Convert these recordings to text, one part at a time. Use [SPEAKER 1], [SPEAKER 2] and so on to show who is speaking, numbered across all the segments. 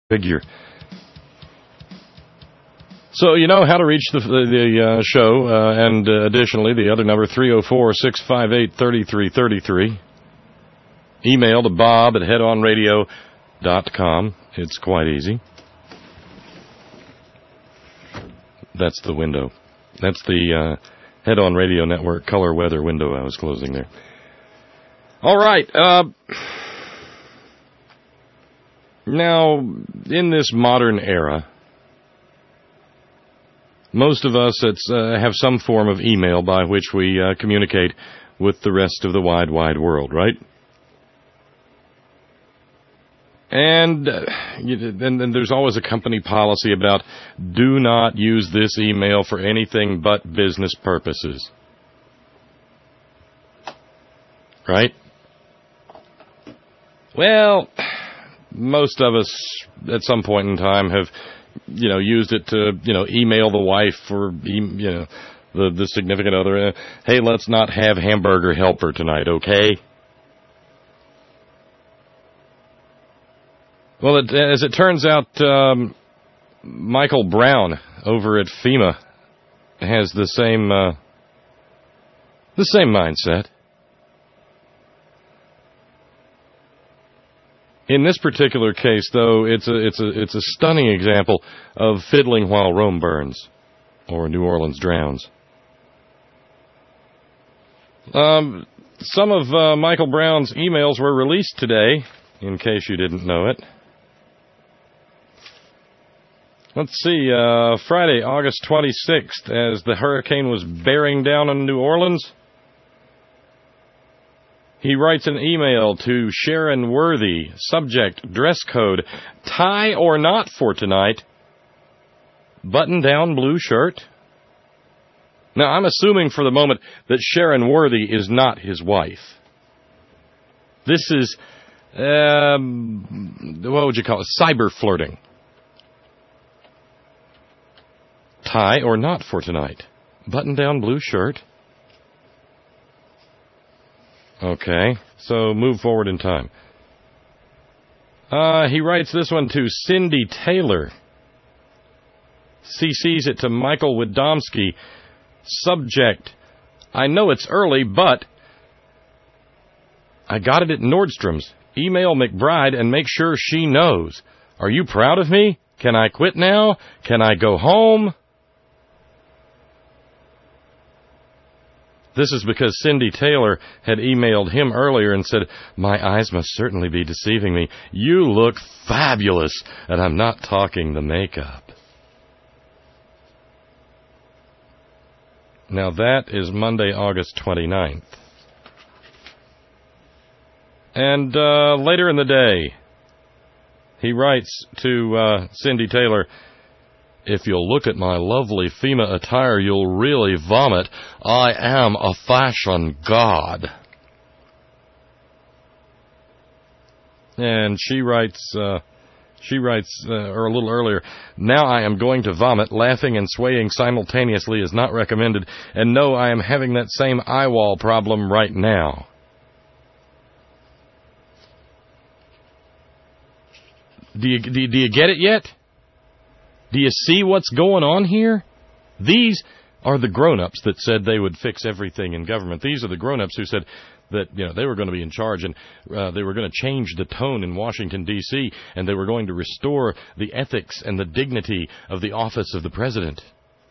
[SPEAKER 1] figure. So you know how to reach the show, and additionally, the other number, 304-658-3333. Email to bob@headonradio.com. It's quite easy. That's the window. That's the Head On Radio Network color weather window I was closing there. All right. Now, in this modern era, most of us have some form of email by which we communicate with the rest of the wide world, right? And then there's always a company policy about do not use this email for anything but business purposes. Right? Well, most of us at some point in time have, used it to, email the wife or, the significant other. Hey, let's not have hamburger helper tonight, okay? Well, as it turns out, Michael Brown over at FEMA has the same mindset. In this particular case, though, it's a stunning example of fiddling while Rome burns, or New Orleans drowns. Some of Michael Brown's emails were released today, in case you didn't know it. Let's see, Friday, August 26th, as the hurricane was bearing down on New Orleans, he writes an email to Sharon Worthy, subject, dress code, tie or not for tonight, button-down blue shirt. Now, I'm assuming for the moment that Sharon Worthy is not his wife. This is, what would you call it, cyber flirting. Tie or not for tonight? Button-down blue shirt. Okay, so move forward in time. He writes this one to Cindy Taylor. CC's it to Michael Widomski. Subject, I know it's early, but I got it at Nordstrom's. Email McBride and make sure she knows. Are you proud of me? Can I quit now? Can I go home? This is because Cindy Taylor had emailed him earlier and said, my eyes must certainly be deceiving me. You look fabulous, and I'm not talking the makeup. Now that is Monday, August 29th. And later in the day, he writes to Cindy Taylor, if you'll look at my lovely FEMA attire, you'll really vomit. I am a fashion god. And she writes, or a little earlier, now I am going to vomit. Laughing and swaying simultaneously is not recommended. And no, I am having that same eye wall problem right now. Do you get it yet? Do you see what's going on here? These are the grown-ups that said they would fix everything in government. These are the grown-ups who said that they were going to be in charge and they were going to change the tone in Washington, D.C., and they were going to restore the ethics and the dignity of the office of the president.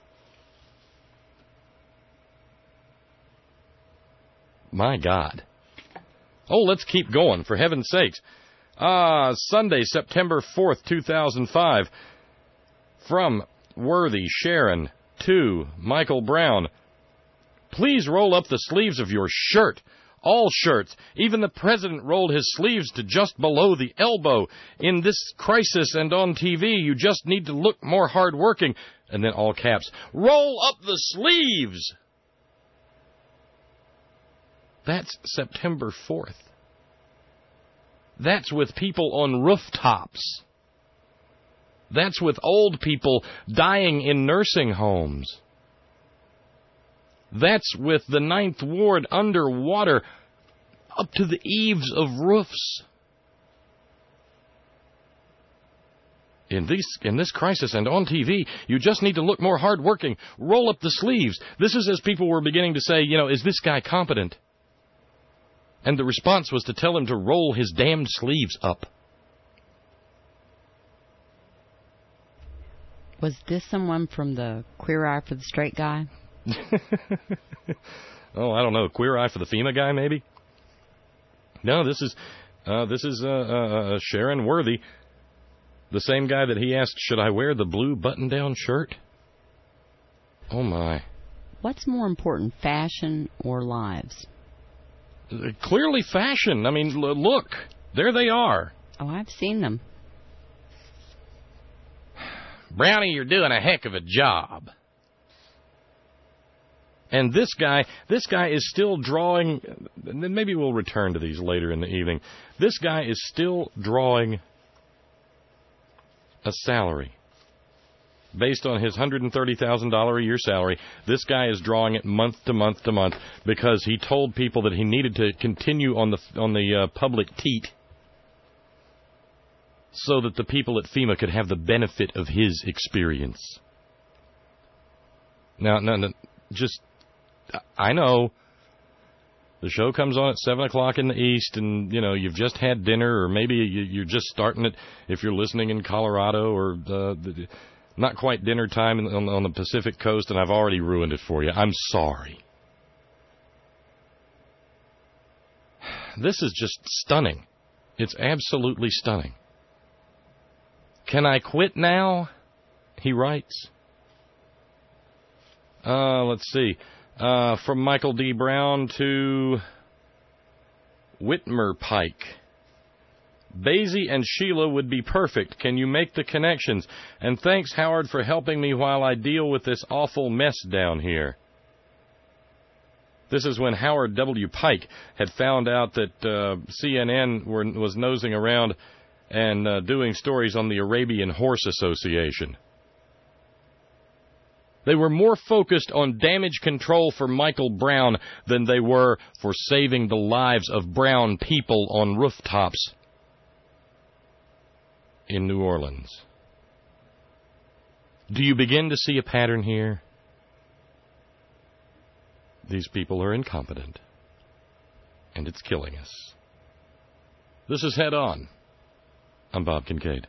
[SPEAKER 1] My God. Oh, let's keep going, for heaven's sakes. Sunday, September 4th, 2005. From Worthy Sharon to Michael Brown. Please roll up the sleeves of your shirt. All shirts. Even the president rolled his sleeves to just below the elbow. In this crisis and on TV, you just need to look more hardworking. And then all caps. Roll up the sleeves! That's September 4th. That's with people on rooftops. That's with old people dying in nursing homes. That's with the Ninth Ward underwater up to the eaves of roofs. In this crisis and on TV, you just need to look more hardworking. Roll up the sleeves. This is as people were beginning to say, is this guy competent? And the response was to tell him to roll his damned sleeves up.
[SPEAKER 2] Was this someone from the Queer Eye for the Straight Guy?
[SPEAKER 1] Oh, I don't know. Queer Eye for the FEMA guy, maybe? No, this is Sharon Worthy, the same guy that he asked, should I wear the blue button-down shirt? Oh, my.
[SPEAKER 2] What's more important, fashion or lives?
[SPEAKER 1] Clearly fashion. I mean, look. There they are.
[SPEAKER 2] Oh, I've seen them.
[SPEAKER 1] Brownie, you're doing a heck of a job. And this guy is still drawing, and maybe we'll return to these later in the evening. This guy is still drawing a salary. Based on his $130,000 a year salary, this guy is drawing it month to month to month because he told people that he needed to continue on the public teat so that the people at FEMA could have the benefit of his experience. Now, just, I know the show comes on at 7 o'clock in the East, and, you've just had dinner, or maybe you're just starting it if you're listening in Colorado, or not quite dinner time on the Pacific Coast, and I've already ruined it for you. I'm sorry. This is just stunning. It's absolutely stunning. Can I quit now? He writes. Let's see. From Michael D. Brown to Whitmer Pike. Basie and Sheila would be perfect. Can you make the connections? And thanks, Howard, for helping me while I deal with this awful mess down here. This is when Howard W. Pike had found out that CNN was nosing around and doing stories on the Arabian Horse Association. They were more focused on damage control for Michael Brown than they were for saving the lives of brown people on rooftops in New Orleans. Do you begin to see a pattern here? These people are incompetent, and it's killing us. This is Head On. I'm Bob Kincaid.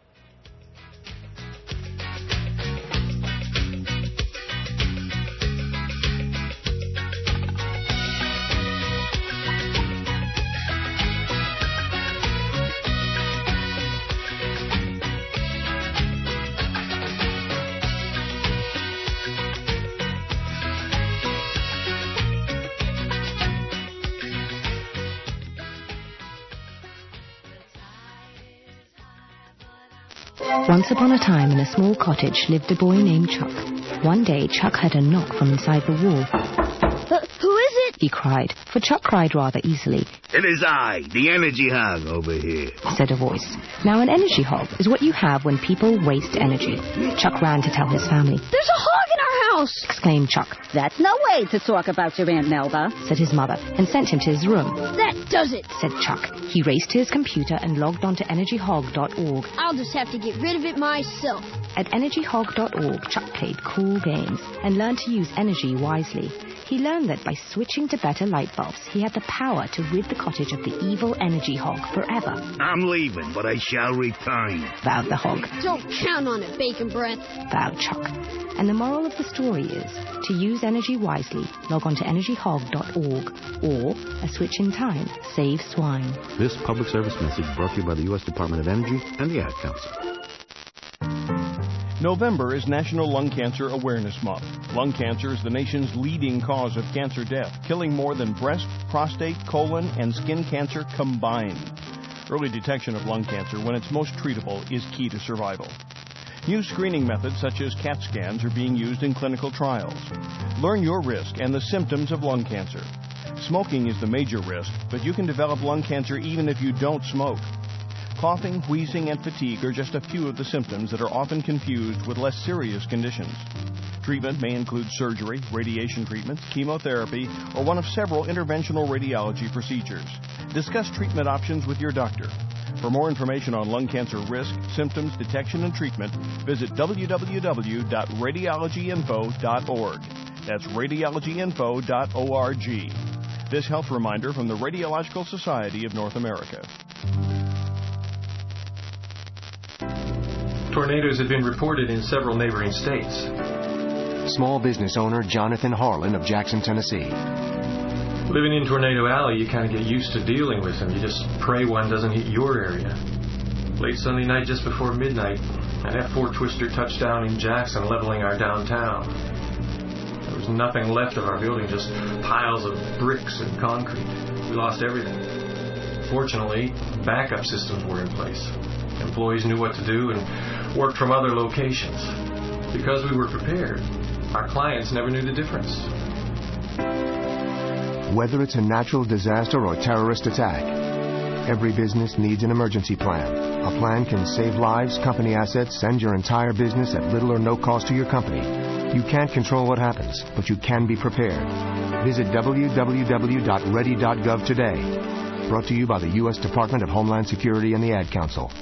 [SPEAKER 3] Once upon a time in a small cottage lived a boy named Chuck. One day Chuck heard a knock from inside the wall.
[SPEAKER 4] Who is it?
[SPEAKER 3] He cried, for Chuck cried rather easily.
[SPEAKER 5] It is I, the energy hog over here,
[SPEAKER 3] said a voice. Now an energy hog is what you have when people waste energy. Chuck ran to tell his family.
[SPEAKER 4] There's a hog in our house,
[SPEAKER 3] exclaimed Chuck.
[SPEAKER 6] That's no way to talk about your Aunt Melba,
[SPEAKER 3] said his mother, and sent him to his room.
[SPEAKER 4] That does it,
[SPEAKER 3] said Chuck. He raced to his computer and logged on to energyhog.org.
[SPEAKER 4] I'll just have to get rid of it myself.
[SPEAKER 3] At energyhog.org, Chuck played cool games and learned to use energy wisely. He learned that by switching to better light bulbs, he had the power to rid the cottage of the evil energy hog forever.
[SPEAKER 5] I'm leaving, but I shall return,
[SPEAKER 3] vowed the hog.
[SPEAKER 4] Don't count on it, Bacon Breath,
[SPEAKER 3] vowed Chuck. And the moral of the story is, to use energy wisely, log on to energyhog.org, or, a switch in time, save swine.
[SPEAKER 7] This public service message brought to you by the U.S. Department of Energy and the Ad Council.
[SPEAKER 8] November is National Lung Cancer Awareness Month. Lung cancer is the nation's leading cause of cancer death, killing more than breast, prostate, colon, and skin cancer combined. Early detection of lung cancer, when it's most treatable, is key to survival. New screening methods such as CAT scans are being used in clinical trials. Learn your risk and the symptoms of lung cancer. Smoking is the major risk, but you can develop lung cancer even if you don't smoke. Coughing, wheezing, and fatigue are just a few of the symptoms that are often confused with less serious conditions. Treatment may include surgery, radiation treatments, chemotherapy, or one of several interventional radiology procedures. Discuss treatment options with your doctor. For more information on lung cancer risk, symptoms, detection, and treatment, visit www.radiologyinfo.org. That's radiologyinfo.org. This health reminder from the Radiological Society of North America.
[SPEAKER 9] Tornadoes have been reported in several neighboring states.
[SPEAKER 10] Small business owner Jonathan Harlan of Jackson, Tennessee.
[SPEAKER 9] Living in Tornado Alley, you kind of get used to dealing with them. You just pray one doesn't hit your area. Late Sunday night, just before midnight, an F-4 Twister touched down in Jackson, leveling our downtown. There was nothing left of our building, just piles of bricks and concrete. We lost everything. Fortunately, backup systems were in place. Employees knew what to do and worked from other locations. Because we were prepared, our clients never knew the difference.
[SPEAKER 10] Whether it's a natural disaster or terrorist attack, every business needs an emergency plan. A plan can save lives, company assets, and your entire business at little or no cost to your company. You can't control what happens, but you can be prepared. Visit www.ready.gov today. Brought to you by the U.S. Department of Homeland Security and the Ad Council.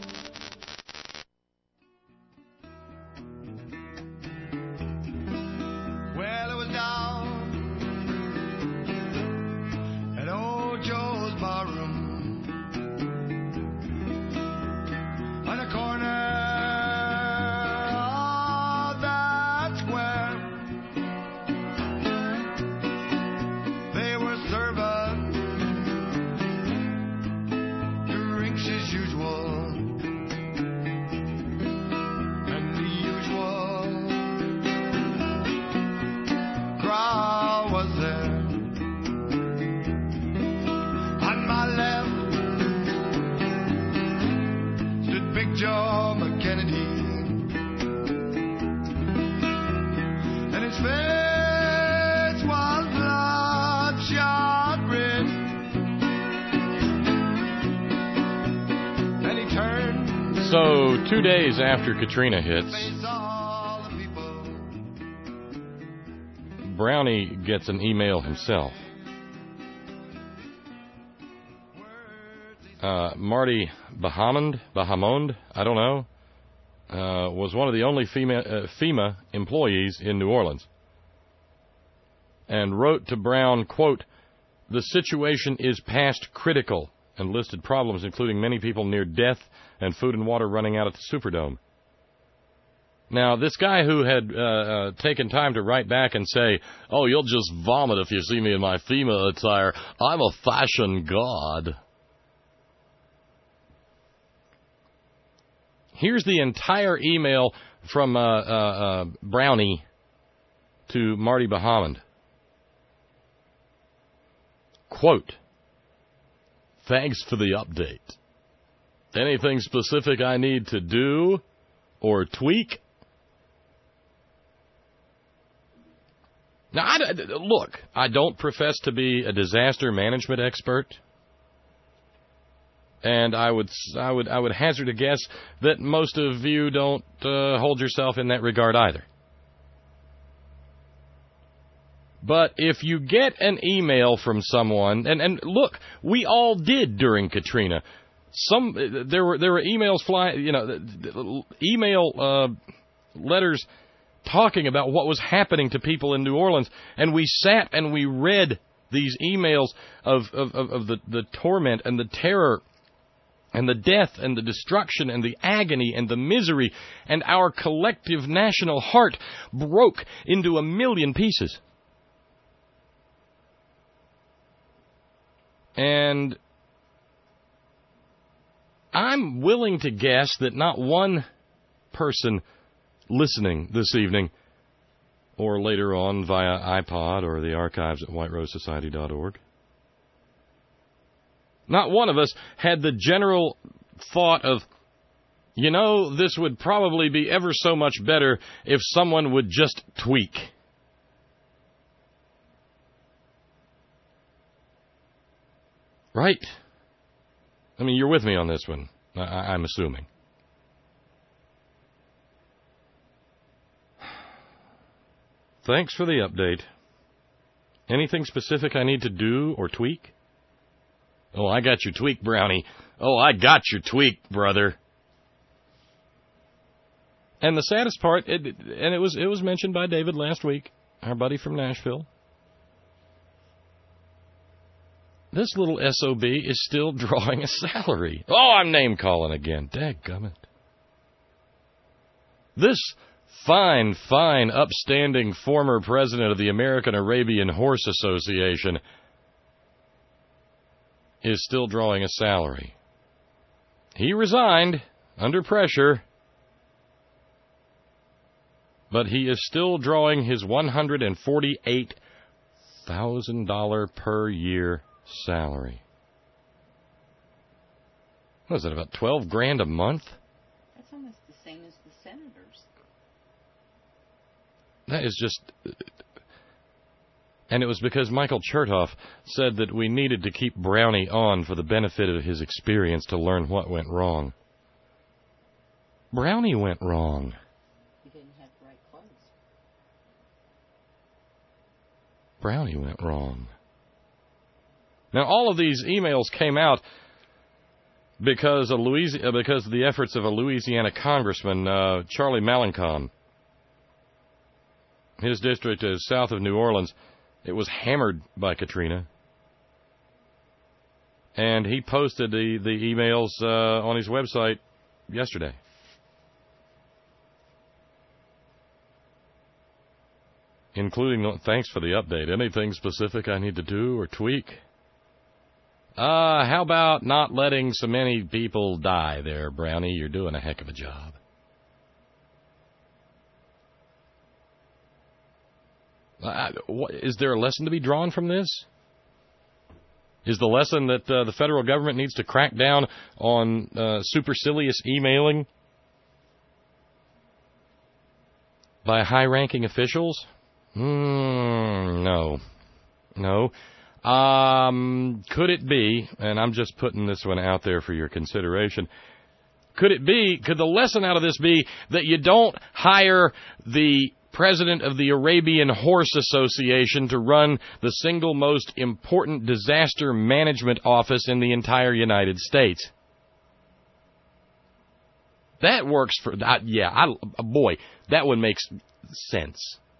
[SPEAKER 1] So, 2 days after Katrina hits, Brownie gets an email himself. Marty Bahamond, I don't know, was one of the only FEMA employees in New Orleans, and wrote to Brown, quote, "The situation is past critical," and listed problems including many people near death and food and water running out at the Superdome. Now, this guy who had taken time to write back and say, "Oh, you'll just vomit if you see me in my FEMA attire. I'm a fashion god." Here's the entire email from Brownie to Marty Bahamond. Quote, "Thanks for the update. Anything specific I need to do or tweak?" Now, look, I don't profess to be a disaster management expert, and I would hazard a guess that most of you don't hold yourself in that regard either. But if you get an email from someone, and look, we all did during Katrina. There were emails flying, email letters talking about what was happening to people in New Orleans, and we sat and we read these emails of the torment and the terror and the death and the destruction and the agony and the misery, and our collective national heart broke into a million pieces. And I'm willing to guess that not one person listening this evening, or later on via iPod or the archives at whiterosesociety.org, not one of us had the general thought of, this would probably be ever so much better if someone would just tweak. Right? I mean, you're with me on this one, I'm assuming. Thanks for the update. Anything specific I need to do or tweak? Oh, I got your tweak, Brownie. Oh, I got your tweak, brother. And the saddest part, it was mentioned by David last week, our buddy from Nashville. This little SOB is still drawing a salary. Oh, I'm name-calling again. Dadgummit. This fine, upstanding former president of the American Arabian Horse Association is still drawing a salary. He resigned under pressure, but he is still drawing his $148,000 per year salary. What is it, about $12,000 a month?
[SPEAKER 2] That's almost the same as the senators.
[SPEAKER 1] That is just... And it was because Michael Chertoff said that we needed to keep Brownie on for the benefit of his experience to learn what went wrong. Brownie went wrong.
[SPEAKER 2] He didn't have the right clothes.
[SPEAKER 1] Brownie went wrong. Now, all of these emails came out because of the efforts of a Louisiana congressman, Charlie Malencon. His district is south of New Orleans. It was hammered by Katrina. And he posted the emails on his website yesterday. Including, thanks for the update. Anything specific I need to do or tweak? How about not letting so many people die there, Brownie? You're doing a heck of a job. Is there a lesson to be drawn from this? Is the lesson that the federal government needs to crack down on supercilious emailing by high-ranking officials? No. Could it be, and I'm just putting this one out there for your consideration, could the lesson out of this be that you don't hire the president of the Arabian Horse Association to run the single most important disaster management office in the entire United States? That works for, boy, that one makes sense.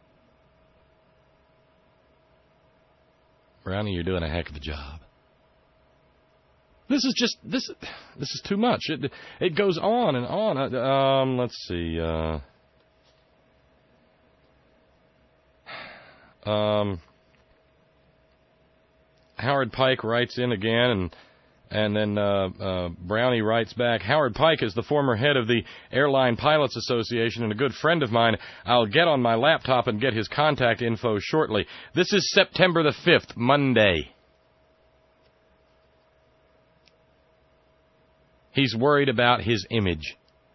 [SPEAKER 1] Brownie, you're doing a heck of a job. This is too much. It goes on and on. Let's see. Howard Pike writes in again, and then Brownie writes back. Howard Pike is the former head of the Airline Pilots Association and a good friend of mine. I'll get on my laptop and get his contact info shortly. This is September the 5th, Monday. He's worried about his image.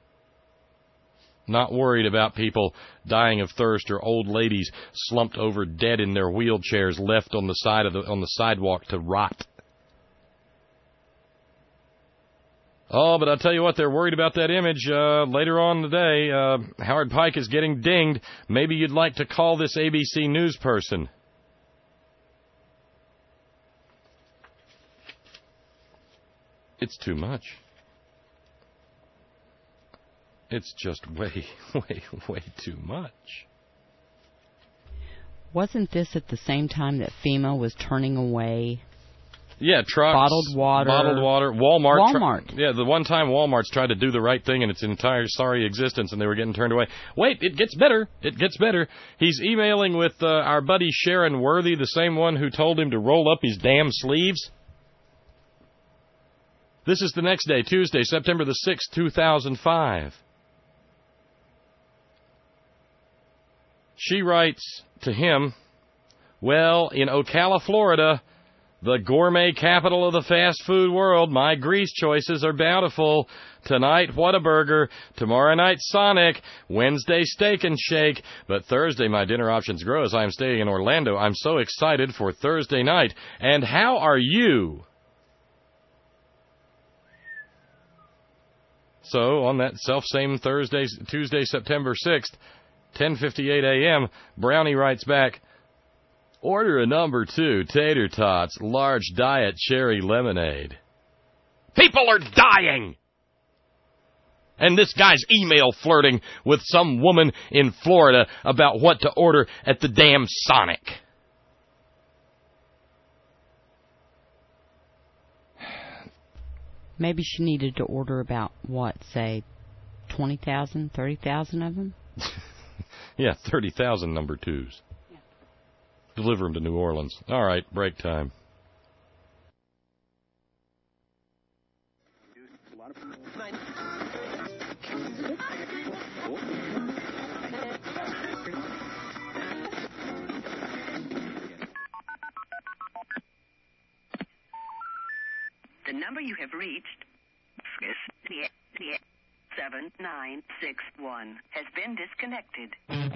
[SPEAKER 1] Not worried about people dying of thirst or old ladies slumped over dead in their wheelchairs left on the sidewalk to rot. Oh, but I'll tell you what, they're worried about that image. Later on today, Howard Pike is getting dinged. Maybe you'd like to call this ABC News person. It's too much. It's just way too much.
[SPEAKER 2] Wasn't this at the same time that FEMA was turning away?
[SPEAKER 1] Yeah, trucks,
[SPEAKER 2] bottled water,
[SPEAKER 1] Walmart. The one time Walmart's tried to do the right thing in its entire sorry existence, and they were getting turned away. Wait, it gets better. He's emailing with our buddy Sharon Worthy, the same one who told him to roll up his damn sleeves. This is the next day, Tuesday, September the 6th, 2005. She writes to him, well, in Ocala, Florida, the gourmet capital of the fast food world, my grease choices are bountiful. Tonight, Whataburger. Tomorrow night, Sonic. Wednesday, Steak and Shake. But Thursday, my dinner options grow as I am staying in Orlando. I'm so excited for Thursday night. And how are you? So, on that self-same Tuesday, September 6th, 10:58 a.m., Brownie writes back, Order a number 2 tater tots, large diet cherry lemonade. People are dying! And this guy's email flirting with some woman in Florida about what to order at the damn Sonic.
[SPEAKER 2] Maybe she needed to order about, what, say, 20,000, 30,000 of them?
[SPEAKER 1] Yeah, 30,000 number 2s. Yeah. Deliver them to New Orleans. All right, break time.
[SPEAKER 11] The number you have reached is 7961 has been disconnected.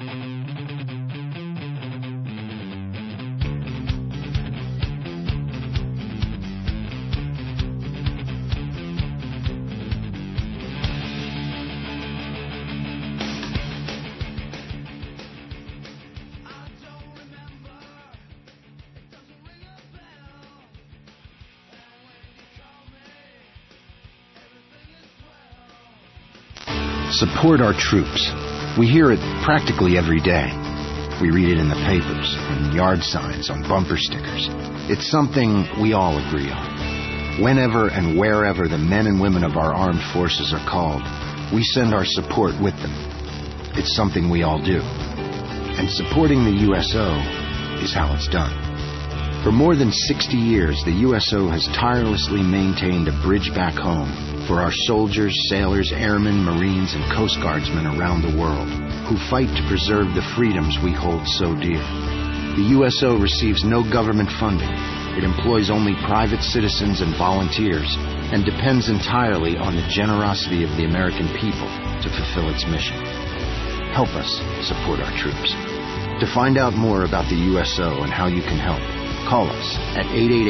[SPEAKER 12] Support our troops. We hear it practically every day. We read it in the papers, in yard signs, on bumper stickers. It's something we all agree on. Whenever and wherever the men and women of our armed forces are called, we send our support with them. It's something we all do. And supporting the USO is how it's done. For more than 60 years, the USO has tirelessly maintained a bridge back home for our soldiers, sailors, airmen, Marines, and Coast Guardsmen around the world who fight to preserve the freedoms we hold so dear. The USO receives no government funding. It employs only private citizens and volunteers and depends entirely on the generosity of the American people to fulfill its mission. Help us support our troops. To find out more about the USO and how you can help, call us at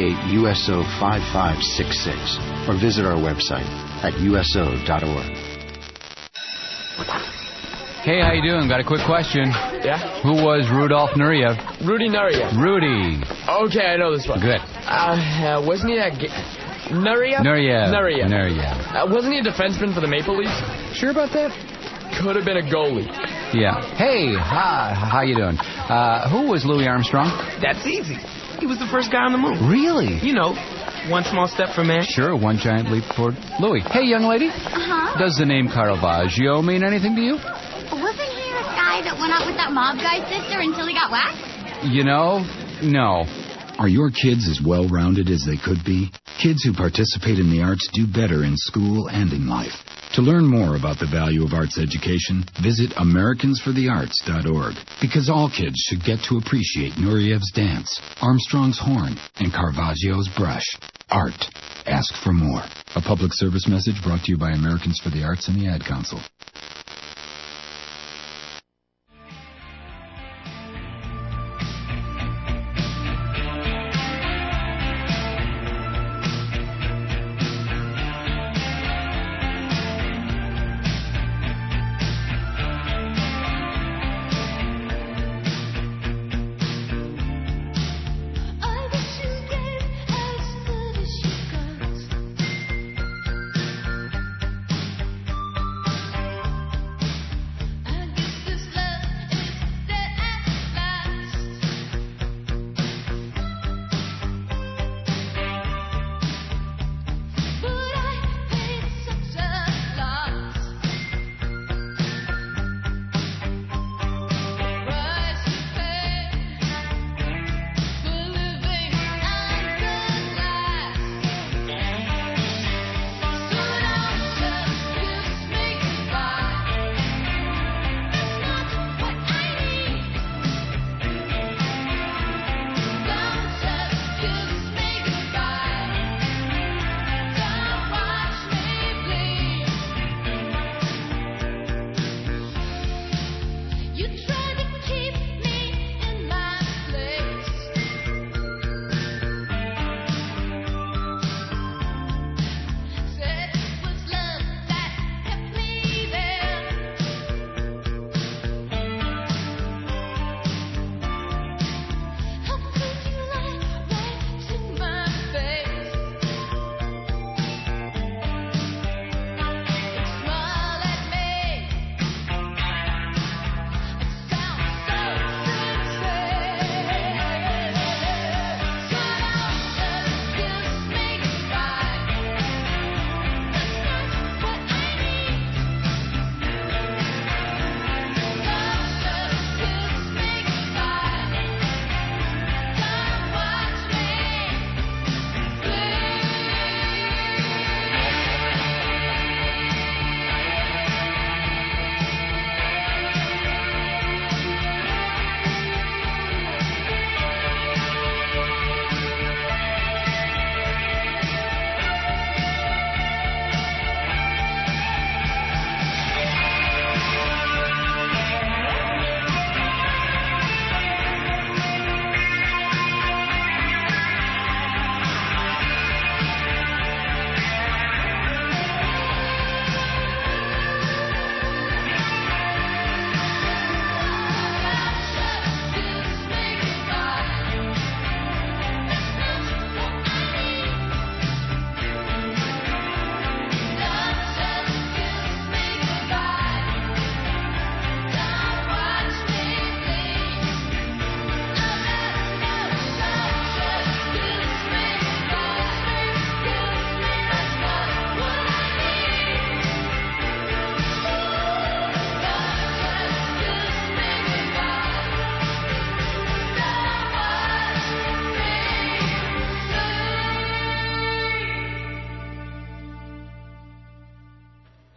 [SPEAKER 12] 888-USO-5566 or visit our website at uso.org.
[SPEAKER 13] Hey, how you doing? Got a quick question.
[SPEAKER 14] Yeah?
[SPEAKER 13] Who was Rudolf Nureyev?
[SPEAKER 14] Rudy Nureyev.
[SPEAKER 13] Rudy.
[SPEAKER 14] Okay, I know this one.
[SPEAKER 13] Good.
[SPEAKER 14] Wasn't he a... Nureyev?
[SPEAKER 13] Nureyev.
[SPEAKER 14] Wasn't he a defenseman for the Maple Leafs? Sure about that? Could have been a goalie.
[SPEAKER 13] Yeah. Hey, how you doing? Who was Louis Armstrong?
[SPEAKER 14] That's easy. He was the first guy on the moon.
[SPEAKER 13] Really?
[SPEAKER 14] You know, one small step for man.
[SPEAKER 13] Sure, one giant leap for Louis. Hey, young lady.
[SPEAKER 15] Uh-huh.
[SPEAKER 13] Does the name Caravaggio mean anything to you?
[SPEAKER 15] Wasn't he the guy that went out with that mob guy's sister until he got whacked?
[SPEAKER 13] You know, no.
[SPEAKER 16] Are your kids as well-rounded as they could be? Kids who participate in the arts do better in school and in life. To learn more about the value of arts education, visit AmericansForTheArts.org. Because all kids should get to appreciate Nureyev's dance, Armstrong's horn, and Caravaggio's brush. Art. Ask for more. A public service message brought to you by Americans for the Arts and the Ad Council.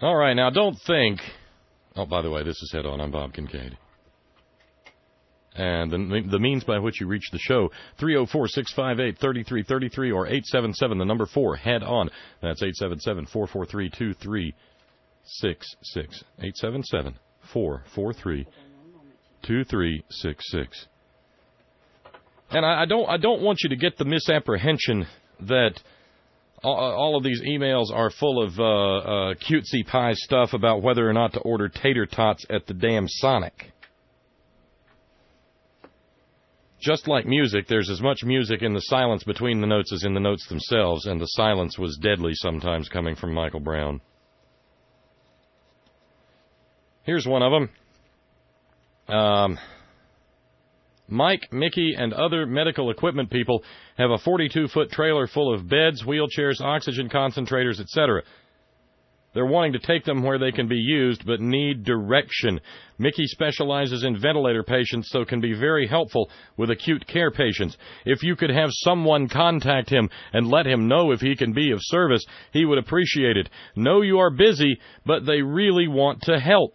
[SPEAKER 1] All right, now don't think... Oh, by the way, this is Head On. I'm Bob Kincaid. And the means by which you reach the show, 304-658-3333 or 877, the number 4, Head On. That's 877-443-2366. 877-443-2366. And I don't want you to get the misapprehension that all of these emails are full of cutesy pie stuff about whether or not to order tater tots at the damn Sonic. Just like music, there's as much music in the silence between the notes as in the notes themselves, and the silence was deadly sometimes coming from Michael Brown. Here's one of them. Mike, Mickey, and other medical equipment people have a 42-foot trailer full of beds, wheelchairs, oxygen concentrators, etc. They're wanting to take them where they can be used, but need direction. Mickey specializes in ventilator patients, so can be very helpful with acute care patients. If you could have someone contact him and let him know if he can be of service, he would appreciate it. Know you are busy, but they really want to help.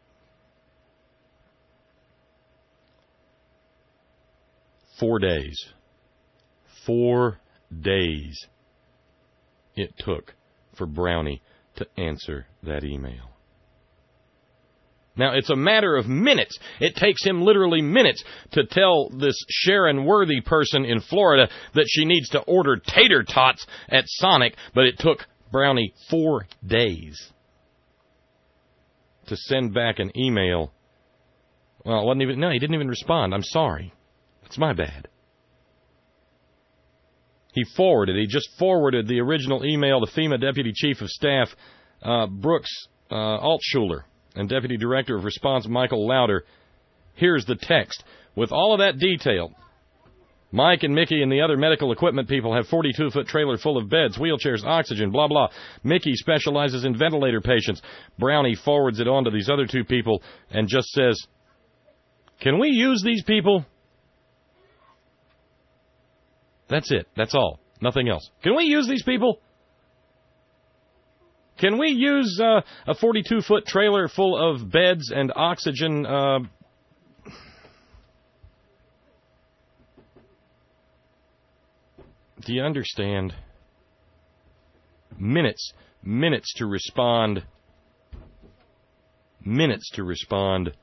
[SPEAKER 1] Four days it took for Brownie to answer that email. Now, it's a matter of minutes. It takes him literally minutes to tell this Sharon Worthy person in Florida that she needs to order tater tots at Sonic, but it took Brownie 4 days to send back an email. Well, he didn't even respond. I'm sorry. It's my bad. He just forwarded the original email to FEMA Deputy Chief of Staff Brooks Altshuler and Deputy Director of Response Michael Lauder. Here's the text. With all of that detail, Mike and Mickey and the other medical equipment people have 42-foot trailer full of beds, wheelchairs, oxygen, blah, blah. Mickey specializes in ventilator patients. Brownie forwards it on to these other two people and just says, "Can we use these people?" That's it. That's all. Nothing else. Can we use these people? Can we use a 42-foot trailer full of beds and oxygen? Do you understand? Minutes to respond. Minutes to respond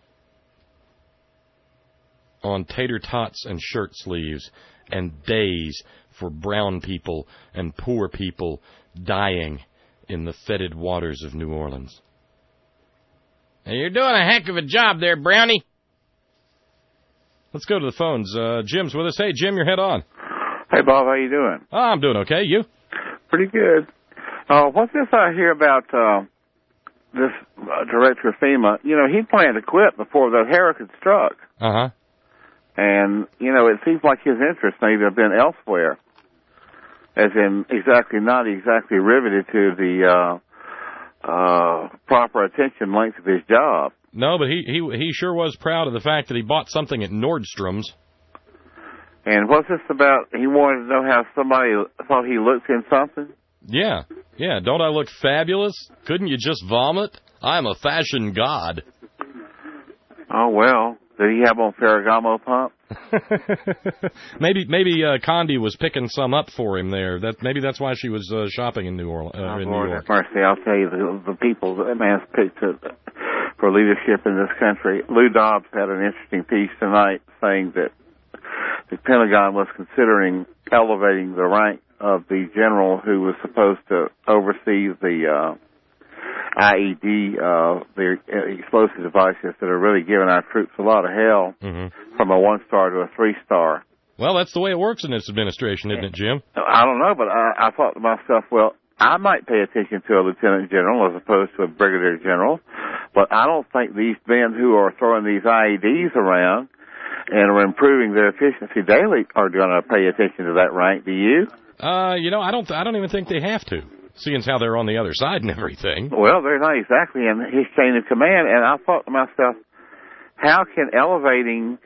[SPEAKER 1] on tater tots and shirt sleeves, and days for brown people and poor people dying in the fetid waters of New Orleans. Hey, you're doing a heck of a job there, Brownie. Let's go to the phones. Jim's with us. Hey, Jim, you're Head On.
[SPEAKER 17] Hey, Bob, how you doing?
[SPEAKER 1] Oh, I'm doing okay. You?
[SPEAKER 17] Pretty good. What's this I hear about this director of FEMA? You know, he planned to quit before the hurricane struck.
[SPEAKER 1] Uh-huh.
[SPEAKER 17] And, you know, it seems like his interest may have been elsewhere, as in not exactly riveted to the proper attention length of his job.
[SPEAKER 1] No, but he sure was proud of the fact that he bought something at Nordstrom's.
[SPEAKER 17] And what's this about? He wanted to know how somebody thought he looked in something?
[SPEAKER 1] Yeah. Don't I look fabulous? Couldn't you just vomit? I'm a fashion god.
[SPEAKER 17] Oh, well. Did he have on Ferragamo pump?
[SPEAKER 1] Maybe Condi was picking some up for him there. Maybe that's why she was shopping in New Orleans.
[SPEAKER 17] In New York. Mercy, I'll tell you, the people that man's picked for leadership in this country. Lou Dobbs had an interesting piece tonight saying that the Pentagon was considering elevating the rank of the general who was supposed to oversee the IED, the explosive devices that are really giving our troops a lot of hell, from a 1-star to a 3-star.
[SPEAKER 1] Well, that's the way it works in this administration, isn't it, Jim?
[SPEAKER 17] I don't know, but I thought to myself, well, I might pay attention to a lieutenant general as opposed to a brigadier general, but I don't think these men who are throwing these IEDs around and are improving their efficiency daily are going to pay attention to that rank. Do you?
[SPEAKER 1] I don't even think they have to, seeing as how they're on the other side and everything.
[SPEAKER 17] Well, they're not exactly in his chain of command, and I thought to myself, how can elevating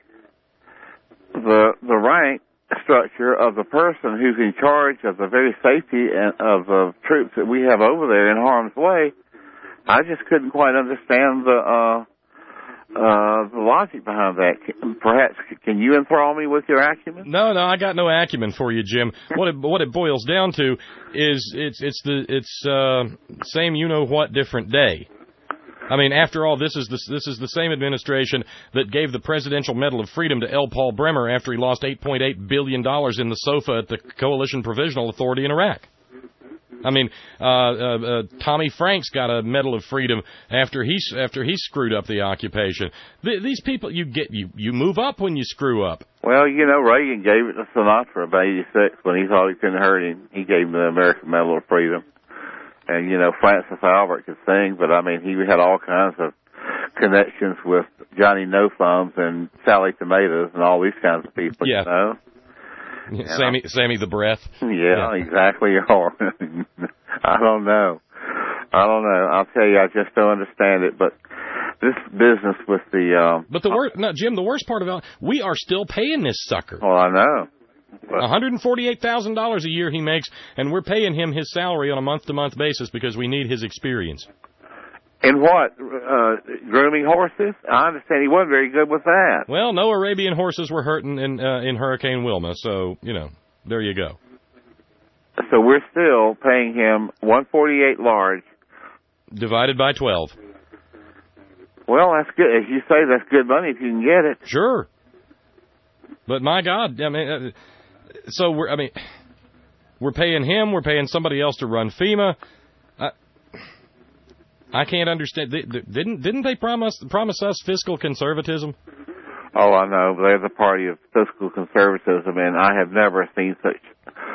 [SPEAKER 17] the rank structure of the person who's in charge of the very safety of the troops that we have over there in harm's way, I just couldn't quite understand the logic behind that. Perhaps can you enthrall me with your acumen?
[SPEAKER 1] No, I got no acumen for you, Jim. What it boils down to is it's the same you know what different day. I mean, after all, this is the same administration that gave the Presidential Medal of Freedom to L. Paul Bremer after he lost $8.8 billion in the SOFA at the Coalition Provisional Authority in Iraq. I mean, Tommy Franks got a Medal of Freedom after he screwed up the occupation. These people, you move up when you screw up.
[SPEAKER 17] Well, you know, Reagan gave it to Sinatra about 86 when he thought he couldn't hurt him. He gave him the American Medal of Freedom. And, you know, Francis Albert could sing, but, I mean, he had all kinds of connections with Johnny No Thumbs and Sally Tomatoes and all these kinds of people,
[SPEAKER 1] yeah.
[SPEAKER 17] You know.
[SPEAKER 1] Sammy the Breath.
[SPEAKER 17] Yeah, exactly. I don't know. I'll tell you, I just don't understand it. But this business with the...
[SPEAKER 1] Jim, the worst part about it, we are still paying this sucker.
[SPEAKER 17] Well, I know.
[SPEAKER 1] $148,000 a year he makes, and we're paying him his salary on a month-to-month basis because we need his experience.
[SPEAKER 17] In what? Grooming horses? I understand he wasn't very good with that.
[SPEAKER 1] Well, no Arabian horses were hurting in Hurricane Wilma, so, you know, there you go.
[SPEAKER 17] So we're still paying him $148 large.
[SPEAKER 1] Divided by 12.
[SPEAKER 17] Well, that's good. As you say, that's good money if you can get it.
[SPEAKER 1] Sure. But my God, I mean, we're paying him, we're paying somebody else to run FEMA. I can't understand. Didn't they promise us fiscal conservatism?
[SPEAKER 17] Oh, I know. They're the party of fiscal conservatism, and I have never seen such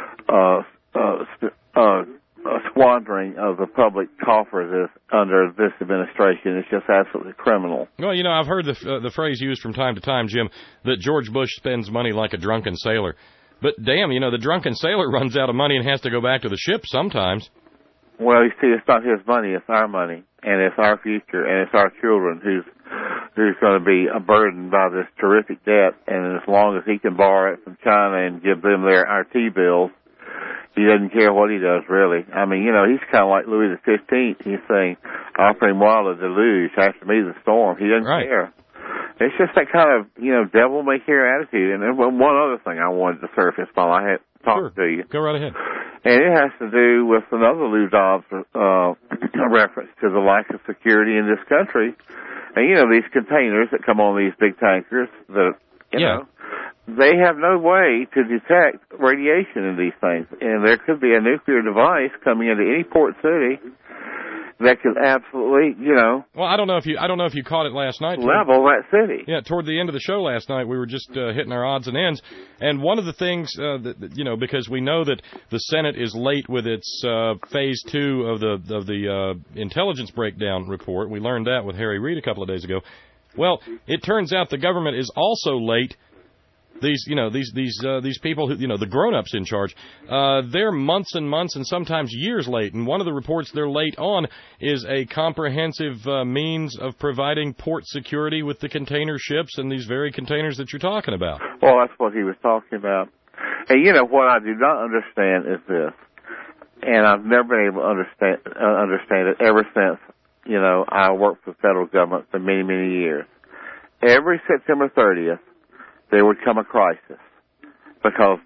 [SPEAKER 17] squandering of the public coffers as under this administration. It's just absolutely criminal.
[SPEAKER 1] Well, you know, I've heard the phrase used from time to time, Jim, that George Bush spends money like a drunken sailor. But damn, you know, the drunken sailor runs out of money and has to go back to the ship sometimes.
[SPEAKER 17] Well, you see, it's not his money, it's our money, and it's our future, and it's our children who's going to be burdened by this terrific debt, and as long as he can borrow it from China and give them our T-bills, he doesn't care what he does, really. I mean, you know, he's kind of like Louis XV. He's saying, after him while the deluge, after me the storm. He doesn't care. It's just that kind of, you know, devil-may-care attitude. And then one other thing I wanted to surface while I had talked to you.
[SPEAKER 1] Go right ahead.
[SPEAKER 17] And it has to do with another Lou Dobbs reference to the lack of security in this country. And, you know, these containers that come on these big tankers, that, you know, they have no way to detect radiation in these things. And there could be a nuclear device coming into any port city that could absolutely, you know.
[SPEAKER 1] Well, I don't know if you caught it last night.
[SPEAKER 17] Level that city.
[SPEAKER 1] Yeah, toward the end of the show last night, we were just hitting our odds and ends. And one of the things that, you know, because we know that the Senate is late with its phase 2 of the intelligence breakdown report. We learned that with Harry Reid a couple of days ago. Well, it turns out the government is also late. These people who, you know, the grown-ups in charge, they're months and months and sometimes years late. And one of the reports they're late on is a comprehensive means of providing port security with the container ships and these very containers that you're talking about.
[SPEAKER 17] Well, that's what he was talking about. And, you know, what I do not understand is this, and I've never been able to understand it ever since, you know, I worked for the federal government for many, many years. Every September 30th, there would come a crisis because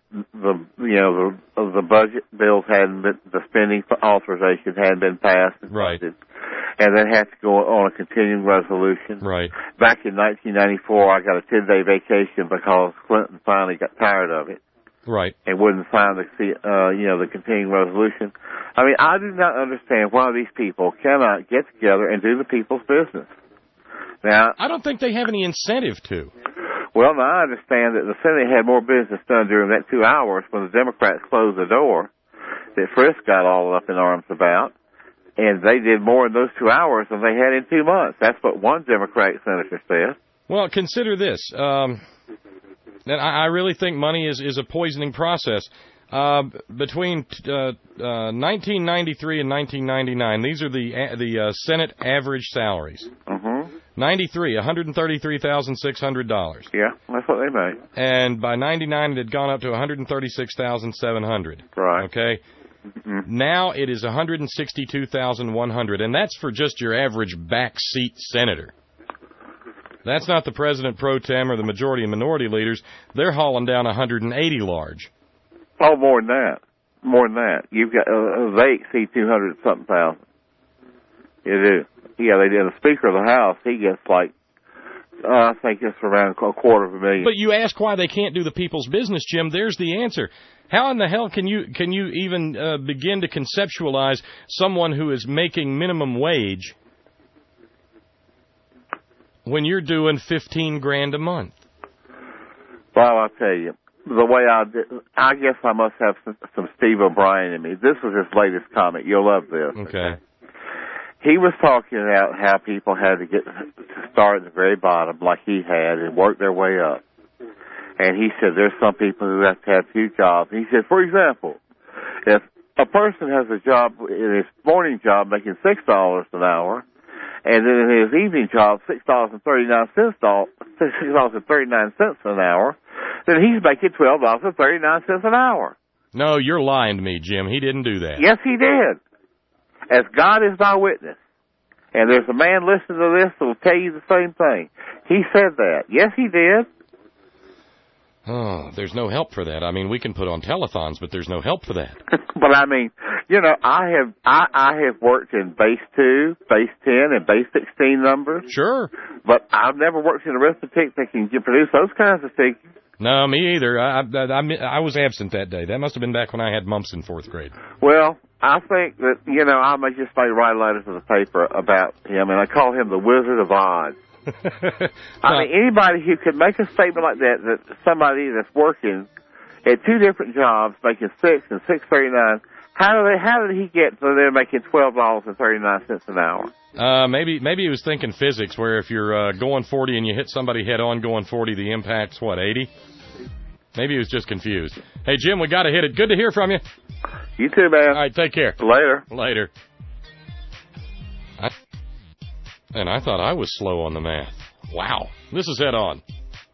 [SPEAKER 17] the budget bills hadn't been, the spending authorization hadn't been passed and funded, and then had to go on a continuing resolution.
[SPEAKER 1] Right.
[SPEAKER 17] Back in 1994, I got a 10-day vacation because Clinton finally got tired of it.
[SPEAKER 1] Right.
[SPEAKER 17] And wouldn't sign the continuing resolution. I mean, I do not understand why these people cannot get together and do the people's business. Now,
[SPEAKER 1] I don't think they have any incentive to.
[SPEAKER 17] Well, now I understand that the Senate had more business done during that 2 hours when the Democrats closed the door that Frisk got all up in arms about, and they did more in those 2 hours than they had in 2 months. That's what one Democratic senator said.
[SPEAKER 1] Well, consider this. And I really think money is a poisoning process. Between 1993 and 1999, these are the Senate average salaries. 93, $133,600.
[SPEAKER 17] Yeah, that's what they made.
[SPEAKER 1] And by 99, it had gone up to $136,700.
[SPEAKER 17] Right.
[SPEAKER 1] Okay. Now it is $162,100, and that's for just your average backseat senator. That's not the president pro tem or the majority and minority leaders. They're hauling down 180 large.
[SPEAKER 17] Oh, more than that. More than that. You've got they exceed 200-something thousand. You do. Yeah, they did. The Speaker of the House, he gets like, I think it's around $250,000.
[SPEAKER 1] But you ask why they can't do the people's business, Jim. There's the answer. How in the hell can you even begin to conceptualize someone who is making minimum wage when you're doing $15,000 a month?
[SPEAKER 17] Well, I'll tell you, the way I guess I must have some Steve O'Brien in me. This was his latest comment. You'll love this.
[SPEAKER 1] Okay.
[SPEAKER 17] He was talking about how people had to start at the very bottom, like he had, and work their way up. And he said there's some people who have to have few jobs. He said, for example, if a person has a job in his morning job making $6 an hour, and then in his evening job $6.39 an hour, then he's making $12.39 an hour.
[SPEAKER 1] No, you're lying to me, Jim. He didn't do that.
[SPEAKER 17] Yes, he did. As God is my witness, and there's a man listening to this that will tell you the same thing. He said that. Yes, he did.
[SPEAKER 1] Oh, there's no help for that. I mean, we can put on telethons, but there's no help for that.
[SPEAKER 17] But I mean, you know, I have worked in base 2, base 10, and base 16 numbers.
[SPEAKER 1] Sure.
[SPEAKER 17] But I've never worked in arithmetic that can produce those kinds of figures.
[SPEAKER 1] No, me either. I was absent that day. That must have been back when I had mumps in 4th grade.
[SPEAKER 17] Well, I think that, you know, I may just write letters to the paper about him, and I call him the Wizard of Oz. I mean, anybody who could make a statement like that somebody that's working at 2 different jobs, making $6 and $6.39, how did he get so they're making $12.39 an hour?
[SPEAKER 1] Maybe he was thinking physics, where if you're going 40 and you hit somebody head on going 40, the impact's what, 80? Maybe he was just confused. Hey, Jim, we got to hit it. Good to hear from you.
[SPEAKER 17] You too, man.
[SPEAKER 1] All right, take care.
[SPEAKER 17] Later.
[SPEAKER 1] And I thought I was slow on the math. Wow. This is Head On.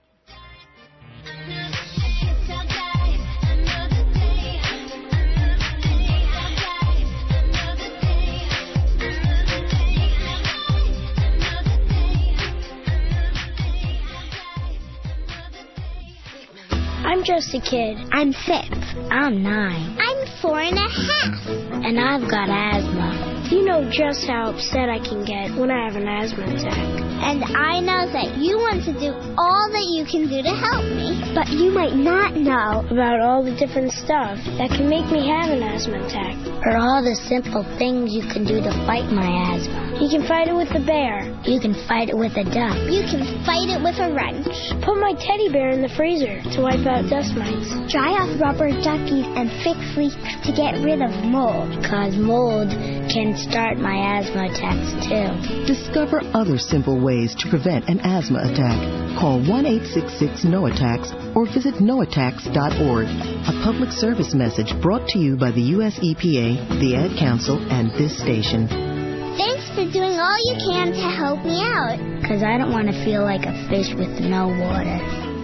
[SPEAKER 18] I'm just a kid.
[SPEAKER 15] I'm 6.
[SPEAKER 18] I'm 9.
[SPEAKER 15] I'm 4.5.
[SPEAKER 18] And I've got asthma. You know just how upset I can get when I have an asthma attack.
[SPEAKER 15] And I know that you want to do all that you can do to help me.
[SPEAKER 18] But you might not know about all the different stuff that can make me have an asthma attack.
[SPEAKER 19] Or all the simple things you can do to fight my asthma.
[SPEAKER 18] You can fight it with a bear.
[SPEAKER 19] You can fight it with a duck.
[SPEAKER 15] You can fight it with a wrench.
[SPEAKER 18] Put my teddy bear in the freezer to wipe out dust mites.
[SPEAKER 15] Dry off rubber duckies and fix leaks to get rid of mold.
[SPEAKER 19] Because mold can start my asthma attacks too.
[SPEAKER 20] Discover other simple ways to prevent an asthma attack. Call 1-866-NO-ATTACKS or visit noattacks.org. A public service message brought to you by the U.S. EPA, the Ad Council, and this station.
[SPEAKER 15] Thanks for doing all you can to help me out.
[SPEAKER 19] Because I don't want to feel like a fish with no water.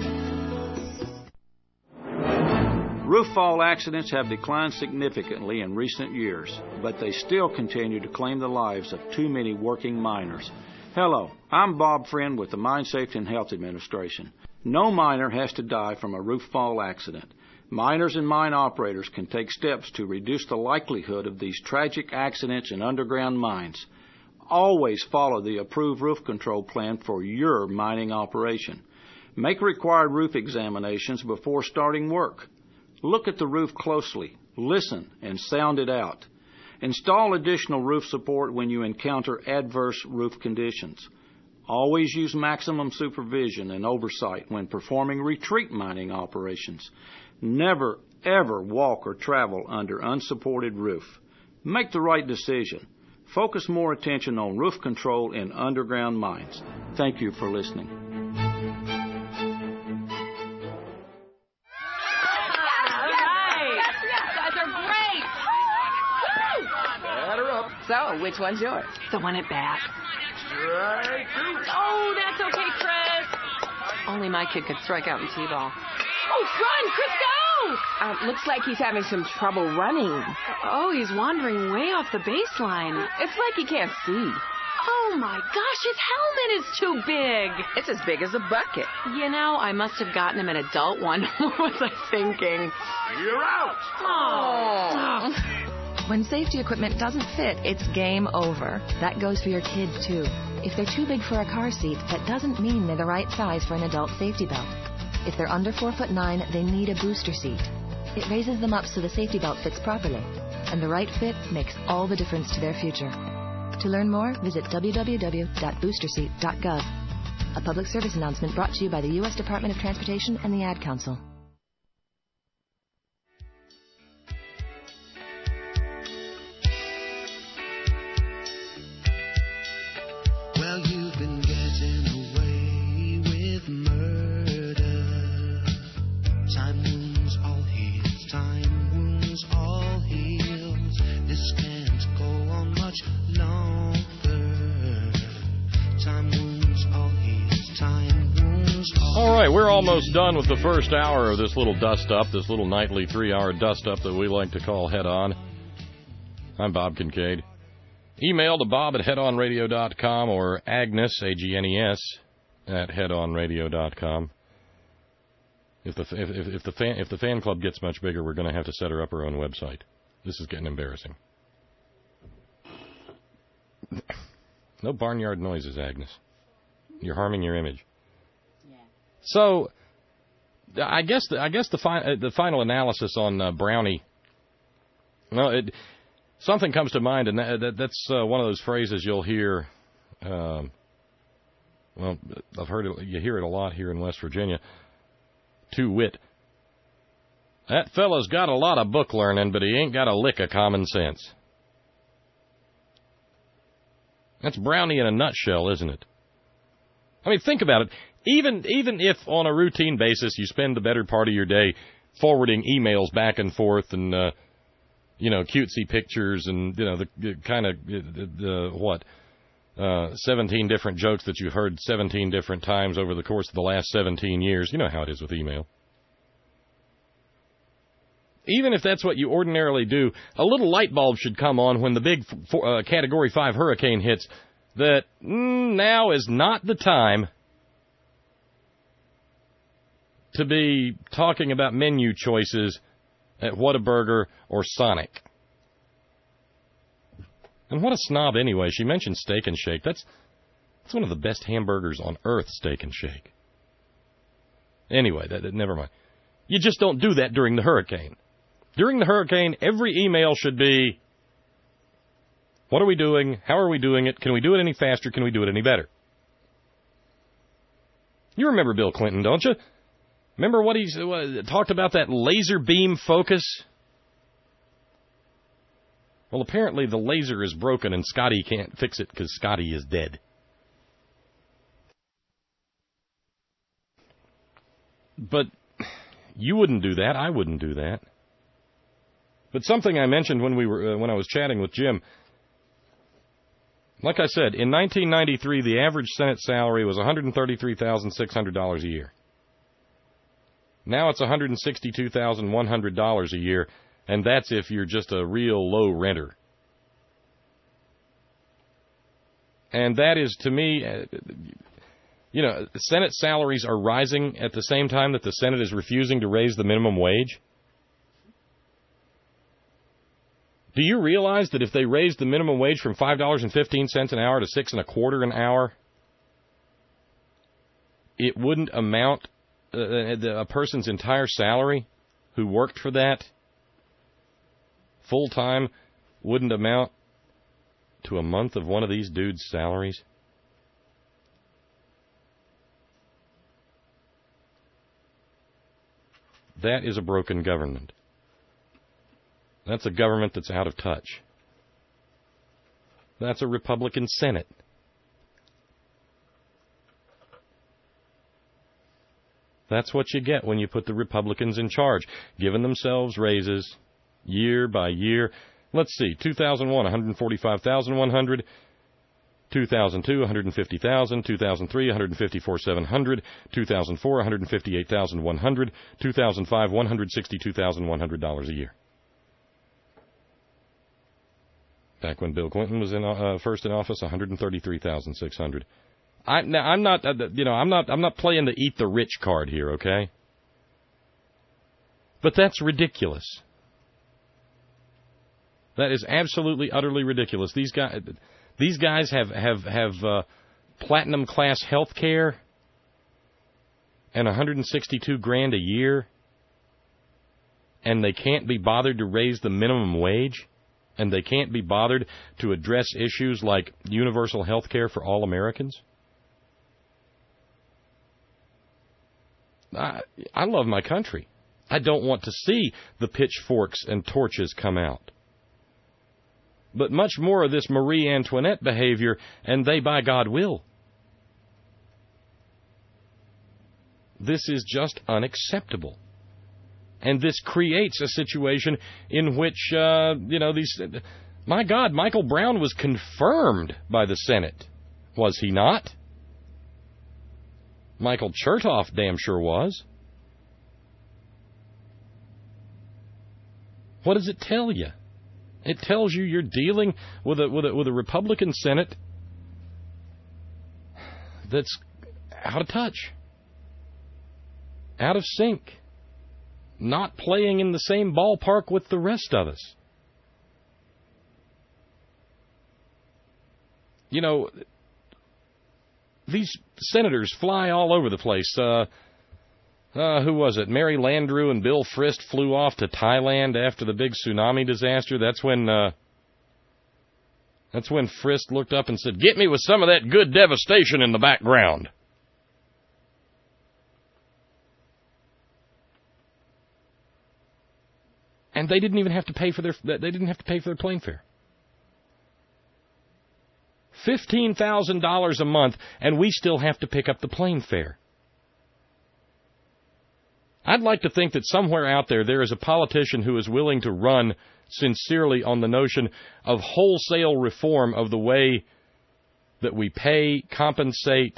[SPEAKER 21] Roof fall accidents have declined significantly in recent years, but they still continue to claim the lives of too many working miners. Hello, I'm Bob Friend with the Mine Safety and Health Administration. No miner has to die from a roof fall accident. Miners and mine operators can take steps to reduce the likelihood of these tragic accidents in underground mines. Always follow the approved roof control plan for your mining operation. Make required roof examinations before starting work. Look at the roof closely, listen, and sound it out. Install additional roof support when you encounter adverse roof conditions. Always use maximum supervision and oversight when performing retreat mining operations. Never, ever walk or travel under unsupported roof. Make the right decision. Focus more attention on roof control in underground mines. Thank you for listening.
[SPEAKER 22] So, which one's yours?
[SPEAKER 23] The one at bat.
[SPEAKER 22] Strike two. Oh, that's okay, Chris.
[SPEAKER 23] Only my kid could strike out in T-ball.
[SPEAKER 22] Oh, run, Chris, go! Whoa! Looks like he's having some trouble running.
[SPEAKER 5] Oh, he's wandering way off the baseline.
[SPEAKER 22] It's like he can't see.
[SPEAKER 5] Oh, my gosh, his helmet is too big.
[SPEAKER 22] It's as big as a bucket.
[SPEAKER 5] You know, I must have gotten him an adult one. What was I thinking?
[SPEAKER 22] You're out!
[SPEAKER 5] Oh.
[SPEAKER 3] When safety equipment doesn't fit, it's game over. That goes for your kid, too. If they're too big for a car seat, that doesn't mean they're the right size for an adult safety belt. If they're under 4'9", they need a booster seat. It raises them up so the safety belt fits properly. And the right fit makes all the difference to their future. To learn more, visit www.boosterseat.gov. A public service announcement brought to you by the U.S. Department of Transportation and the Ad Council.
[SPEAKER 6] Well, you've been getting away with murder. Time wounds all heals. Time wounds all heals. This can't go on much longer. Time wounds all heals. Time wounds all.
[SPEAKER 1] All right, we're almost done with the first hour of this little dust-up, this little nightly 3-hour dust-up that we like to call Head On. I'm Bob Kincaid. Email to bob at headonradio.com or Agnes, A-G-N-E-S, at headonradio.com. If the fan club gets much bigger, we're going to have to set her up her own website. This is getting embarrassing. No barnyard noises, Agnes. You're harming your image. Yeah. So, I guess the final analysis on Brownie. Well, something comes to mind, and that's one of those phrases you'll hear. Well, I've heard it. You hear it a lot here in West Virginia. To wit, that fella's got a lot of book learning, but he ain't got a lick of common sense. That's Brownie in a nutshell, isn't it? I mean, think about it. Even if on a routine basis you spend the better part of your day forwarding emails back and forth and cutesy pictures and, the kind of, 17 different jokes that you've heard 17 different times over the course of the last 17 years. You know how it is with email. Even if that's what you ordinarily do, a little light bulb should come on when the big Category 5 hurricane hits that now is not the time to be talking about menu choices at Whataburger or Sonic. And what a snob anyway. She mentioned Steak and Shake. That's one of the best hamburgers on earth, Steak and Shake. Anyway, never mind. You just don't do that during the hurricane. During the hurricane, every email should be, what are we doing? How are we doing it? Can we do it any faster? Can we do it any better? You remember Bill Clinton, don't you? Remember what he talked about, that laser beam focus? Well, apparently the laser is broken and Scotty can't fix it because Scotty is dead. But you wouldn't do that. I wouldn't do that. But something I mentioned when I was chatting with Jim, like I said, in 1993, the average Senate salary was $133,600 a year. Now it's $162,100 a year, and that's if you're just a real low renter. And that is, to me, Senate salaries are rising at the same time that the Senate is refusing to raise the minimum wage. Do you realize that if they raised the minimum wage from $5.15 an hour to $6.25 an hour, it wouldn't amount a person's entire salary who worked for that full-time wouldn't amount to a month of one of these dudes' salaries? That is a broken government. That's a government that's out of touch. That's a Republican Senate. That's what you get when you put the Republicans in charge, giving themselves raises year by year. Let's see, 2001, $145,100. 2002, 150,000. 2003, 154,700. 2004, 158,100. 2005, $162,100 a year. Back when Bill Clinton was first in office, 133,600. I'm not playing the eat the rich card here, okay? But that's ridiculous. That is absolutely, utterly ridiculous. These guys have platinum class health care and $162,000 a year, and they can't be bothered to raise the minimum wage, and they can't be bothered to address issues like universal health care for all Americans. I love my country. I don't want to see the pitchforks and torches come out. But much more of this Marie Antoinette behavior, and they by God will. This is just unacceptable. And this creates a situation in which, my God, Michael Brown was confirmed by the Senate. Was he not? Michael Chertoff damn sure was. What does it tell you? It tells you you're dealing with a Republican Senate that's out of touch, out of sync, not playing in the same ballpark with the rest of us. You know, these senators fly all over the place. Who was it? Mary Landrieu and Bill Frist flew off to Thailand after the big tsunami disaster. That's when Frist looked up and said, "Get me with some of that good devastation in the background." And they didn't even have to pay for their plane fare. $15,000 a month, and we still have to pick up the plane fare. I'd like to think that somewhere out there is a politician who is willing to run sincerely on the notion of wholesale reform of the way that we pay, compensate,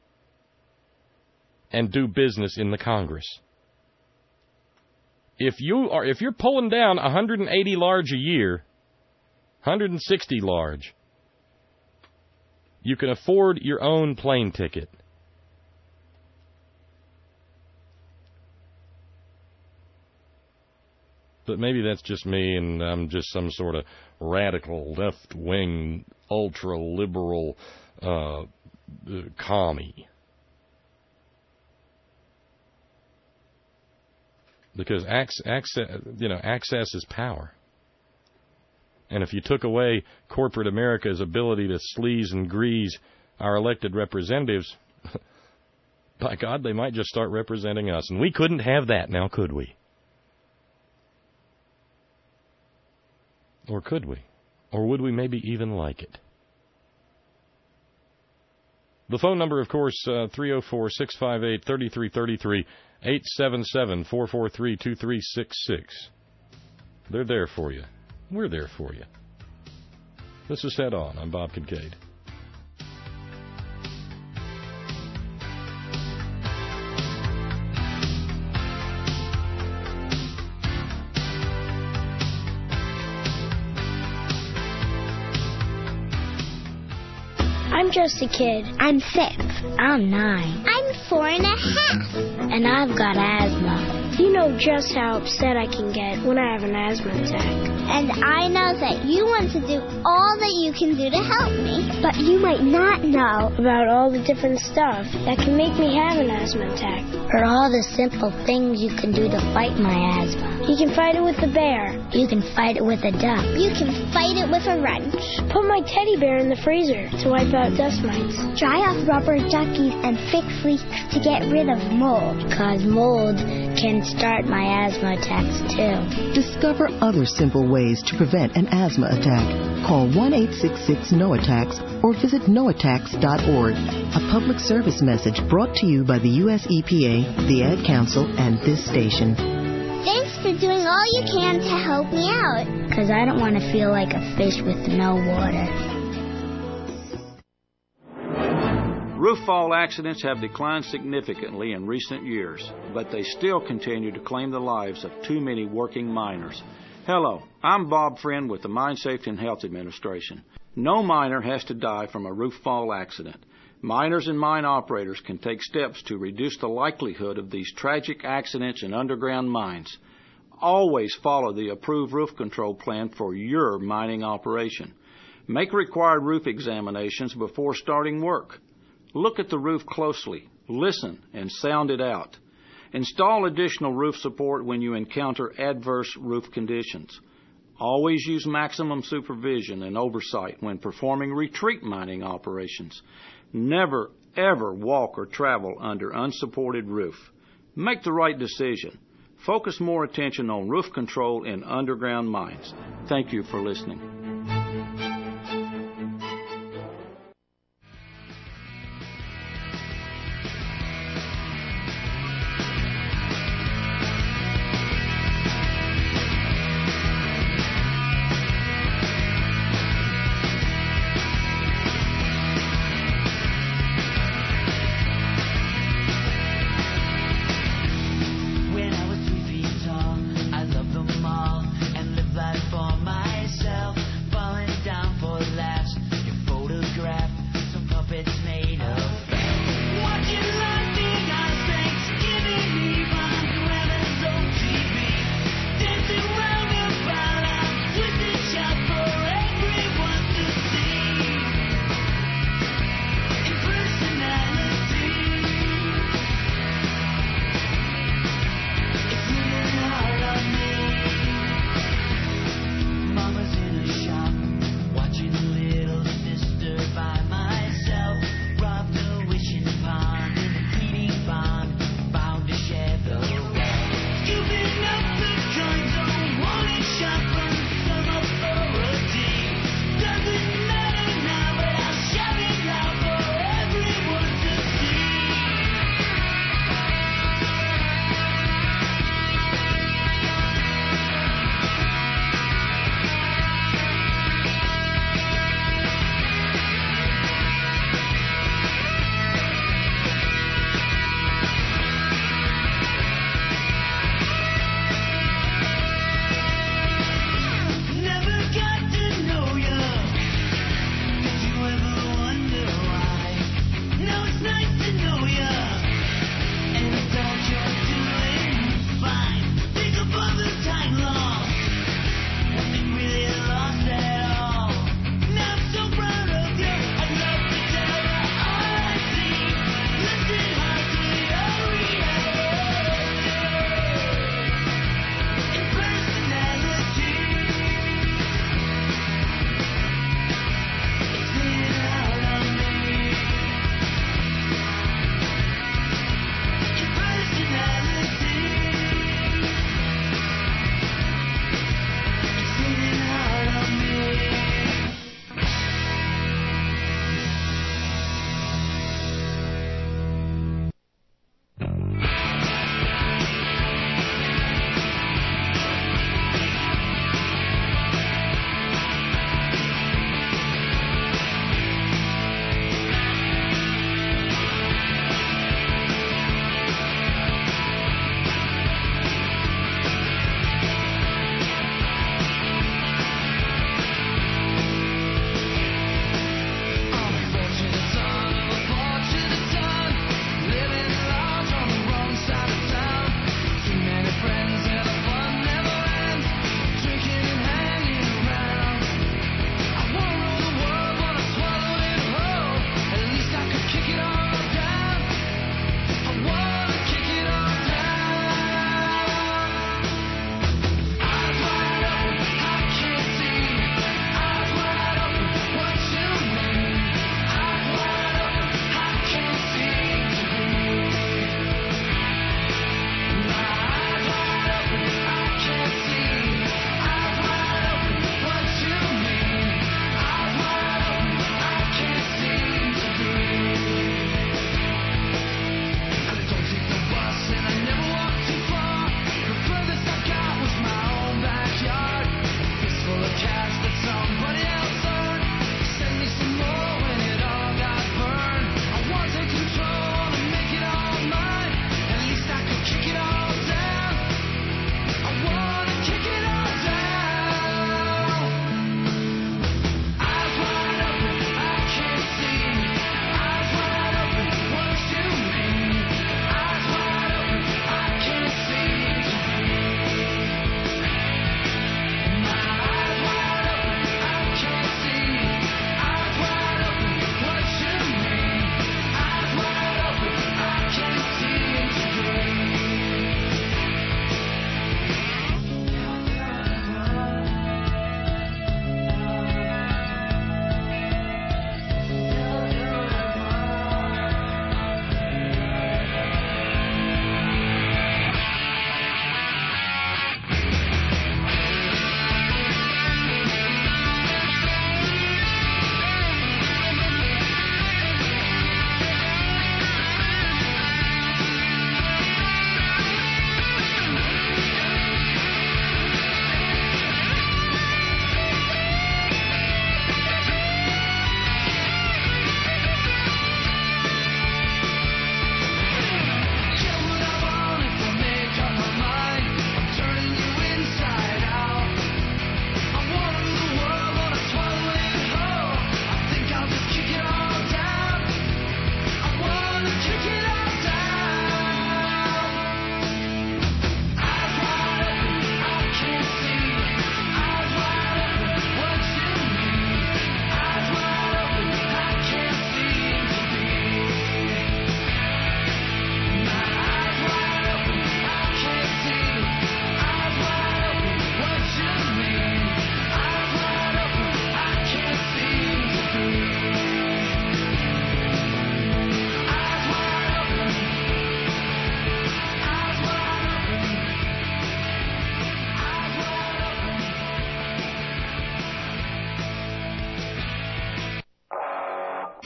[SPEAKER 1] and do business in the Congress. If you're pulling down 180 large a year, 160 large, you can afford your own plane ticket. But maybe that's just me, and I'm just some sort of radical, left-wing, ultra-liberal commie. Because access is power. And if you took away corporate America's ability to sleaze and grease our elected representatives, by God, they might just start representing us. And we couldn't have that now, could we? Or could we? Or would we maybe even like it? The phone number, of course, 304-658-3333, 877-443-2366. They're there for you. We're there for you. Let's just head on. I'm Bob Kincaid.
[SPEAKER 18] I'm just a kid.
[SPEAKER 19] I'm 6.
[SPEAKER 18] I'm 9.
[SPEAKER 19] I'm 4.5.
[SPEAKER 18] And I've got asthma. You know just how upset I can get when I have an asthma attack.
[SPEAKER 19] And I know that you want to do all that you can do to help me.
[SPEAKER 18] But you might not know about all the different stuff that can make me have an asthma attack.
[SPEAKER 19] Or all the simple things you can do to fight my asthma.
[SPEAKER 18] You can fight it with a bear.
[SPEAKER 19] You can fight it with a duck. You can fight it with a wrench.
[SPEAKER 18] Put my teddy bear in the freezer to wipe out dust mites.
[SPEAKER 19] Dry off rubber duckies and fix leaks to get rid of mold. 'Cause mold can start my asthma attacks too.
[SPEAKER 20] Discover other simple ways to prevent an asthma attack. Call 1-866-NO-ATTACKS or visit noattacks.org. A public service message brought to you by the U.S. EPA, the Ad Council, and this station.
[SPEAKER 19] Thanks for doing all you can to help me out. 'Cause I don't want to feel like a fish with no water.
[SPEAKER 21] Roof fall accidents have declined significantly in recent years, but they still continue to claim the lives of too many working miners. Hello, I'm Bob Friend with the Mine Safety and Health Administration. No miner has to die from a roof fall accident. Miners and mine operators can take steps to reduce the likelihood of these tragic accidents in underground mines. Always follow the approved roof control plan for your mining operation. Make required roof examinations before starting work. Look at the roof closely, listen, and sound it out. Install additional roof support when you encounter adverse roof conditions. Always use maximum supervision and oversight when performing retreat mining operations. Never, ever walk or travel under unsupported roof. Make the right decision. Focus more attention on roof control in underground mines. Thank you for listening.
[SPEAKER 6] When I was 3 feet tall, I loved them all and lived life for myself.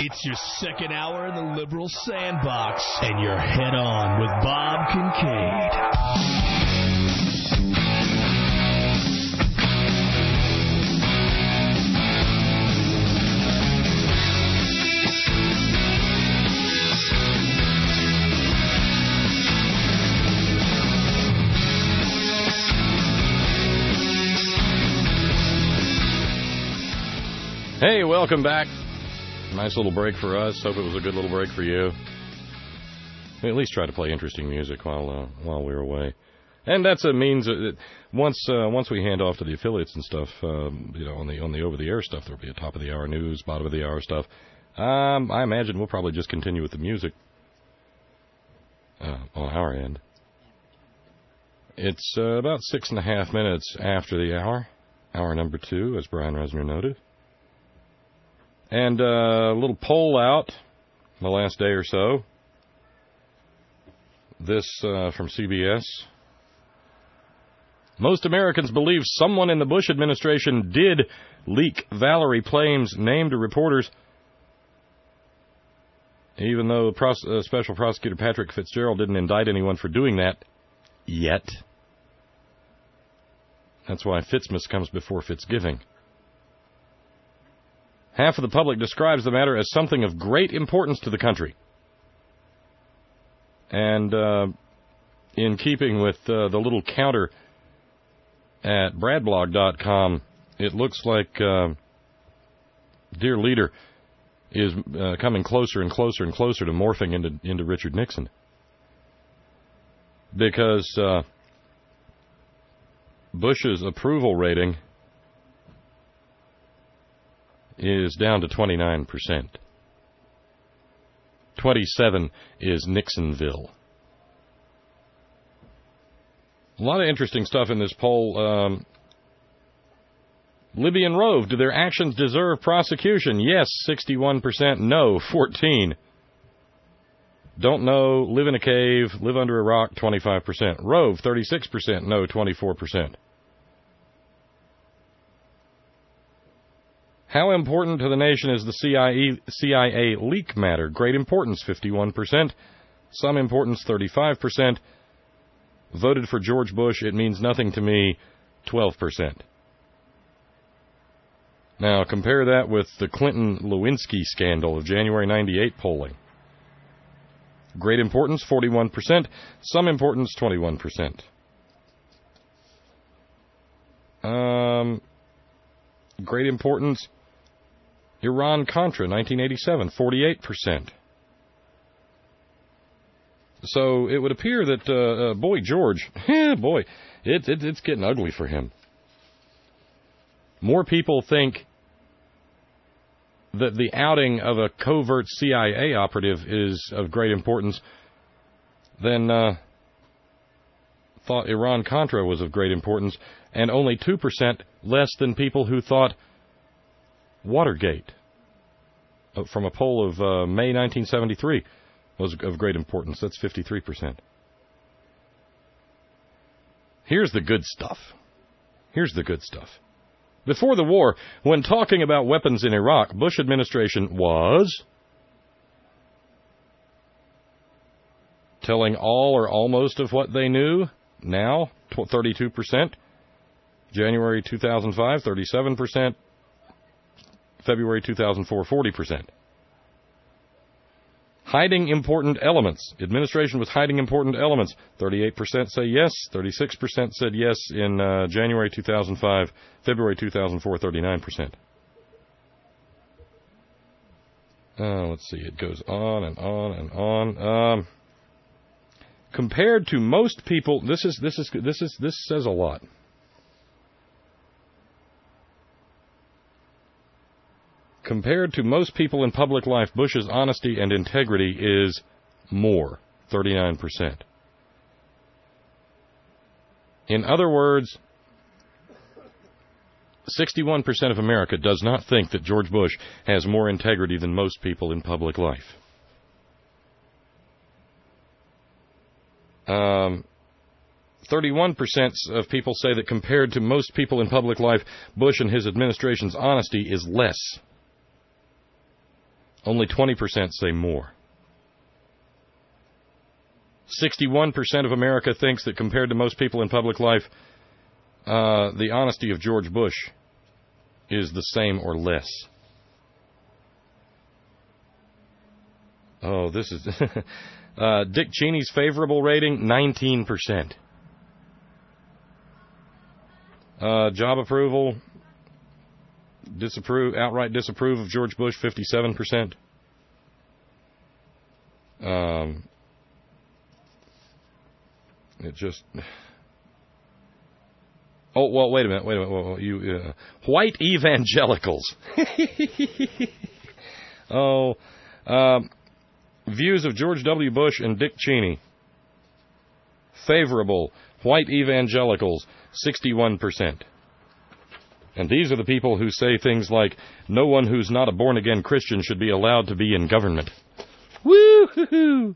[SPEAKER 4] It's your second hour in the liberal sandbox, and you're head on with Bob Kincaid.
[SPEAKER 1] Hey, welcome back. Nice little break for us. Hope it was a good little break for you. We at least try to play interesting music while we're away. And that's a means that once we hand off to the affiliates and stuff, on the over-the-air stuff, there'll be a top-of-the-hour news, bottom-of-the-hour stuff. I imagine we'll probably just continue with the music on our end. It's about 6.5 minutes after the hour number 2, as Brian Resner noted. And a little poll out the last day or so. This from CBS. Most Americans believe someone in the Bush administration did leak Valerie Plame's name to reporters, even though Special Prosecutor Patrick Fitzgerald didn't indict anyone for doing that yet. That's why Fitzmas comes before Fitzgiving. Half of the public describes the matter as something of great importance to the country. And in keeping with the little counter at bradblog.com, it looks like Dear Leader is coming closer and closer and closer to morphing into Richard Nixon. Because Bush's approval rating is down to 29%. 27 is Nixonville. A lot of interesting stuff in this poll. Libby and Rove, do their actions deserve prosecution? Yes, 61%. No, 14%. Don't know, live in a cave, live under a rock, 25%. Rove, 36%. No, 24%. How important to the nation is the CIA leak matter? Great importance, 51%. Some importance, 35%. Voted for George Bush, it means nothing to me, 12%. Now, compare that with the Clinton-Lewinsky scandal of January 98 polling. Great importance, 41%. Some importance, 21%. Great importance, Iran-Contra, 1987, 48%. So it would appear that, boy, George, it's getting ugly for him. More people think that the outing of a covert CIA operative is of great importance than thought Iran-Contra was of great importance, and only 2% less than people who thought Watergate, from a poll of May 1973, was of great importance. That's 53%. Here's the good stuff. Before the war, when talking about weapons in Iraq, Bush administration was telling all or almost of what they knew. Now, 32%. January 2005, 37%. February 2004, 40%. Hiding important elements. Administration was hiding important elements. 38% say yes. 36% said yes in January 2005. February 2004, 39%. Let's see. It goes on and on and on. Compared to most people, this says a lot. Compared to most people in public life, Bush's honesty and integrity is more, 39%. In other words, 61% of America does not think that George Bush has more integrity than most people in public life. 31% of people say that compared to most people in public life, Bush and his administration's honesty is less. Only 20% say more. 61% of America thinks that compared to most people in public life, the honesty of George Bush is the same or less. Oh, this is... Dick Cheney's favorable rating, 19%. Job approval, outright disapprove of George Bush, 57%. It just... Oh, well, wait a minute. White evangelicals. Views of George W. Bush and Dick Cheney. Favorable. White evangelicals, 61%. And these are the people who say things like, no one who's not a born-again Christian should be allowed to be in government. Woo-hoo-hoo!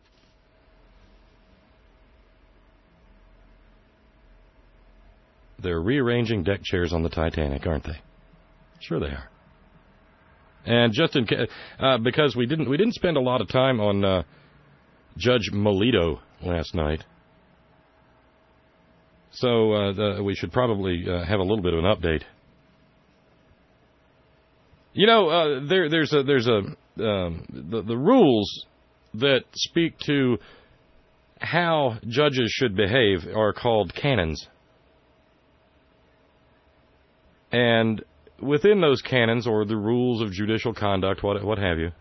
[SPEAKER 1] They're rearranging deck chairs on the Titanic, aren't they? Sure they are. And just in case, because we didn't spend a lot of time on Judge Melito last night, so we should probably have a little bit of an update. You know, there's the rules that speak to how judges should behave are called canons. And within those canons, or the rules of judicial conduct, what have you,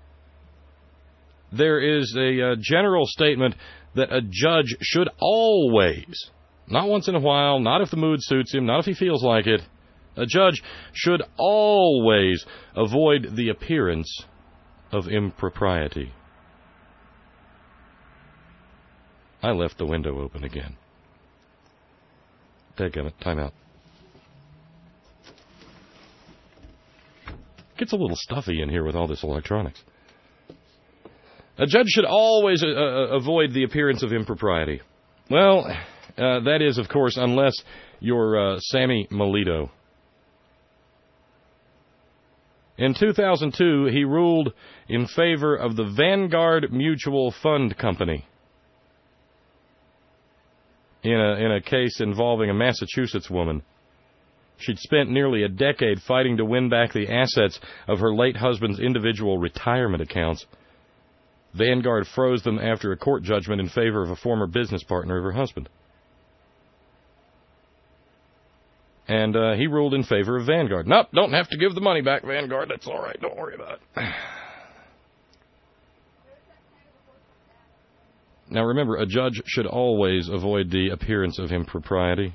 [SPEAKER 1] there is a general statement that a judge should always, not once in a while, not if the mood suits him, not if he feels like it, a judge should always avoid the appearance of impropriety. I left the window open again. Dadgummit, time out. Gets a little stuffy in here with all this electronics. A judge should always avoid the appearance of impropriety. Well, that is, of course, unless you're Sammy Melito. In 2002, he ruled in favor of the Vanguard Mutual Fund Company in a case involving a Massachusetts woman. She'd spent nearly a decade fighting to win back the assets of her late husband's individual retirement accounts. Vanguard froze them after a court judgment in favor of a former business partner of her husband. And he ruled in favor of Vanguard. Nope, don't have to give the money back, Vanguard. That's all right. Don't worry about it. Now remember, a judge should always avoid the appearance of impropriety.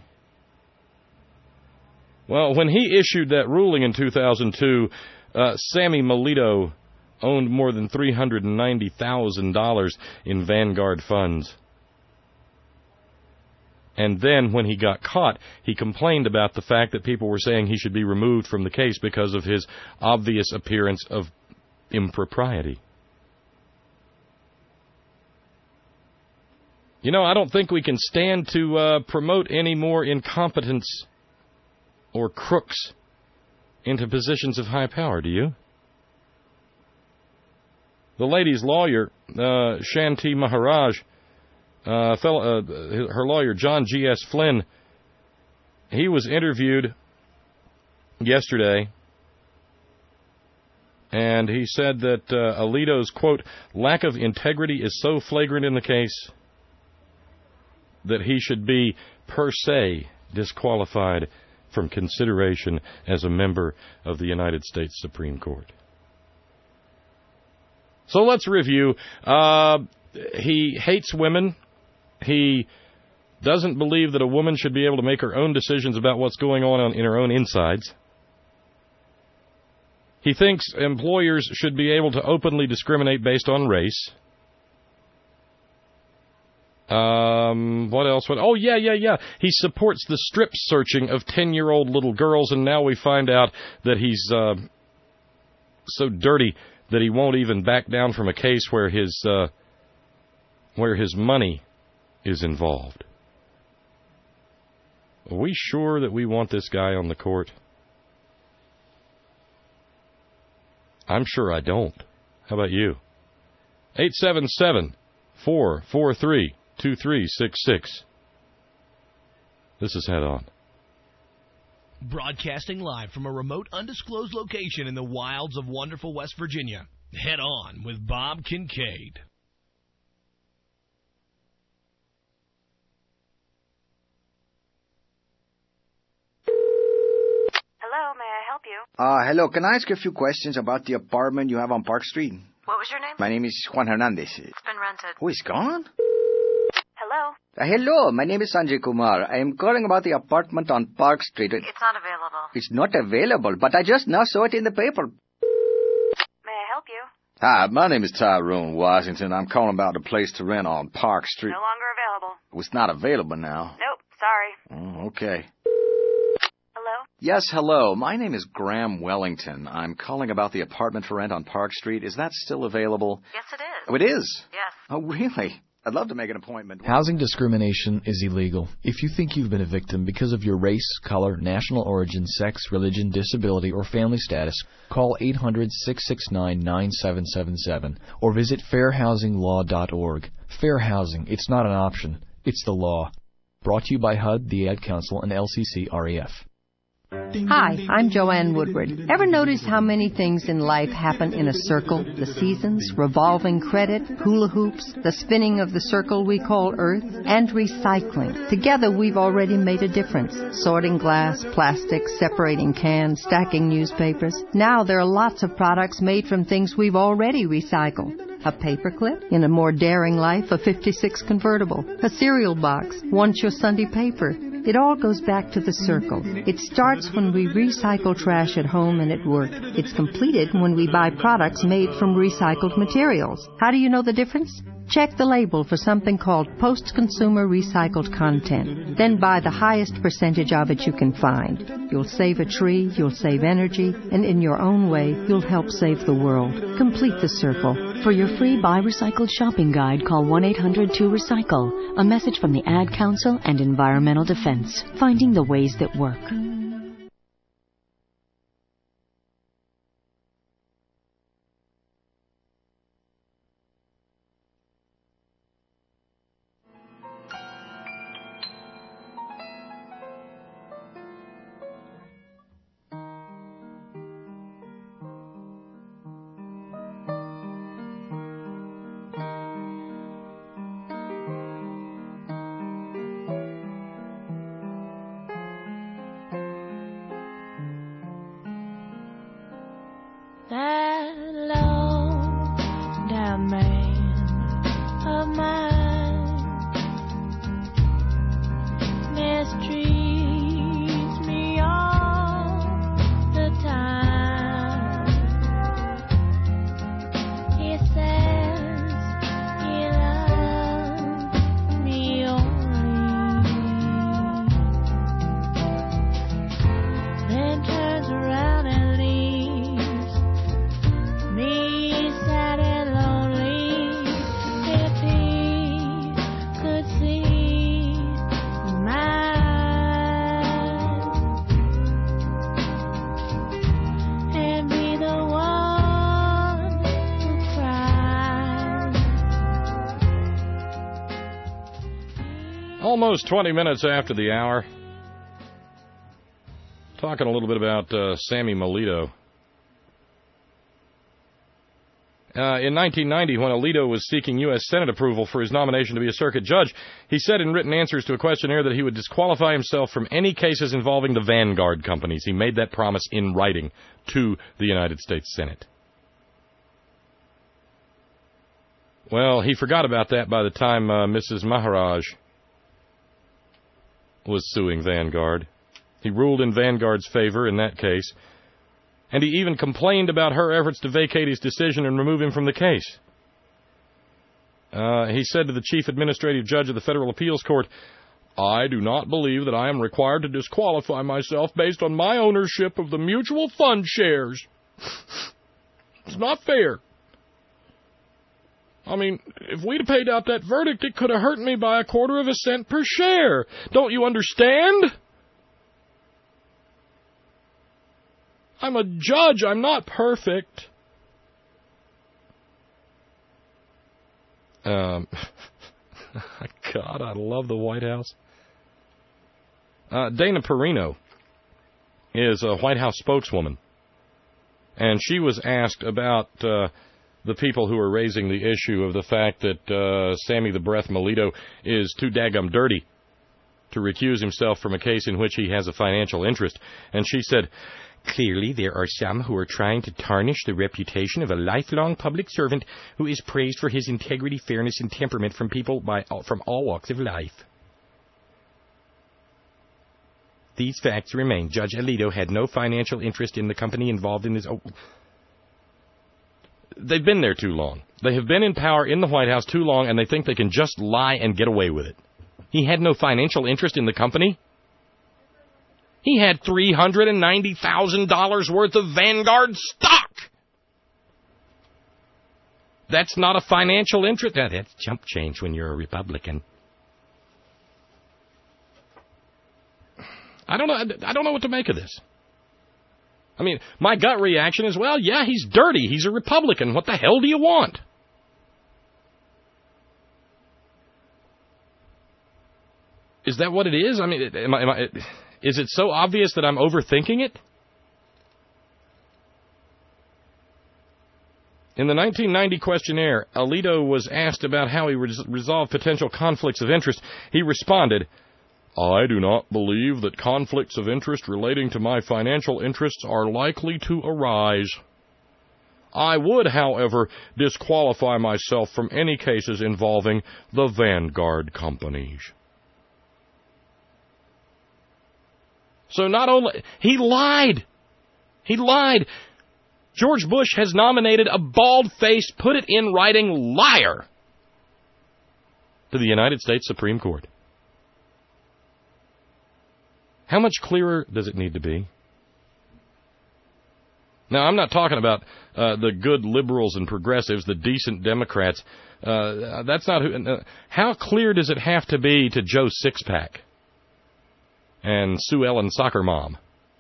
[SPEAKER 1] Well, when he issued that ruling in 2002, Sammy Melito owned more than $390,000 in Vanguard funds. And then, when he got caught, he complained about the fact that people were saying he should be removed from the case because of his obvious appearance of impropriety. You know, I don't think we can stand to promote any more incompetence or crooks into positions of high power, do you? The lady's lawyer, Shanti Maharaj, her lawyer, John G.S. Flynn, he was interviewed yesterday, and he said that Alito's, quote, lack of integrity is so flagrant in the case that he should be, per se, disqualified from consideration as a member of the United States Supreme Court. So let's review. He hates women. He doesn't believe that a woman should be able to make her own decisions about what's going on in her own insides. He thinks employers should be able to openly discriminate based on race. What else? Oh, yeah. He supports the strip searching of 10-year-old little girls, and now we find out that he's so dirty that he won't even back down from a case where his money is involved. Are we sure that we want this guy on the court? I'm sure I don't. How about you? 877-443-2366. This is Head On.
[SPEAKER 4] Broadcasting live from a remote, undisclosed location in the wilds of wonderful West Virginia. Head On with Bob Kincaid.
[SPEAKER 7] Hello, may I help you?
[SPEAKER 8] Hello. Can I ask you a few questions about the apartment you have on Park Street?
[SPEAKER 7] What was your name?
[SPEAKER 8] My name is Juan Hernandez.
[SPEAKER 7] It's been rented.
[SPEAKER 8] Oh, he's gone?
[SPEAKER 7] Hello?
[SPEAKER 8] Hello, my name is Sanjay Kumar. I am calling about the apartment on Park Street.
[SPEAKER 7] It's not available.
[SPEAKER 8] It's not available, but I just now saw it in the paper.
[SPEAKER 7] May I help you?
[SPEAKER 8] Hi, my name is Tyrone Washington. I'm calling about a place to rent on Park Street.
[SPEAKER 7] No longer available.
[SPEAKER 8] Oh, it's not available now.
[SPEAKER 7] Nope, sorry.
[SPEAKER 8] Oh, okay.
[SPEAKER 7] Hello?
[SPEAKER 8] Yes, hello. My name is Graham Wellington. I'm calling about the apartment for rent on Park Street. Is that still available?
[SPEAKER 7] Yes, it is.
[SPEAKER 8] Oh, it is?
[SPEAKER 7] Yes.
[SPEAKER 8] Oh, really? I'd love to make an appointment.
[SPEAKER 23] Housing discrimination is illegal. If you think you've been a victim because of your race, color, national origin, sex, religion, disability, or family status, call 800-669-9777 or visit fairhousinglaw.org. Fair housing, it's not an option. It's the law. Brought to you by HUD, the Ad Council, and LCC-REF.
[SPEAKER 24] Hi, I'm Joanne Woodward. Ever notice how many things in life happen in a circle? The seasons, revolving credit, hula hoops, the spinning of the circle we call Earth, and recycling. Together we've already made a difference. Sorting glass, plastic, separating cans, stacking newspapers. Now there are lots of products made from things we've already recycled. A paperclip, in a more daring life, a 56 convertible, a cereal box, once your Sunday paper. It all goes back to the circle. It starts when we recycle trash at home and at work. It's completed when we buy products made from recycled materials. How do you know the difference? Check the label for something called post-consumer recycled content. Then buy the highest percentage of it you can find. You'll save a tree, you'll save energy, and in your own way, you'll help save the world. Complete the circle.
[SPEAKER 25] For your free Buy Recycled shopping guide, call 1-800-2-RECYCLE. A message from the Ad Council and Environmental Defense. Finding the ways that work.
[SPEAKER 26] That low down man of mine mistreats me all the time. He says he loves me only, then turns around and leaves me sad and lonely. If he could see mine and be the one who cries.
[SPEAKER 1] Almost 20 minutes after the hour. Talking a little bit about Sammy Melito. In 1990, when Alito was seeking U.S. Senate approval for his nomination to be a circuit judge, he said in written answers to a questionnaire that he would disqualify himself from any cases involving the Vanguard companies. He made that promise in writing to the United States Senate. Well, he forgot about that by the time Mrs. Maharaj was suing Vanguard. He ruled in Vanguard's favor in that case. And he even complained about her efforts to vacate his decision and remove him from the case. He said to the chief administrative judge of the Federal Appeals Court, "I do not believe that I am required to disqualify myself based on my ownership of the mutual fund shares. It's not fair. I mean, if we'd have paid out that verdict, it could have hurt me by 1/4 cent per share. Don't you understand? I'm a judge. I'm not perfect." God, I love the White House. Dana Perino is a White House spokeswoman, and she was asked about the people who are raising the issue of the fact that Sammy the Breath Melito is too daggum dirty to recuse himself from a case in which he has a financial interest. And she said, "Clearly, there are some who are trying to tarnish the reputation of a lifelong public servant who is praised for his integrity, fairness, and temperament from people from all walks of life. These facts remain. Judge Alito had no financial interest in the company involved in this." Oh. They've been there too long. They have been in power in the White House too long, and they think they can just lie and get away with it. He had no financial interest in the company. He had $390,000 worth of Vanguard stock. That's not a financial interest. That's chump change when you're a Republican. I don't know what to make of this. I mean, my gut reaction is, well, yeah, he's dirty. He's a Republican. What the hell do you want? Is that what it is? I mean, is it so obvious that I'm overthinking it? In the 1990 questionnaire, Alito was asked about how he resolved potential conflicts of interest. He responded, "I do not believe that conflicts of interest relating to my financial interests are likely to arise. I would, however, disqualify myself from any cases involving the Vanguard companies." So not only... He lied. George Bush has nominated a bald-faced, put-it-in-writing liar to the United States Supreme Court. How much clearer does it need to be? Now, I'm not talking about the good liberals and progressives, the decent Democrats. That's not who... how clear does it have to be to Joe Sixpack and Sue Ellen Soccer Mom?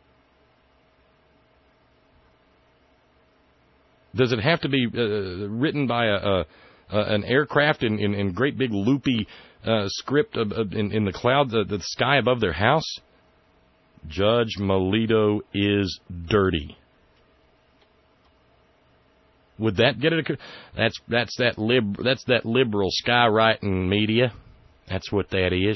[SPEAKER 1] Does it have to be written by an aircraft in great big loopy script in the cloud, the sky above their house? Judge Melito is dirty. Would that get it? That's that liberal skywriting media. That's what that is.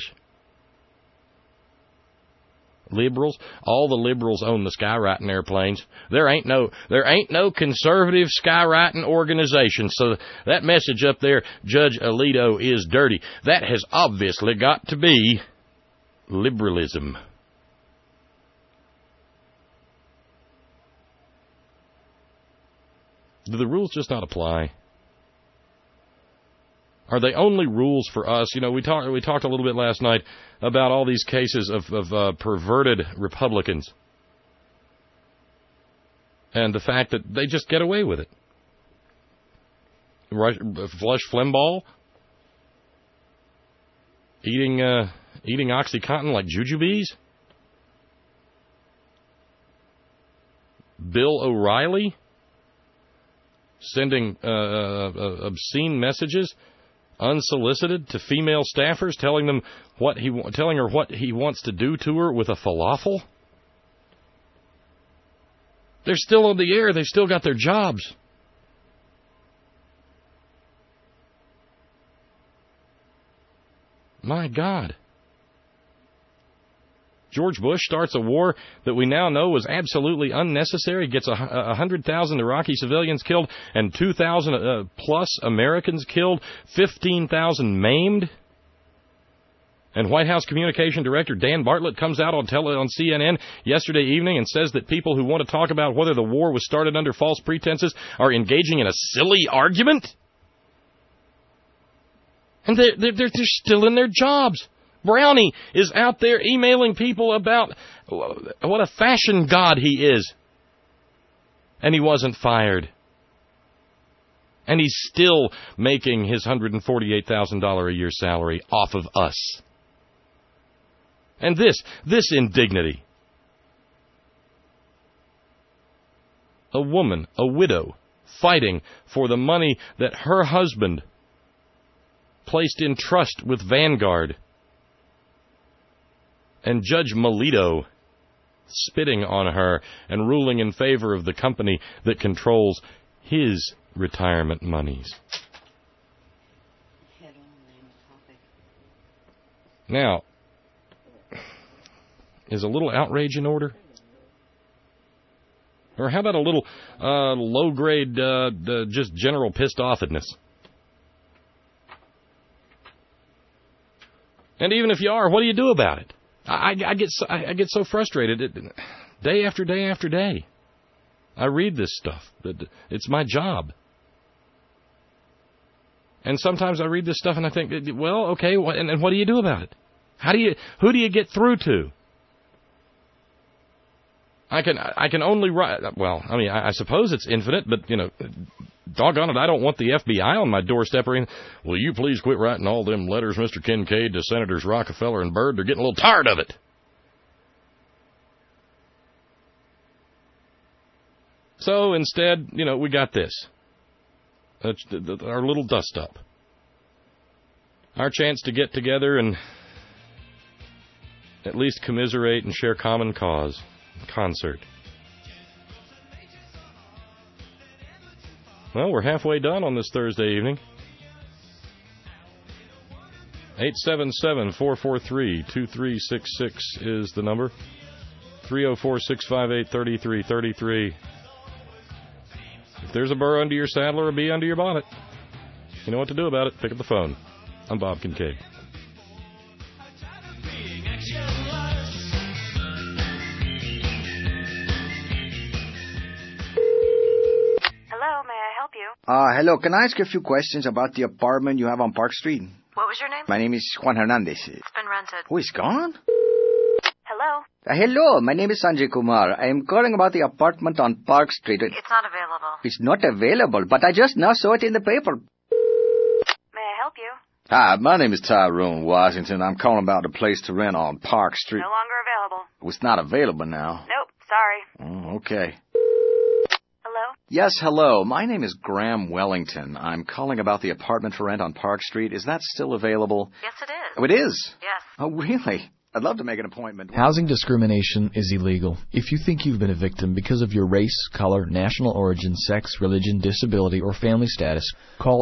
[SPEAKER 1] Liberals, all the liberals own the skywriting airplanes. There ain't no conservative skywriting organization. So that message up there, Judge Alito is dirty, that has obviously got to be liberalism. Do the rules just not apply? Are they only rules for us? You know, we talked a little bit last night about all these cases of perverted Republicans and the fact that they just get away with it. Flush Flimbaugh eating OxyContin like jujubes. Bill O'Reilly sending obscene messages unsolicited to female staffers, telling her what he wants to do to her with a falafel. They're still on the air. They've still got their jobs. My God. George Bush starts a war that we now know was absolutely unnecessary, gets 100,000 Iraqi civilians killed and 2,000 plus Americans killed, 15,000 maimed. And White House Communication Director Dan Bartlett comes out on CNN yesterday evening and says that people who want to talk about whether the war was started under false pretenses are engaging in a silly argument. And they're still in their jobs. Brownie is out there emailing people about what a fashion god he is. And he wasn't fired. And he's still making his $148,000 a year salary off of us. And this indignity. A woman, a widow, fighting for the money that her husband placed in trust with Vanguard. And Judge Melito spitting on her and ruling in favor of the company that controls his retirement monies. Now, is a little outrage in order? Or how about a little low-grade, just general pissed-offedness? And even if you are, what do you do about it? I get so frustrated day after day after day. I read this stuff. It's my job. And sometimes I read this stuff and I think, well, okay, and what do you do about it? Who do you get through to? I can only write. Well, I mean, I suppose it's infinite, but doggone it, I don't want the FBI on my doorstep or anything. Will you please quit writing all them letters, Mr. Kincaid, to Senators Rockefeller and Byrd? They're getting a little tired of it. So instead, we got this. Our little dust-up. Our chance to get together and at least commiserate and share common cause. Concert. Well, we're halfway done on this Thursday evening. 877-443-2366 is the number. 304-658-3333. If there's a burr under your saddle or a bee under your bonnet, you know what to do about it. Pick up the phone. I'm Bob Kincaid.
[SPEAKER 7] Hello, may I help you?
[SPEAKER 2] Hello. Can I ask you a few questions about the apartment you have on Park Street?
[SPEAKER 7] What was your name?
[SPEAKER 2] My name is Juan Hernandez.
[SPEAKER 7] It's been rented.
[SPEAKER 2] Oh, he's gone?
[SPEAKER 7] Hello?
[SPEAKER 2] Hello, my name is Sanjay Kumar. I am calling about the apartment on Park Street.
[SPEAKER 7] It's not available.
[SPEAKER 2] It's not available, but I just now saw it in the paper.
[SPEAKER 7] May I help you?
[SPEAKER 2] Hi, my name is Tyrone Washington. I'm calling about a place to rent on Park Street.
[SPEAKER 7] No longer available.
[SPEAKER 2] Oh, it's not available now.
[SPEAKER 7] Nope, sorry.
[SPEAKER 2] Oh, okay.
[SPEAKER 7] Hello?
[SPEAKER 8] Yes, hello. My name is Graham Wellington. I'm calling about the apartment for rent on Park Street. Is that still available?
[SPEAKER 7] Yes, it is.
[SPEAKER 8] Oh, it is?
[SPEAKER 7] Yes.
[SPEAKER 8] Oh, really? I'd love to make an appointment.
[SPEAKER 23] Housing discrimination is illegal. If you think you've been a victim because of your race, color, national origin, sex, religion, disability, or family status, call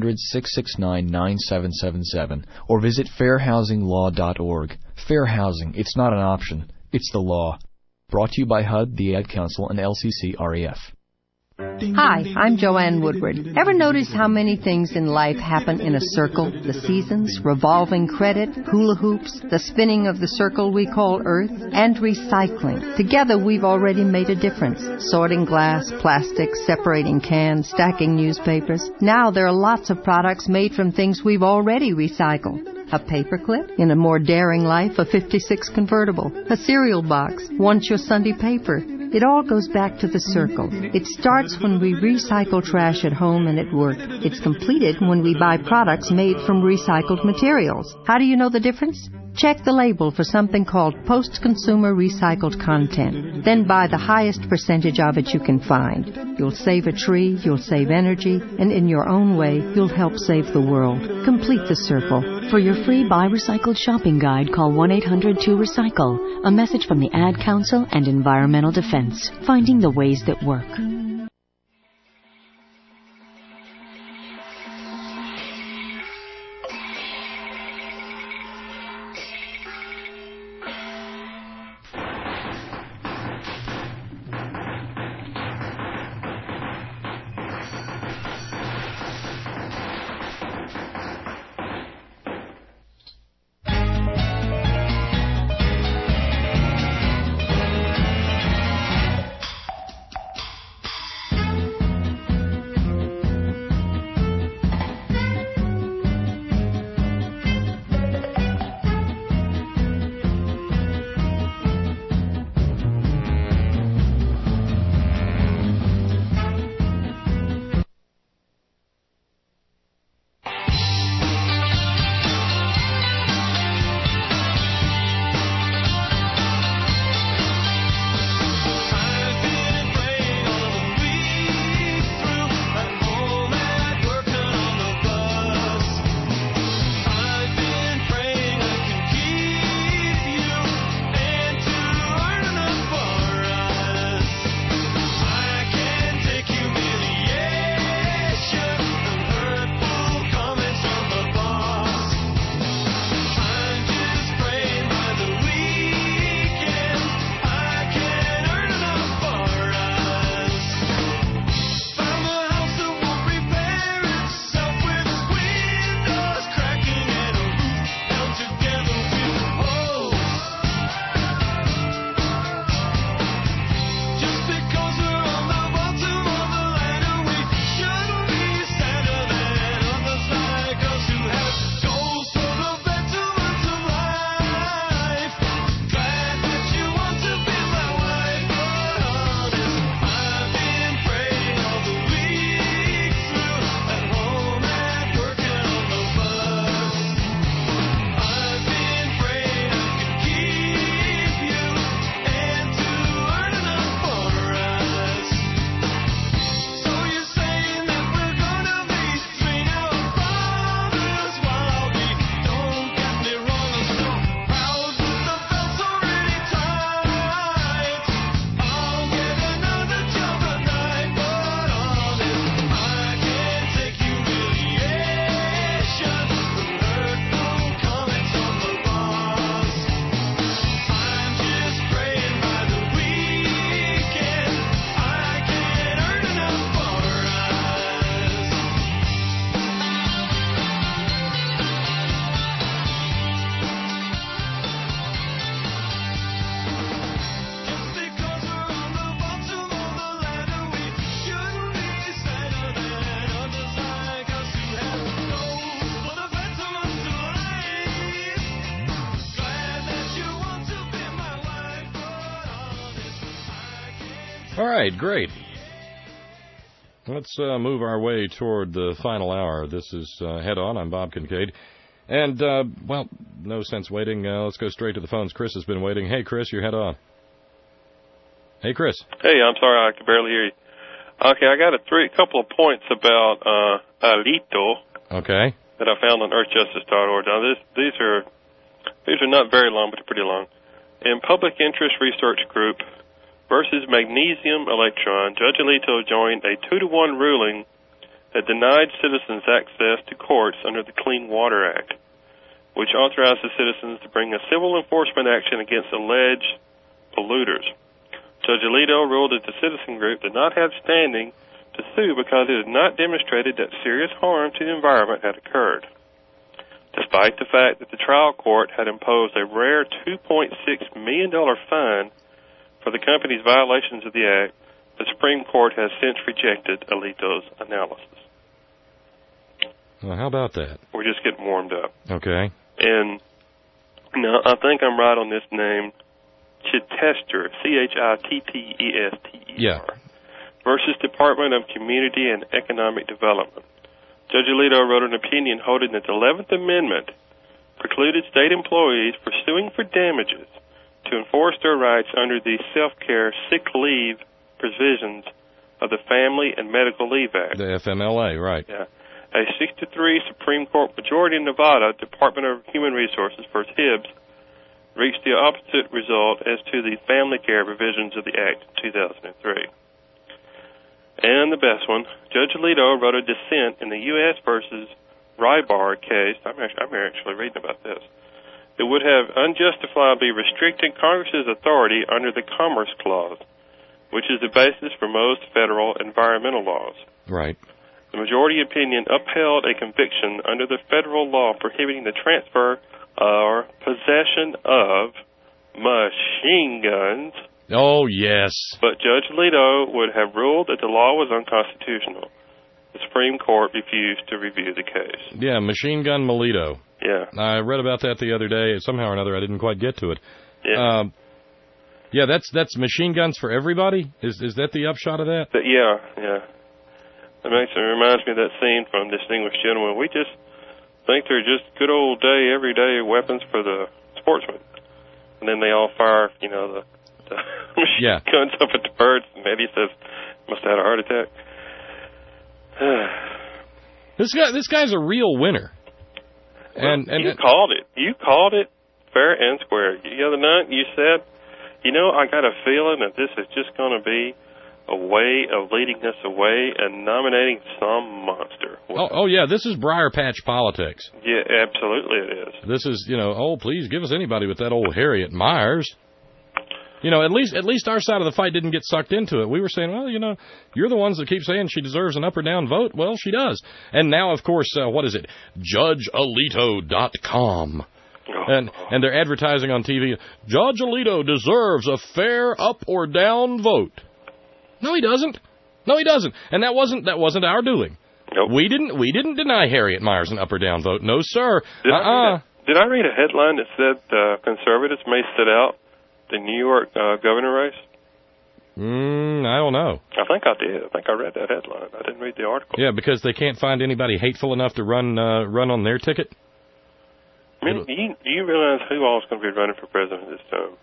[SPEAKER 23] 800-669-9777 or visit fairhousinglaw.org. Fair housing, it's not an option. It's the law. Brought to you by HUD, the Ad Council, and LCC-REF.
[SPEAKER 24] Hi, I'm Joanne Woodward. Ever notice how many things in life happen in a circle? The seasons, revolving credit, hula hoops, the spinning of the circle we call Earth, and recycling. Together we've already made a difference. Sorting glass, plastic, separating cans, stacking newspapers. Now there are lots of products made from things we've already recycled. A paperclip? In a more daring life, a 56 convertible. A cereal box. Want your Sunday paper? It all goes back to the circle. It starts when we recycle trash at home and at work. It's completed when we buy products made from recycled materials. How do you know the difference? Check the label for something called post-consumer recycled content. Then buy the highest percentage of it you can find. You'll save a tree, you'll save energy, and in your own way, you'll help save the world. Complete the circle.
[SPEAKER 25] For your free Buy Recycled shopping guide, call 1-800-2RECYCLE. A message from the Ad Council and Environmental Defense. Finding the ways that work.
[SPEAKER 1] All right, great. Let's move our way toward the final hour. This is Head On. I'm Bob Kincaid. And, well, no sense waiting. Let's go straight to the phones. Chris has been waiting. Hey, Chris, you're Head On. Hey, Chris.
[SPEAKER 9] Hey, I'm sorry, I can barely hear you. Okay, I got a couple of points about Alito.
[SPEAKER 1] Okay.
[SPEAKER 9] That I found on earthjustice.org. Now, these are not very long, but they're pretty long. In Public Interest Research Group versus Magnesium Electron, Judge Alito joined a 2-to-1 ruling that denied citizens access to courts under the Clean Water Act, which authorizes citizens to bring a civil enforcement action against alleged polluters. Judge Alito ruled that the citizen group did not have standing to sue because it had not demonstrated that serious harm to the environment had occurred. Despite the fact that the trial court had imposed a rare $2.6 million fine for the company's violations of the Act, the Supreme Court has since rejected Alito's analysis.
[SPEAKER 1] Well, how about that?
[SPEAKER 9] We're just getting warmed up.
[SPEAKER 1] Okay.
[SPEAKER 9] And now I think I'm right on this name, Chittester, Chittester,
[SPEAKER 1] yeah,
[SPEAKER 9] versus Department of Community and Economic Development. Judge Alito wrote an opinion holding that the 11th Amendment precluded state employees pursuing for damages to enforce their rights under the self-care sick leave provisions of the Family and Medical Leave Act.
[SPEAKER 1] The FMLA, right.
[SPEAKER 9] Yeah. A 6-3 Supreme Court majority in Nevada, Department of Human Resources versus Hibbs, reached the opposite result as to the family care provisions of the Act in 2003. And the best one, Judge Alito wrote a dissent in the U.S. versus Rybar case. I'm actually reading about this. It would have unjustifiably restricted Congress's authority under the Commerce Clause, which is the basis for most federal environmental laws.
[SPEAKER 1] Right.
[SPEAKER 9] The majority opinion upheld a conviction under the federal law prohibiting the transfer or possession of machine guns.
[SPEAKER 1] Oh, yes.
[SPEAKER 9] But Judge Alito would have ruled that the law was unconstitutional. The Supreme Court refused to review the case.
[SPEAKER 1] Yeah, Machine Gun Melito.
[SPEAKER 9] Yeah.
[SPEAKER 1] I read about that the other day. Somehow or another, I didn't quite get to it.
[SPEAKER 9] Yeah.
[SPEAKER 1] Yeah, that's machine guns for everybody? Is that the upshot of that?
[SPEAKER 9] Yeah. It reminds me of that scene from Distinguished Gentlemen. We just think they're just good old everyday weapons for the sportsmen. And then they all fire, the machine guns up at the birds, and Eddie says, must have had a heart attack.
[SPEAKER 1] This guy's a real winner. And
[SPEAKER 9] you called it. You called it fair and square. The other night you said, I got a feeling that this is just going to be a way of leading us away and nominating some monster.
[SPEAKER 1] Oh yeah, this is Briar Patch politics.
[SPEAKER 9] Yeah, absolutely it is.
[SPEAKER 1] This is, please give us anybody with that old Harriet Myers. At least our side of the fight didn't get sucked into it. We were saying, well, you're the ones that keep saying she deserves an up or down vote. Well, she does. And now, of course, what is it? JudgeAlito.com. And they're advertising on TV, Judge Alito deserves a fair up or down vote. No, he doesn't. And that wasn't our doing.
[SPEAKER 9] Nope.
[SPEAKER 1] We didn't deny Harriet Myers an up or down vote. No, sir.
[SPEAKER 9] Did I read a headline that said conservatives may sit out the New York governor race?
[SPEAKER 1] I don't know.
[SPEAKER 9] I think I did. I think I read that headline. I didn't read the article.
[SPEAKER 1] Yeah, because they can't find anybody hateful enough to run on their ticket.
[SPEAKER 9] I mean, do you realize who all is going to be running for president this time?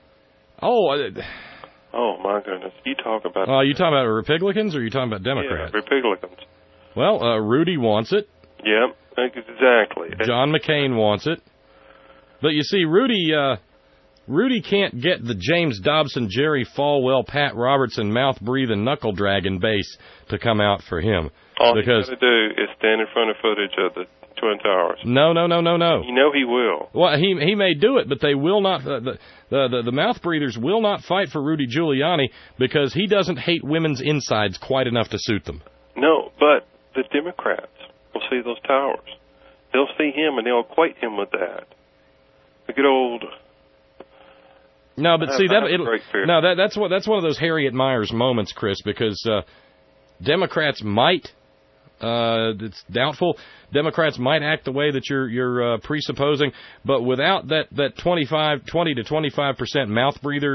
[SPEAKER 9] Oh, my goodness. You talk about...
[SPEAKER 1] you talking about Republicans or are you talking about Democrats?
[SPEAKER 9] Yeah, Republicans.
[SPEAKER 1] Well, Rudy wants it.
[SPEAKER 9] Yep, exactly.
[SPEAKER 1] John McCain wants it. But you see, Rudy can't get the James Dobson, Jerry Falwell, Pat Robertson, mouth-breathing, knuckle-dragging base to come out for him.
[SPEAKER 9] All he's got to do is stand in front of footage of the Twin Towers.
[SPEAKER 1] No.
[SPEAKER 9] He will.
[SPEAKER 1] Well, he may do it, but they will not. The mouth breathers will not fight for Rudy Giuliani because he doesn't hate women's insides quite enough to suit them.
[SPEAKER 9] No, but the Democrats will see those towers. They'll see him and they'll equate him with that. The good old.
[SPEAKER 1] No, but see that's one of those Harriet Myers moments, Chris, because Democrats might It's doubtful. Democrats might act the way that you're presupposing, but without that 20 to 25% mouth breather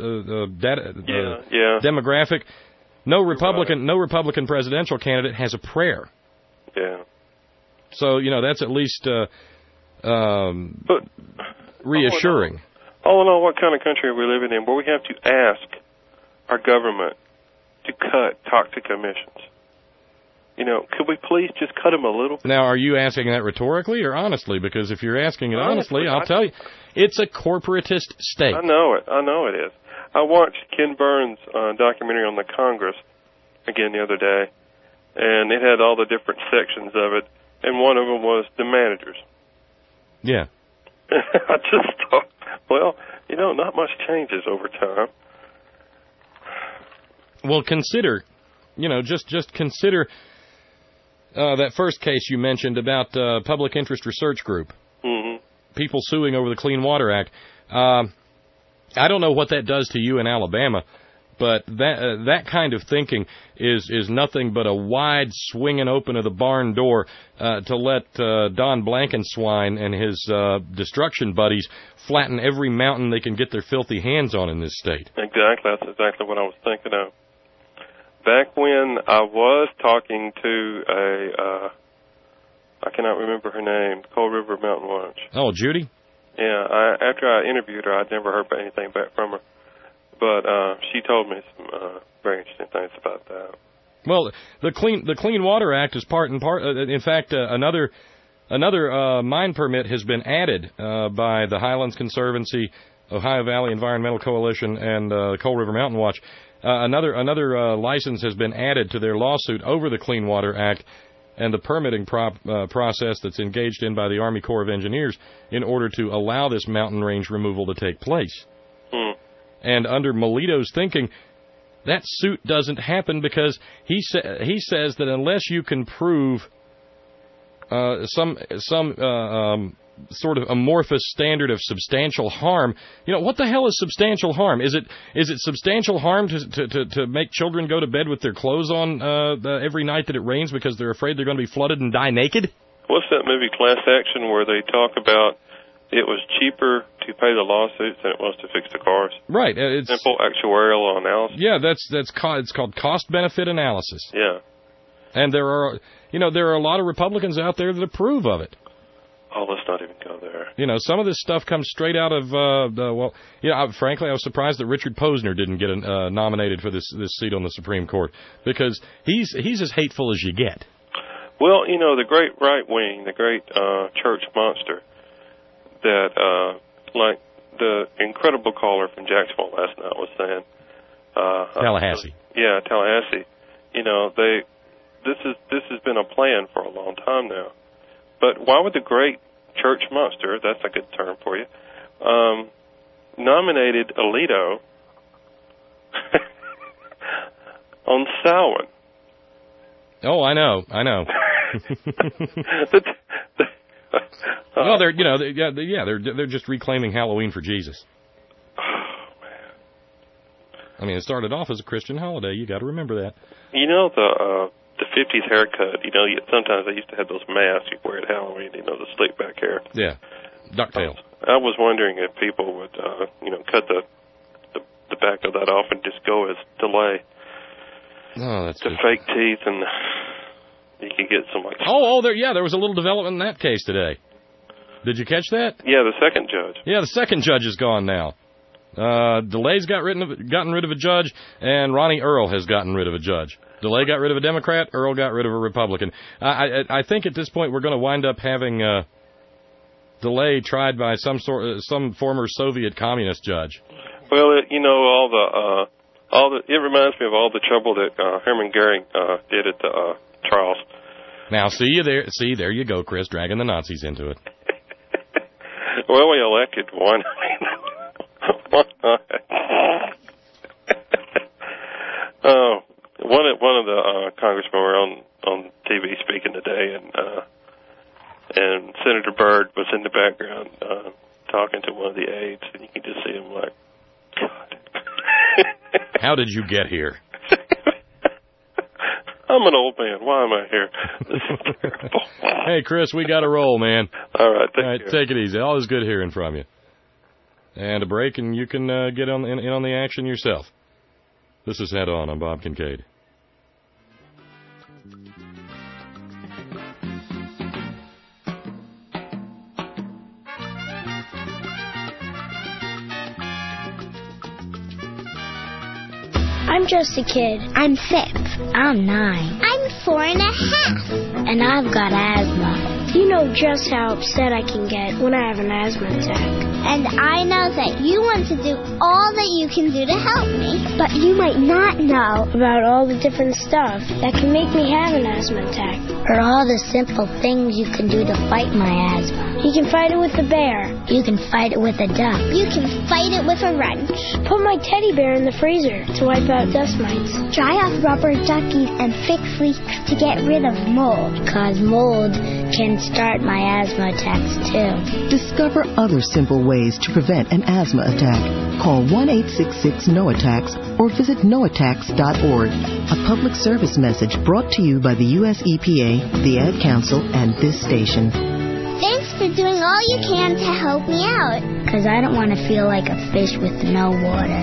[SPEAKER 1] demographic, no Republican presidential candidate has a prayer.
[SPEAKER 9] Yeah.
[SPEAKER 1] So that's at least reassuring.
[SPEAKER 9] All in all, what kind of country are we living in where we have to ask our government to cut toxic emissions? Could we please just cut them a little bit?
[SPEAKER 1] Now, are you asking that rhetorically or honestly? Because if you're asking it honestly, I'll tell you, it's a corporatist state.
[SPEAKER 9] I know it is. I watched Ken Burns' documentary on the Congress again the other day, and it had all the different sections of it, and one of them was the managers.
[SPEAKER 1] Yeah.
[SPEAKER 9] I just thought, well, not much changes over time.
[SPEAKER 1] Well, consider, just consider that first case you mentioned about Public Interest Research Group.
[SPEAKER 9] Mm-hmm.
[SPEAKER 1] People suing over the Clean Water Act. I don't know what that does to you in Alabama, but that kind of thinking is nothing but a wide swinging open of the barn door to let Don Blankenswine and his destruction buddies flatten every mountain they can get their filthy hands on in this state.
[SPEAKER 9] Exactly. That's exactly what I was thinking of. Back when I was talking to I cannot remember her name, Cold River Mountain Watch.
[SPEAKER 1] Oh, Judy?
[SPEAKER 9] Yeah, after I interviewed her, I'd never heard anything back from her. But she told me some very interesting things about that.
[SPEAKER 1] Well, the Clean Water Act is part and part. In fact, another mine permit has been added by the Highlands Conservancy, Ohio Valley Environmental Coalition, and Cold River Mountain Watch. Another license has been added to their lawsuit over the Clean Water Act and the permitting process that's engaged in by the Army Corps of Engineers in order to allow this mountain range removal to take place. And under Melito's thinking, that suit doesn't happen because he says that unless you can prove some sort of amorphous standard of substantial harm, what the hell is substantial harm? Is it substantial harm to make children go to bed with their clothes on every night that it rains because they're afraid they're going to be flooded and die naked?
[SPEAKER 9] What's that movie Class Action where they talk about it was cheaper to pay the lawsuits than it was to fix the cars?
[SPEAKER 1] Right. It's
[SPEAKER 9] simple actuarial analysis.
[SPEAKER 1] Yeah, it's called cost benefit analysis.
[SPEAKER 9] Yeah.
[SPEAKER 1] And there are a lot of Republicans out there that approve of it.
[SPEAKER 9] Oh, let's not even go there.
[SPEAKER 1] Some of this stuff comes straight out of frankly, I was surprised that Richard Posner didn't get nominated for this seat on the Supreme Court because he's as hateful as you get.
[SPEAKER 9] Well, the great right wing, the great church monster that, like the incredible caller from Jacksonville last night was saying,
[SPEAKER 1] Tallahassee.
[SPEAKER 9] Yeah, Tallahassee. This has been a plan for a long time now. But why would the great church monster, that's a good term for you, nominated Alito on Samhain?
[SPEAKER 1] Oh, I know. Well, they're just reclaiming Halloween for Jesus.
[SPEAKER 9] Oh, man.
[SPEAKER 1] I mean, it started off as a Christian holiday. You got to remember that.
[SPEAKER 9] The 50s haircut, sometimes they used to have those masks you wear at Halloween, the slick back hair.
[SPEAKER 1] Yeah, ducktails.
[SPEAKER 9] I was wondering if people would, cut the back of that off and just go as delay.
[SPEAKER 1] Oh, that's
[SPEAKER 9] the fake teeth, and you could get some
[SPEAKER 1] there was a little development in that case today. Did you catch that?
[SPEAKER 9] Yeah, the second judge.
[SPEAKER 1] Yeah, the second judge is gone now. DeLay's gotten rid of a judge, and Ronnie Earl has gotten rid of a judge. DeLay got rid of a Democrat, Earl got rid of a Republican. I think at this point we're going to wind up having DeLay tried by some former Soviet communist judge.
[SPEAKER 9] Well, it reminds me of all the trouble that Herman Goering did at the trials.
[SPEAKER 1] Now, there you go, Chris, dragging the Nazis into it.
[SPEAKER 9] Well, we elected one. One of the congressmen were on TV speaking today, and Senator Byrd was in the background talking to one of the aides, and you can just see him like, God.
[SPEAKER 1] How did you get here?
[SPEAKER 9] I'm an old man. Why am I here? This is terrible.
[SPEAKER 1] Hey, Chris, we got to roll, man.
[SPEAKER 9] All right,
[SPEAKER 1] take it easy. Always good hearing from you. And a break, and you can get in on the action yourself. This is Head On. I'm Bob Kincaid.
[SPEAKER 18] I'm just a kid. I'm 6. I'm 9. I'm 4.5. And I've got asthma. You know just how upset I can get when I have an asthma attack.
[SPEAKER 19] And I know that you want to do all that you can do to help me.
[SPEAKER 18] But you might not know about all the different stuff that can make me have an asthma attack.
[SPEAKER 19] Or all the simple things you can do to fight my asthma.
[SPEAKER 18] You can fight it with a bear.
[SPEAKER 19] You can fight it with a duck. You can fight it with a wrench.
[SPEAKER 18] Put my teddy bear in the freezer to wipe out dust mites.
[SPEAKER 19] Dry off rubber duckies and fix leaks to get rid of mold. 'Cause mold can start my asthma attacks too.
[SPEAKER 20] Discover other simple ways to prevent an asthma attack. Call 1-866-NO-ATTACKS or visit noattacks.org. A public service message brought to you by the U.S. EPA, the Ad Council, and this station.
[SPEAKER 19] Thanks for doing all you can to help me out. 'Cause I don't want to feel like a fish with no water.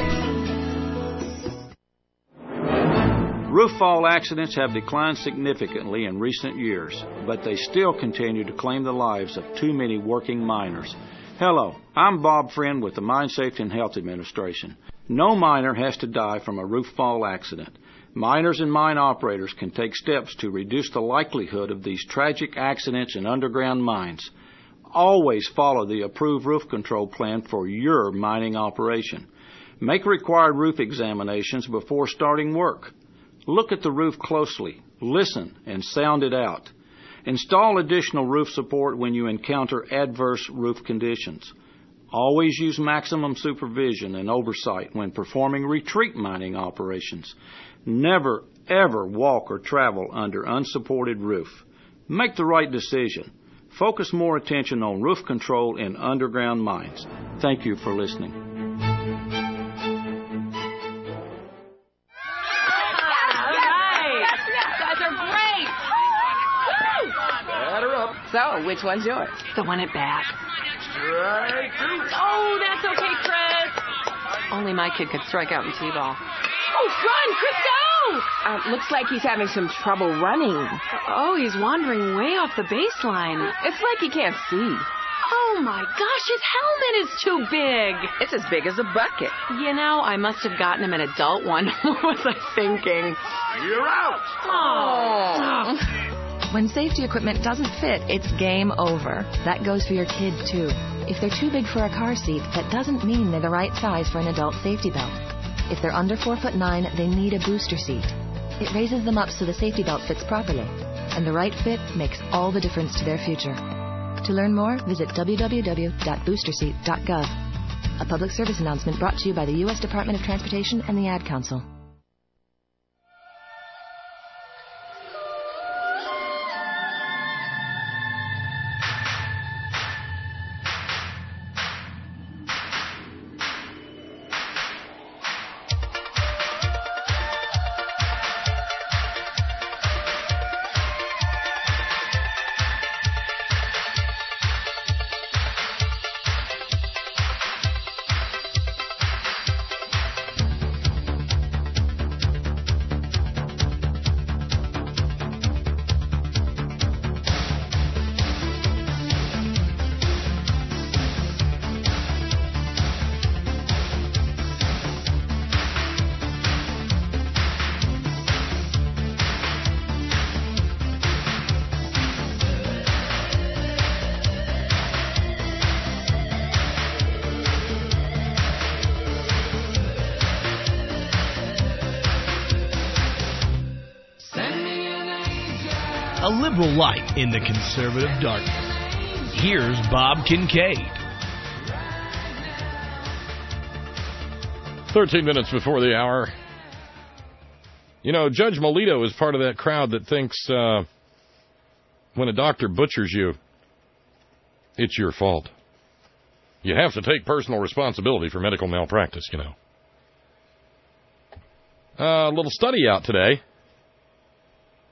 [SPEAKER 21] Roof fall accidents have declined significantly in recent years, but they still continue to claim the lives of too many working miners. Hello, I'm Bob Friend with the Mine Safety and Health Administration. No miner has to die from a roof fall accident. Miners and mine operators can take steps to reduce the likelihood of these tragic accidents in underground mines. Always follow the approved roof control plan for your mining operation. Make required roof examinations before starting work. Look at the roof closely, listen, and sound it out. Install additional roof support when you encounter adverse roof conditions. Always use maximum supervision and oversight when performing retreat mining operations. Never, ever walk or travel under unsupported roof. Make the right decision. Focus more attention on roof control in underground mines. Thank you for listening.
[SPEAKER 22] So, which one's yours?
[SPEAKER 5] The one at bat.
[SPEAKER 22] Strike two.
[SPEAKER 5] Oh, that's okay, Chris. Only my kid could strike out in T-ball.
[SPEAKER 22] Oh, run, Chris, go! Looks like he's having some trouble running.
[SPEAKER 5] Oh, he's wandering way off the baseline.
[SPEAKER 22] It's like he can't see.
[SPEAKER 5] Oh, my gosh, his helmet is too big.
[SPEAKER 22] It's as big as a bucket.
[SPEAKER 5] You know, I must have gotten him an adult one. What was I thinking?
[SPEAKER 22] You're out!
[SPEAKER 5] Oh.
[SPEAKER 3] When safety equipment doesn't fit, it's game over. That goes for your kid, too. If they're too big for a car seat, that doesn't mean they're the right size for an adult safety belt. If they're under 4'9", they need a booster seat. It raises them up so the safety belt fits properly. And the right fit makes all the difference to their future. To learn more, visit www.boosterseat.gov. A public service announcement brought to you by the U.S. Department of Transportation and the Ad Council.
[SPEAKER 4] A liberal light in the conservative darkness. Here's Bob Kincaid.
[SPEAKER 1] 13 minutes before the hour. You know, Judge Melito is part of that crowd that thinks when a doctor butchers you, it's your fault. You have to take personal responsibility for medical malpractice, you know. A little study out today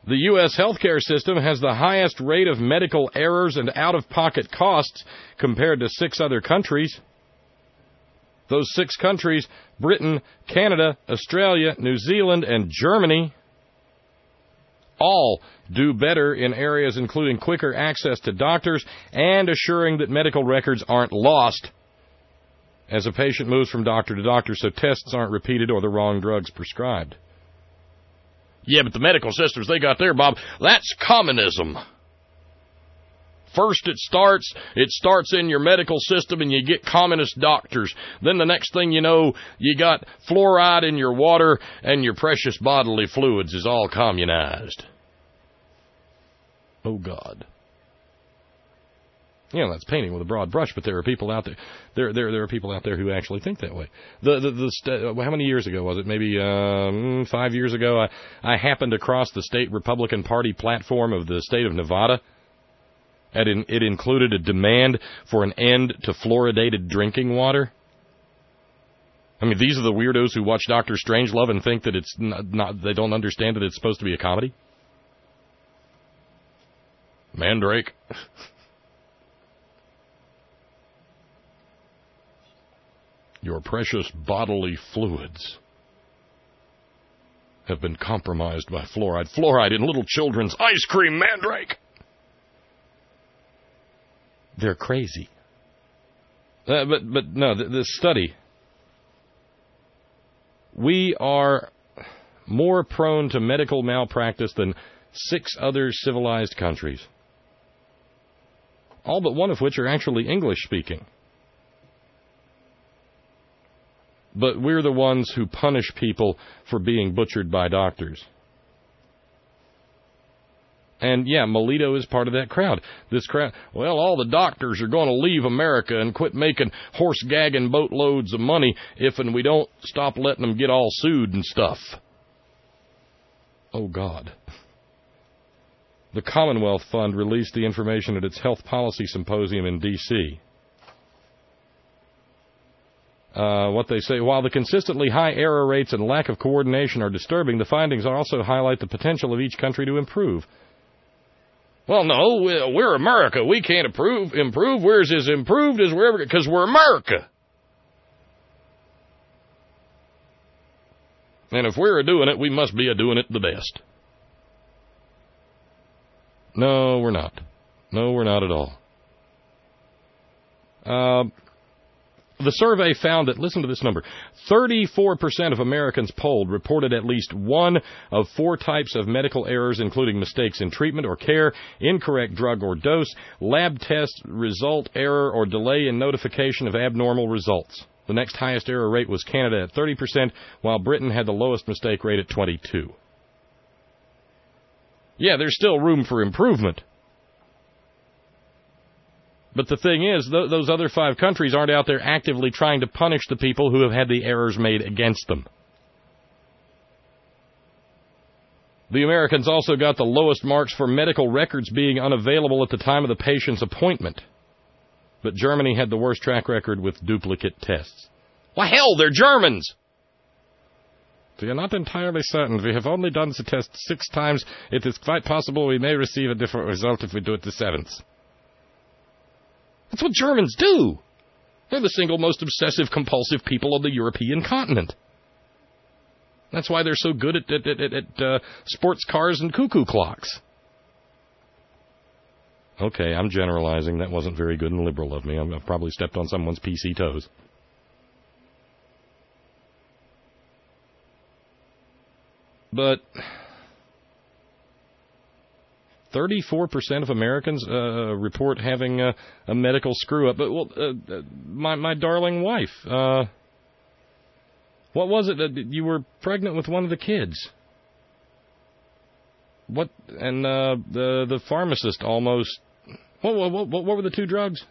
[SPEAKER 1] The U.S. healthcare system has the highest rate of medical errors and out-of-pocket costs compared to 6 other countries. Those 6 countries, Britain, Canada, Australia, New Zealand, and Germany, all do better in areas including quicker access to doctors and assuring that medical records aren't lost as a patient moves from doctor to doctor so tests aren't repeated or the wrong drugs prescribed. Yeah, but the medical systems they got there, Bob, that's communism. First it starts in your medical system and you get communist doctors. Then the next thing you know, you got fluoride in your water and your precious bodily fluids is all communized. Oh, God. You know, that's painting with a broad brush, but there are people out there. There are people out there who actually think that way. How many years ago was it? Maybe 5 years ago, I happened across the state Republican Party platform of the state of Nevada. And it included a demand for an end to fluoridated drinking water. I mean, these are the weirdos who watch Dr. Strangelove and think that it's not. They don't understand that it's supposed to be a comedy. Mandrake. Your precious bodily fluids have been compromised by fluoride. Fluoride in little children's ice cream, Mandrake! They're crazy. But no, this study, we are more prone to medical malpractice than 6 other civilized countries. All but one of which are actually English-speaking. But we're the ones who punish people for being butchered by doctors. And, yeah, Melito is part of that crowd. This crowd, well, all the doctors are going to leave America and quit making horse-gagging boatloads of money if and we don't stop letting them get all sued and stuff. Oh, God. The Commonwealth Fund released the information at its Health Policy Symposium in D.C. What they say, while the consistently high error rates and lack of coordination are disturbing, the findings also highlight the potential of each country to improve. Well, no, we're America. We can't improve. We're as improved as we're ever, because we're America. And if we're doing it, we must be doing it the best. No, we're not. No, we're not at all. The survey found that, listen to this number, 34% of Americans polled reported at least one of 4 types of medical errors, including mistakes in treatment or care, incorrect drug or dose, lab test result error, or delay in notification of abnormal results. The next highest error rate was Canada at 30%, while Britain had the lowest mistake rate at 22%. Yeah, there's still room for improvement. But the thing is, those other 5 countries aren't out there actively trying to punish the people who have had the errors made against them. The Americans also got the lowest marks for medical records being unavailable at the time of the patient's appointment. But Germany had the worst track record with duplicate tests. Well, hell, they're Germans! We are not entirely certain. We have only done the test 6 times. It is quite possible we may receive a different result if we do it the 7th. That's what Germans do. They're the single most obsessive, compulsive people on the European continent. That's why they're so good at sports cars and cuckoo clocks. Okay, I'm generalizing. That wasn't very good and liberal of me. I've probably stepped on someone's PC toes. But 34% of Americans report having a medical screw-up. But my darling wife, what was it? You were pregnant with one of the kids. What? And the pharmacist almost... What were the 2 drugs?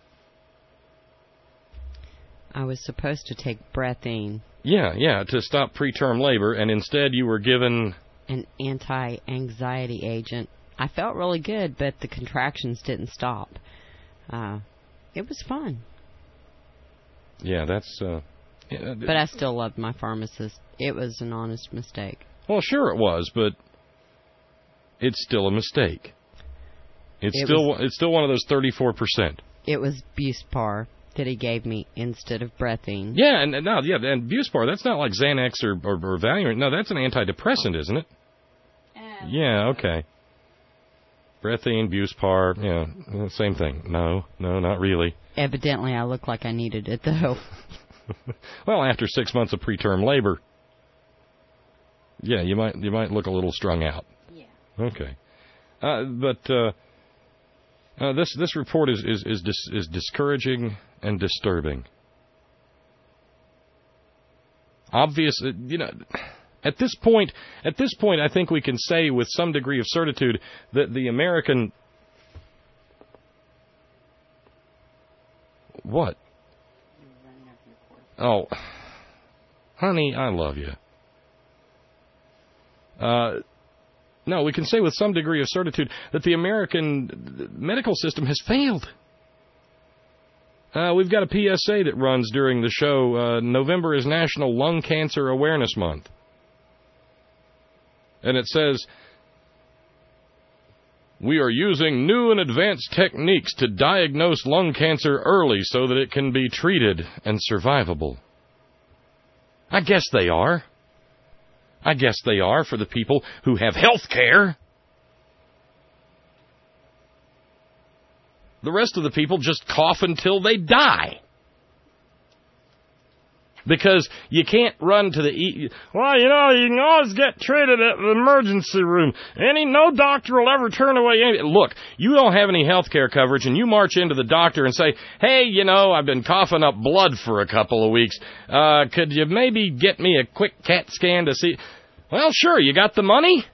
[SPEAKER 10] I was supposed to take Breathine.
[SPEAKER 1] Yeah, to stop preterm labor, and instead you were given...
[SPEAKER 10] an anti-anxiety agent. I felt really good, but the contractions didn't stop. It was fun.
[SPEAKER 1] Yeah, that's...
[SPEAKER 10] but I still loved my pharmacist. It was an honest mistake.
[SPEAKER 1] Well, sure it was, but it's still a mistake. It's still one of those 34%.
[SPEAKER 10] It was Buspar that he gave me instead of Brethine.
[SPEAKER 1] Yeah, and Buspar, that's not like Xanax or Valium. No, that's an antidepressant, isn't it? Yeah, okay. Brethine, Buspar, yeah, same thing. No, not really.
[SPEAKER 10] Evidently, I look like I needed it, though.
[SPEAKER 1] Well, after 6 months of preterm labor, yeah, you might look a little strung out.
[SPEAKER 10] Yeah.
[SPEAKER 1] Okay. This report is discouraging and disturbing. Obvious, at this point, I think we can say with some degree of certitude that the American... What? Oh, honey, I love you. No, we can say with some degree of certitude that the American medical system has failed. We've got a PSA that runs during the show. November is National Lung Cancer Awareness Month. And it says, we are using new and advanced techniques to diagnose lung cancer early so that it can be treated and survivable. I guess they are. I guess they are for the people who have health care. The rest of the people just cough until they die. Because you can't run to the... Well, you can always get treated at the emergency room. No doctor will ever turn away any... Look, you don't have any health care coverage, and you march into the doctor and say, hey, I've been coughing up blood for a couple of weeks. Could you maybe get me a quick CAT scan to see... Well, sure, you got the money?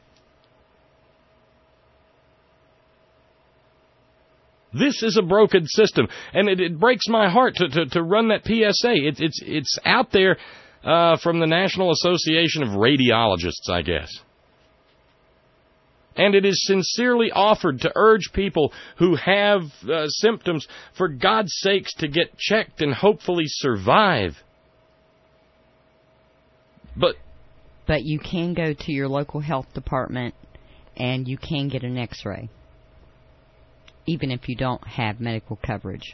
[SPEAKER 1] This is a broken system, and it breaks my heart to run that PSA. It's out there from the National Association of Radiologists, I guess. And it is sincerely offered to urge people who have symptoms, for God's sakes, to get checked and hopefully survive. But
[SPEAKER 10] you can go to your local health department and you can get an X-ray, even if you don't have medical coverage.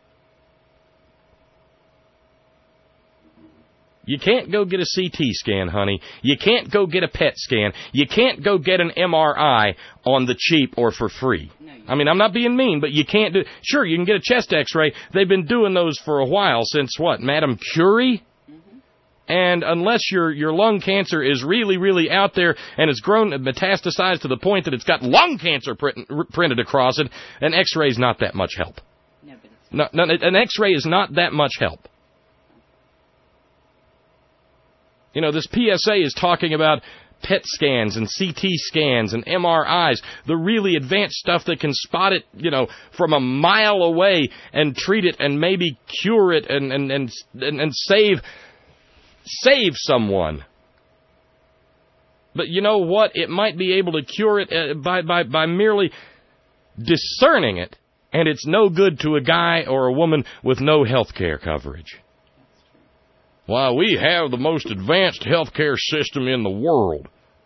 [SPEAKER 1] You can't go get a CT scan, honey. You can't go get a PET scan. You can't go get an MRI on the cheap or for free. I'm not being mean, but you can't do... Sure, you can get a chest X-ray. They've been doing those for a while, since what, Madame Curie? And unless your lung cancer is really, really out there and it's grown and metastasized to the point that it's got lung cancer printed across it, an X-ray is not that much help. No, an X-ray is not that much help. This PSA is talking about PET scans and CT scans and MRIs, the really advanced stuff that can spot it, from a mile away and treat it and maybe cure it and save someone. But you know what? It might be able to cure it by merely discerning it, and it's no good to a guy or a woman with no health care coverage. Why, we have the most advanced health care system in the world.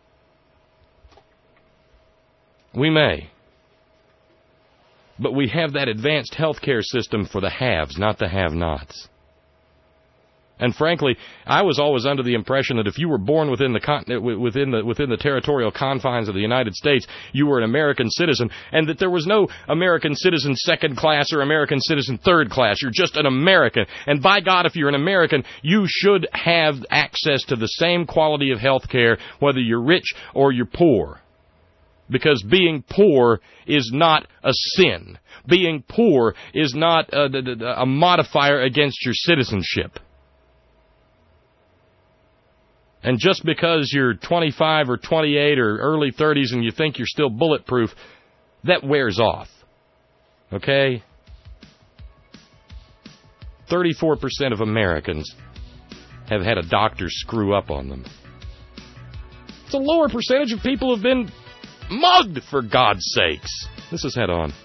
[SPEAKER 1] We may. But we have that advanced health care system for the haves, not the have-nots. And frankly, I was always under the impression that if you were born within the territorial confines of the United States, you were an American citizen, and that there was no American citizen second class or American citizen third class. You're just an American. And by God, if you're an American, you should have access to the same quality of health care, whether you're rich or you're poor. Because being poor is not a sin. Being poor is not a modifier against your citizenship. And just because you're 25 or 28 or early 30s and you think you're still bulletproof, that wears off. Okay? 34% of Americans have had a doctor screw up on them. It's a lower percentage of people who have been mugged, for God's sakes. This is Head On.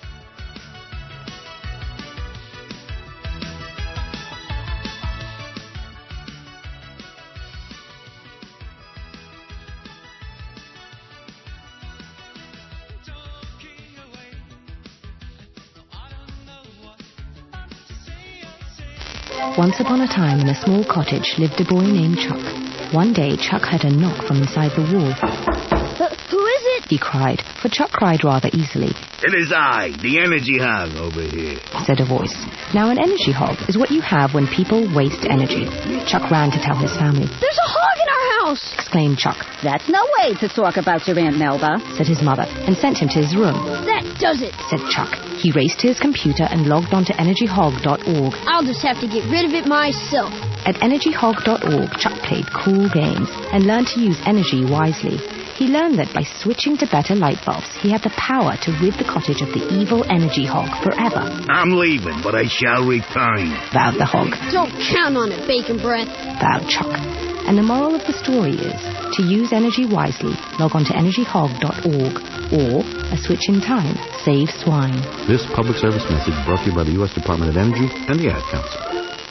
[SPEAKER 25] Once upon a time in a small cottage lived a boy named Chuck. One day, Chuck heard a knock from inside the wall.
[SPEAKER 18] Who is it?
[SPEAKER 25] He cried, for Chuck cried rather easily.
[SPEAKER 11] It is I, the energy hog over here.
[SPEAKER 25] Said a voice. Now, an energy hog is what you have when people waste energy. Chuck ran to tell his family.
[SPEAKER 18] There's a hog in our house!
[SPEAKER 25] Exclaimed Chuck.
[SPEAKER 12] That's no way to talk about your Aunt Melba,
[SPEAKER 25] said his mother, and sent him to his room.
[SPEAKER 18] That does it,
[SPEAKER 25] said Chuck. He raced to his computer and logged on to energyhog.org.
[SPEAKER 18] I'll just have to get rid of it myself.
[SPEAKER 25] At energyhog.org, Chuck played cool games and learned to use energy wisely. He learned that by switching to better light bulbs, he had the power to rid the cottage of the evil energy hog forever.
[SPEAKER 11] I'm leaving, but I shall return,
[SPEAKER 25] vowed the hog.
[SPEAKER 18] Don't count on it, bacon breath,
[SPEAKER 25] vowed Chuck. And the moral of the story is, to use energy wisely, log on to energyhog.org, or a switch in time saves swine.
[SPEAKER 13] This public service message brought to you by the U.S. Department of Energy and the Ad Council.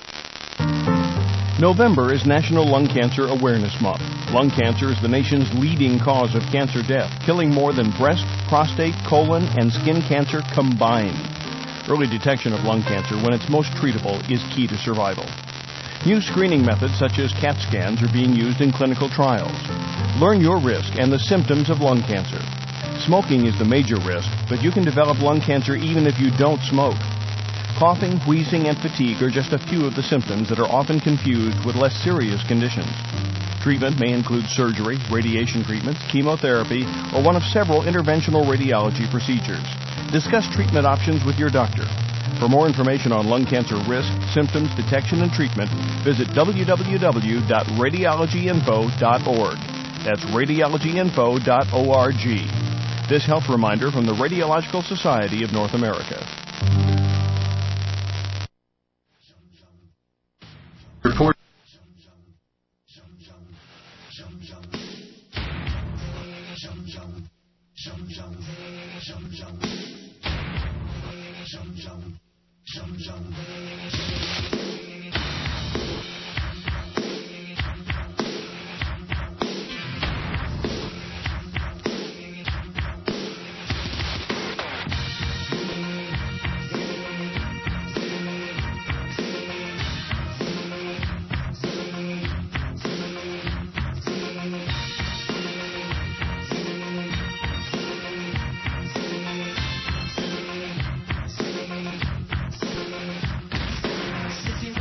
[SPEAKER 14] November is National Lung Cancer Awareness Month. Lung cancer is the nation's leading cause of cancer death, killing more than breast, prostate, colon, and skin cancer combined. Early detection of lung cancer, when it's most treatable, is key to survival. New screening methods such as CAT scans are being used in clinical trials. Learn your risk and the symptoms of lung cancer. Smoking is the major risk, but you can develop lung cancer even if you don't smoke. Coughing, wheezing, and fatigue are just a few of the symptoms that are often confused with less serious conditions. Treatment may include surgery, radiation treatments, chemotherapy, or one of several interventional radiology procedures. Discuss treatment options with your doctor. For more information on lung cancer risk, symptoms, detection, and treatment, visit www.radiologyinfo.org. That's radiologyinfo.org. This health reminder from the Radiological Society of North America. Report.
[SPEAKER 6] Sitting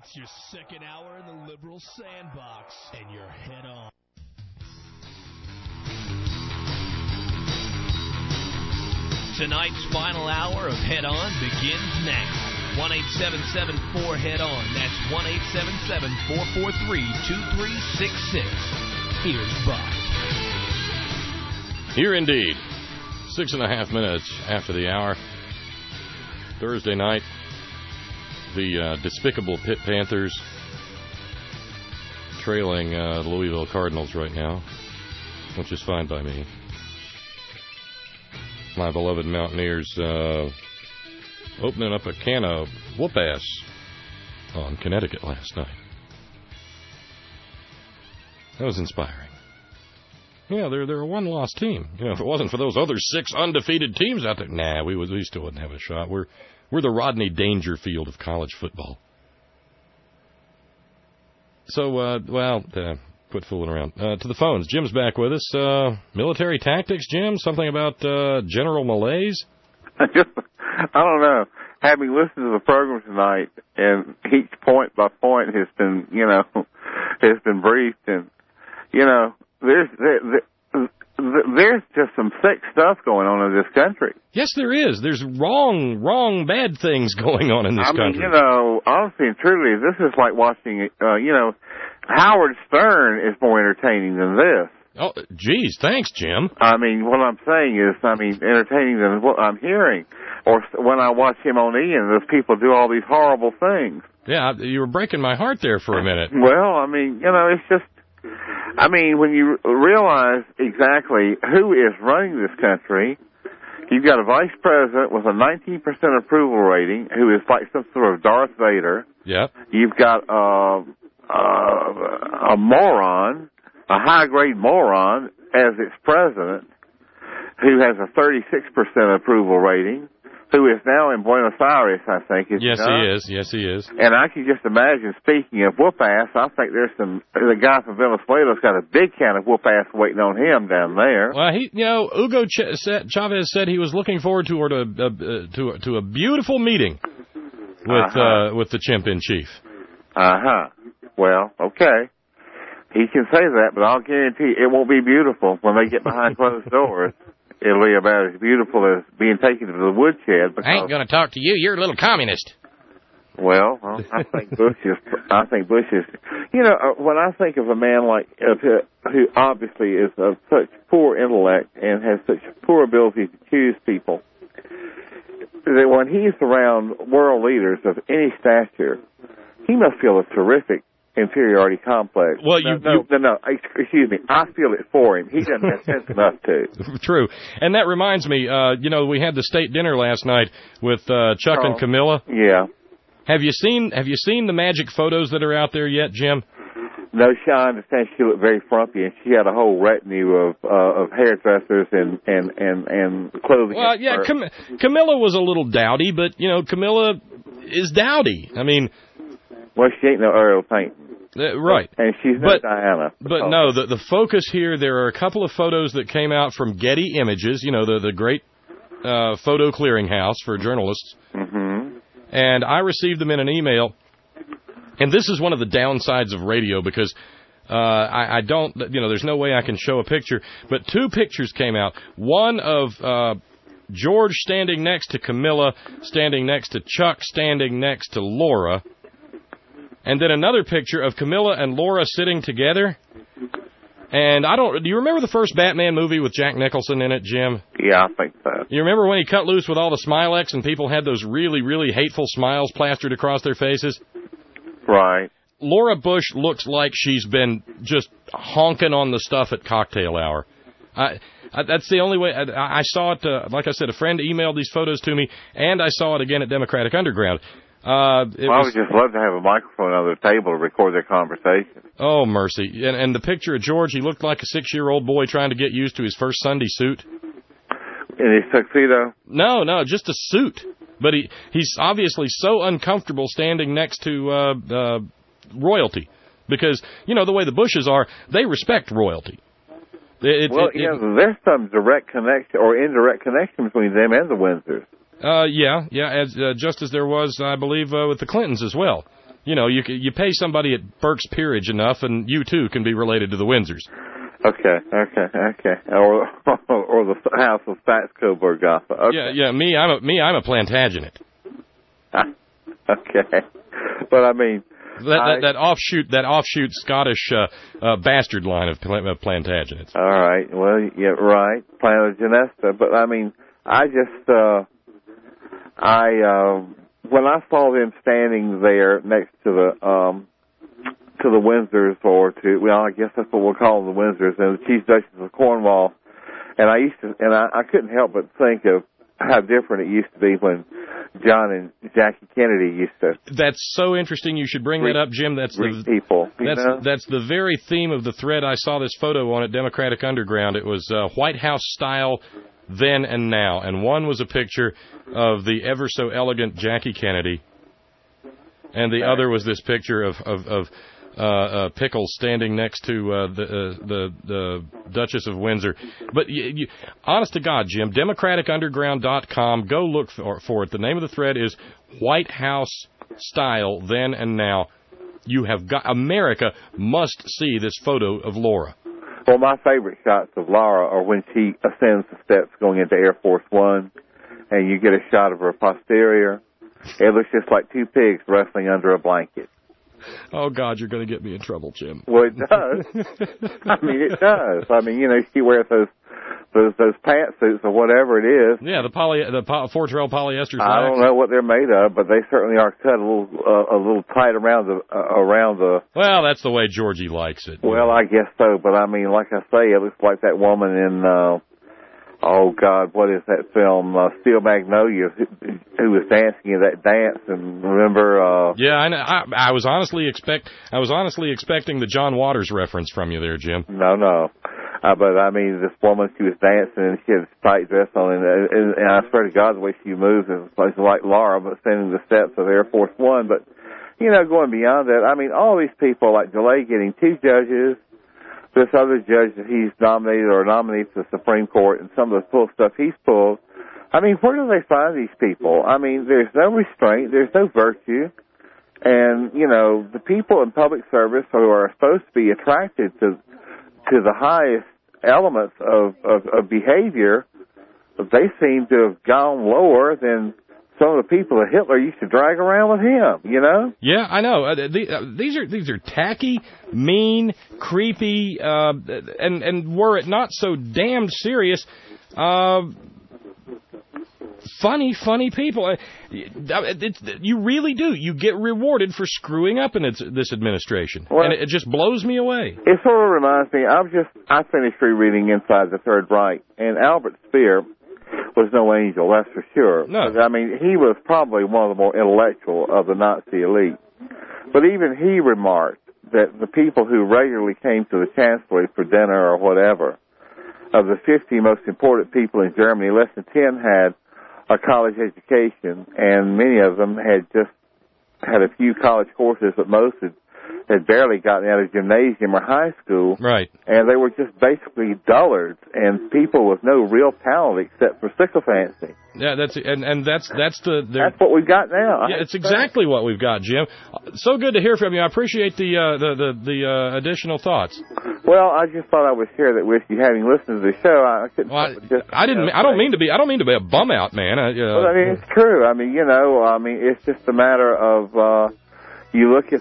[SPEAKER 4] It's your second hour in the Liberal Sandbox, and you're head on. Tonight's final hour of Head On begins now. 1-877-4-HEAD-ON. That's 1-877-443-2366. Here's Bob.
[SPEAKER 1] Here indeed. 6.5 minutes after the hour. Thursday night. The despicable Pitt Panthers trailing the Louisville Cardinals right now, which is fine by me. My beloved Mountaineers opening up a can of whoop-ass on Connecticut last night. That was inspiring. Yeah, they're a one-loss team. You know, if it wasn't for those other 6 undefeated teams out there, we still wouldn't have a shot. We're the Rodney Dangerfield of college football. So, quit fooling around. To the phones. Jim's back with us. Military tactics, Jim? Something about general malaise?
[SPEAKER 2] I don't know. Having listened to the program tonight, and each point by point has been briefed, and, there's just some sick stuff going on in this country.
[SPEAKER 1] Yes, there is. There's wrong, bad things going on in this country.
[SPEAKER 2] Honestly and truly, this is like watching, Howard Stern is more entertaining than this.
[SPEAKER 1] Oh, geez, thanks, Jim.
[SPEAKER 2] I mean, what I'm saying is, entertaining than what I'm hearing. Or when I watch him on Ian, those people do all these horrible things.
[SPEAKER 1] Yeah, you were breaking my heart there for a minute.
[SPEAKER 2] Well, it's just, when you realize exactly who is running this country, you've got a vice president with a 19% approval rating who is like some sort of Darth Vader.
[SPEAKER 1] Yep.
[SPEAKER 2] You've got a moron, a high-grade moron as its president who has a 36% approval rating, who is now in Buenos Aires, I think.
[SPEAKER 1] Yes, he is.
[SPEAKER 2] And I can just imagine, speaking of whoop-ass, I think the guy from Venezuela's got a big can of whoop-ass waiting on him down there.
[SPEAKER 1] Well, Hugo Chavez said he was looking forward to a beautiful meeting with the chimp-in-chief.
[SPEAKER 2] Well, okay. He can say that, but I'll guarantee it won't be beautiful when they get behind closed doors. It'll be about as beautiful as being taken to the woodshed.
[SPEAKER 1] I ain't going to talk to you. You're a little communist.
[SPEAKER 2] Well, I think Bush is. When I think of a man like who obviously is of such poor intellect and has such poor ability to choose people, that when he's around world leaders of any stature, he must feel a terrific inferiority complex.
[SPEAKER 1] Well,
[SPEAKER 2] excuse me. I feel it for him. He doesn't have sense enough to.
[SPEAKER 1] True. And that reminds me, we had the state dinner last night with Chuck and Camilla.
[SPEAKER 2] Yeah.
[SPEAKER 1] Have you seen the magic photos that are out there yet, Jim?
[SPEAKER 2] No, I understand she looked very frumpy, and she had a whole retinue of hairdressers and clothing.
[SPEAKER 1] Well, yeah, Camilla was a little dowdy, but, Camilla is dowdy.
[SPEAKER 2] Well, she ain't no Earl Painting.
[SPEAKER 1] Right.
[SPEAKER 2] And she's not Diana.
[SPEAKER 1] But no, the focus here, there are a couple of photos that came out from Getty Images, the great photo clearinghouse for journalists.
[SPEAKER 2] Mm-hmm.
[SPEAKER 1] And I received them in an email. And this is one of the downsides of radio because I don't, there's no way I can show a picture. But 2 pictures came out. One of George standing next to Camilla, standing next to Chuck, standing next to Laura. And then another picture of Camilla and Laura sitting together. And do you remember the first Batman movie with Jack Nicholson in it, Jim?
[SPEAKER 2] Yeah, I think so.
[SPEAKER 1] You remember when he cut loose with all the Smilex and people had those really, really hateful smiles plastered across their faces?
[SPEAKER 2] Right.
[SPEAKER 1] Laura Bush looks like she's been just honking on the stuff at cocktail hour. That's the only way. I saw it, like I said, a friend emailed these photos to me, and I saw it again at Democratic Underground.
[SPEAKER 2] I would just love to have a microphone on the table to record their conversation.
[SPEAKER 1] Oh, mercy. And the picture of George, he looked like a 6-year-old boy trying to get used to his first Sunday suit.
[SPEAKER 2] In his tuxedo?
[SPEAKER 1] No, just a suit. But he's obviously so uncomfortable standing next to royalty. Because, the way the Bushes are, they respect royalty.
[SPEAKER 2] There's some direct connection or indirect connection between them and the Windsors.
[SPEAKER 1] Just as there was, I believe, with the Clintons as well. you pay somebody at Burke's Peerage enough, and you too can be related to the Windsors.
[SPEAKER 2] Okay. Or the House of Saxe-Coburg-Gotha. Okay.
[SPEAKER 1] Yeah. Me, I'm a Plantagenet.
[SPEAKER 2] Okay, but I mean
[SPEAKER 1] that offshoot Scottish bastard line of Plantagenets.
[SPEAKER 2] All right. Well, yeah, right, Plantagenesta. But I mean, I just when I saw them standing there next to the Windsors, I guess that's what we'll call them, the Windsors, and the Chief Justice of Cornwall, and I couldn't help but think of how different it used to be when John and Jackie Kennedy used to.
[SPEAKER 1] That's so interesting. You should bring that up, Jim. That's the very theme of the thread. I saw this photo on at Democratic Underground. It was White House style then and now, and one was a picture of the ever so elegant Jackie Kennedy, and the other was this picture of Pickles standing next to the Duchess of Windsor. But honest to God, Jim, DemocraticUnderground.com, go look for it. The name of the thread is White House Style Then and Now. America must see this photo of Laura.
[SPEAKER 2] Well, my favorite shots of Laura are when she ascends the steps going into Air Force One, and you get a shot of her posterior. It looks just like two pigs wrestling under a blanket.
[SPEAKER 1] Oh, God, you're going to get me in trouble, Jim.
[SPEAKER 2] Well, it does. I mean, it does. I mean, she wears those pantsuits or whatever it is.
[SPEAKER 1] Yeah, the Fortrell polyester slacks.
[SPEAKER 2] I don't know what they're made of, but they certainly are cut a little tight around the.
[SPEAKER 1] Well, that's the way Georgie likes it.
[SPEAKER 2] Well, I guess so, but I mean, like I say, it looks like that woman in. Oh, God, what is that film? Steel Magnolias, who was dancing in that dance, and remember...
[SPEAKER 1] Yeah, I know. I was honestly expecting the John Waters reference from you there, Jim.
[SPEAKER 2] No. But, I mean, this woman, she was dancing, and she had a tight dress on, and I swear to God, the way she moves is like Laura, but standing the steps of Air Force One. But, going beyond that, I mean, all these people, like DeLay getting 2 judges, this other judge that he's nominated or nominated for the Supreme Court, and some of the cool stuff he's pulled. I mean, where do they find these people? I mean, there's no restraint, there's no virtue, and the people in public service who are supposed to be attracted to the highest elements of behavior, they seem to have gone lower than some of the people that Hitler used to drag around with him,
[SPEAKER 1] Yeah, I know. These are tacky, mean, creepy, and were it not so damned serious, funny people. You really do. You get rewarded for screwing up in this administration, and it just blows me away.
[SPEAKER 2] It sort of reminds me. I finished rereading Inside the Third Reich, and Albert Speer was no angel, that's for sure.
[SPEAKER 1] No.
[SPEAKER 2] I mean, he was probably one of the more intellectual of the Nazi elite. But even he remarked that the people who regularly came to the Chancellery for dinner or whatever, of the 50 most important people in Germany, less than 10 had a college education, and many of them had just had a few college courses, but most had barely gotten out of gymnasium or high school.
[SPEAKER 1] Right.
[SPEAKER 2] And they were just basically dullards and people with no real talent except for sycophancy.
[SPEAKER 1] Yeah, that's
[SPEAKER 2] what we've got now.
[SPEAKER 1] Yeah, it's exactly what we've got, Jim. So good to hear from you. I appreciate the additional thoughts.
[SPEAKER 2] Well, I just thought I would share that with you, having listened to the show.
[SPEAKER 1] I don't mean to be a bum out, man.
[SPEAKER 2] Well, I mean, it's true. I mean, it's just a matter of. You look at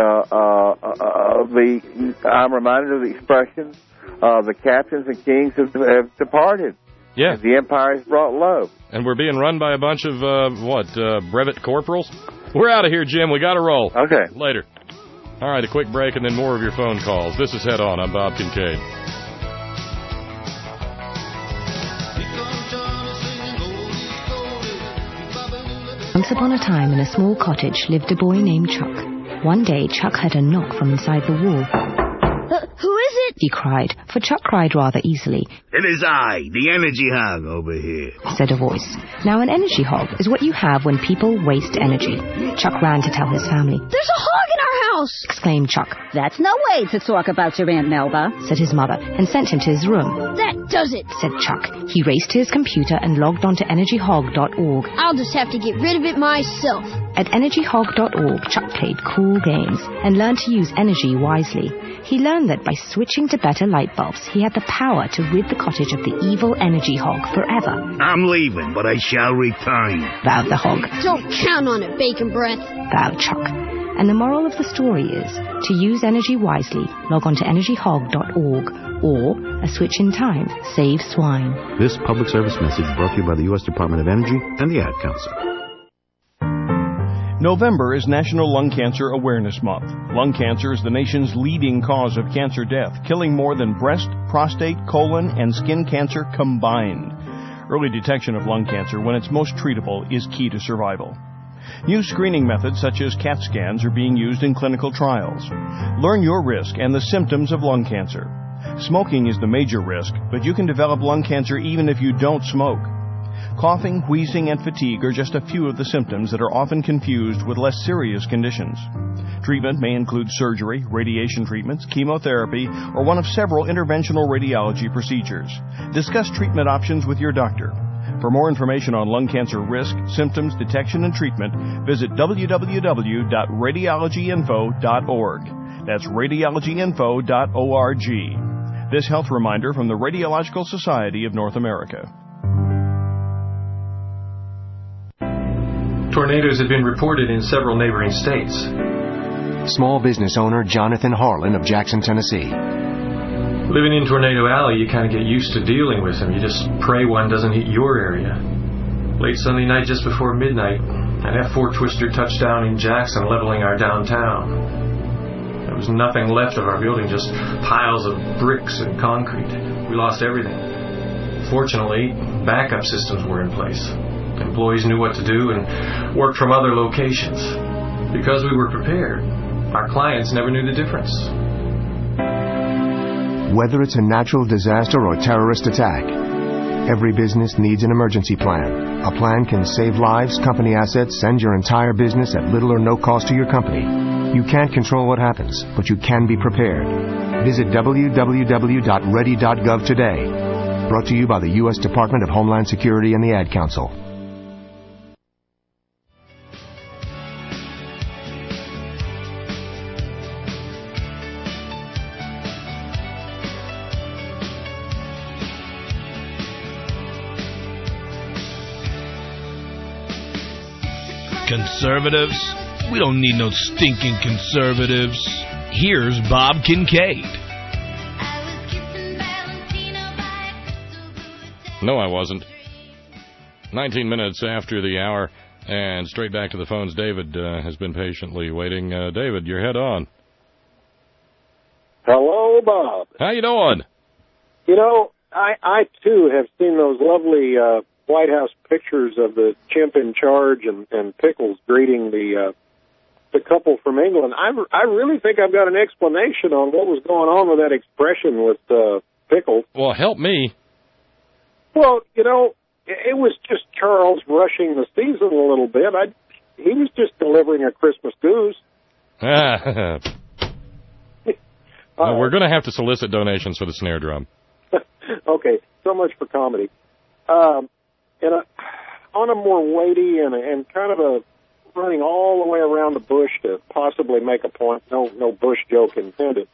[SPEAKER 2] I'm reminded of the expression, the captains and kings have departed.
[SPEAKER 1] Yeah.
[SPEAKER 2] The empire is brought low.
[SPEAKER 1] And we're being run by a bunch of, brevet corporals? We're out of here, Jim. We got to roll.
[SPEAKER 2] Okay.
[SPEAKER 1] Later. All right, a quick break and then more of your phone calls. This is Head On. I'm Bob Kincaid.
[SPEAKER 25] Once upon a time in a small cottage lived a boy named Chuck. One day, Chuck heard a knock from inside the wall.
[SPEAKER 18] Who is it?
[SPEAKER 25] He cried, for Chuck cried rather easily.
[SPEAKER 11] It is I, the energy hog over here,
[SPEAKER 25] said a voice. Now, an energy hog is what you have when people waste energy. Chuck ran to tell his family.
[SPEAKER 18] There's a hog in our house! house!
[SPEAKER 25] exclaimed Chuck.
[SPEAKER 12] That's no way to talk about your Aunt Melba,
[SPEAKER 25] said his mother, and sent him to his room.
[SPEAKER 18] That does it,
[SPEAKER 25] said Chuck. He raced to his computer and logged on to energyhog.org.
[SPEAKER 18] I'll just have to get rid of it myself.
[SPEAKER 25] At energyhog.org, Chuck played cool games and learned to use energy wisely. He learned that by switching to better light bulbs, he had the power to rid the cottage of the evil energy hog forever.
[SPEAKER 11] I'm leaving, but I shall return,
[SPEAKER 25] vowed the hog.
[SPEAKER 18] Don't count on it, Bacon Breath,
[SPEAKER 25] vowed Chuck. And the moral of the story is, to use energy wisely, log on to energyhog.org, or a switch in time saves swine.
[SPEAKER 13] This public service message brought to you by the U.S. Department of Energy and the Ad Council.
[SPEAKER 14] November is National Lung Cancer Awareness Month. Lung cancer is the nation's leading cause of cancer death, killing more than breast, prostate, colon, and skin cancer combined. Early detection of lung cancer, when it's most treatable, is key to survival. New screening methods such as CAT scans are being used in clinical trials. Learn your risk and the symptoms of lung cancer. Smoking is the major risk, but you can develop lung cancer even if you don't smoke. Coughing, wheezing, and fatigue are just a few of the symptoms that are often confused with less serious conditions. Treatment may include surgery, radiation treatments, chemotherapy, or one of several interventional radiology procedures. Discuss treatment options with your doctor. For more information on lung cancer risk, symptoms, detection, and treatment, visit www.radiologyinfo.org. That's radiologyinfo.org. This health reminder from the Radiological Society of North America.
[SPEAKER 7] Tornadoes have been reported in several neighboring states.
[SPEAKER 8] Small business owner Jonathan Harlan of Jackson, Tennessee.
[SPEAKER 7] Living in Tornado Alley, you kind of get used to dealing with them. You just pray one doesn't hit your area. Late Sunday night, just before midnight, an F-4 Twister touched down in Jackson, leveling our downtown. There was nothing left of our building, just piles of bricks and concrete. We lost everything. Fortunately, backup systems were in place. Employees knew what to do and worked from other locations. Because we were prepared, our clients never knew the difference.
[SPEAKER 8] Whether it's a natural disaster or terrorist attack, every business needs an emergency plan. A plan can save lives, company assets, and your entire business at little or no cost to your company. You can't control what happens, but you can be prepared. Visit www.ready.gov today. Brought to you by the U.S. Department of Homeland Security and the Ad Council.
[SPEAKER 4] Conservatives? We don't need no stinking conservatives. Here's Bob Kincaid.
[SPEAKER 1] No, I wasn't. 19 minutes after the hour, and straight back to the phones. David has been patiently waiting. David, your head on.
[SPEAKER 15] Hello, Bob.
[SPEAKER 1] How you doing?
[SPEAKER 15] You know, I too have seen those lovely White House pictures of the chimp in charge and Pickles greeting the couple from England. I really think I've got an explanation on what was going on with that expression with Pickles.
[SPEAKER 1] Well, help me.
[SPEAKER 15] Well, you know, it was just Charles rushing the season a little bit. He was just delivering a Christmas goose.
[SPEAKER 1] We're going to have to solicit donations for the snare drum.
[SPEAKER 15] Okay, so much for comedy. On a more weighty and kind of a running all the way around the bush to possibly make a point. No Bush joke intended.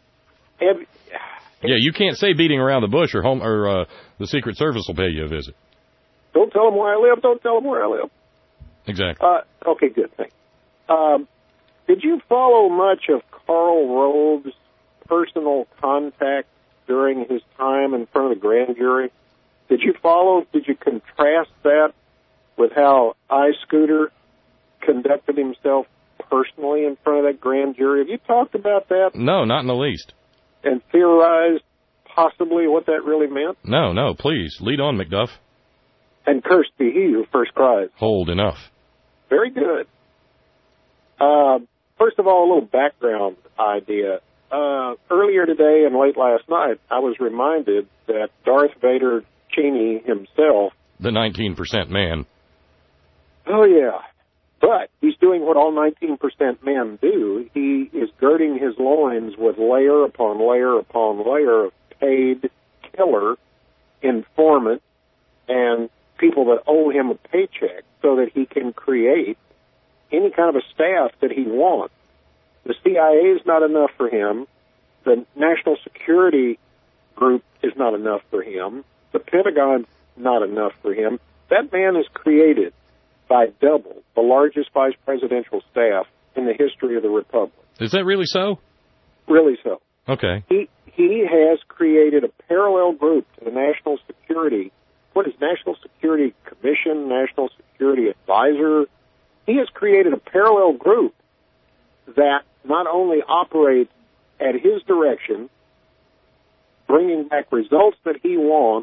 [SPEAKER 1] Yeah, you can't say beating around the bush or the Secret Service will pay you a visit.
[SPEAKER 15] Don't tell them where I live. Don't tell them where I live.
[SPEAKER 1] Exactly.
[SPEAKER 15] Okay, good thing. Did you follow much of Karl Rove's personal contact during his time in front of the grand jury? Did you contrast that with how iScooter conducted himself personally in front of that grand jury? Have you talked about that?
[SPEAKER 1] No, not in the least.
[SPEAKER 15] And theorized possibly what that really meant?
[SPEAKER 1] No, please. Lead on, McDuff.
[SPEAKER 15] And cursed be he who first cries.
[SPEAKER 1] Hold enough.
[SPEAKER 15] Very good. First of all, a little background idea. Earlier today and late last night, I was reminded that Darth Vader Cheney himself,
[SPEAKER 1] the 19% man.
[SPEAKER 15] Oh, yeah. But he's doing what all 19% men do. He is girding his loins with layer upon layer upon layer of paid killer, informant, and people that owe him a paycheck so that he can create any kind of a staff that he wants. The CIA is not enough for him. The National Security Group is not enough for him. The Pentagon's not enough for him. That man has created by double the largest vice presidential staff in the history of the Republic.
[SPEAKER 1] Is that really so?
[SPEAKER 15] Really so.
[SPEAKER 1] Okay.
[SPEAKER 15] He has created a parallel group to the National Security, what is National Security Commission, National Security Advisor. He has created a parallel group that not only operates at his direction, bringing back results that he wants.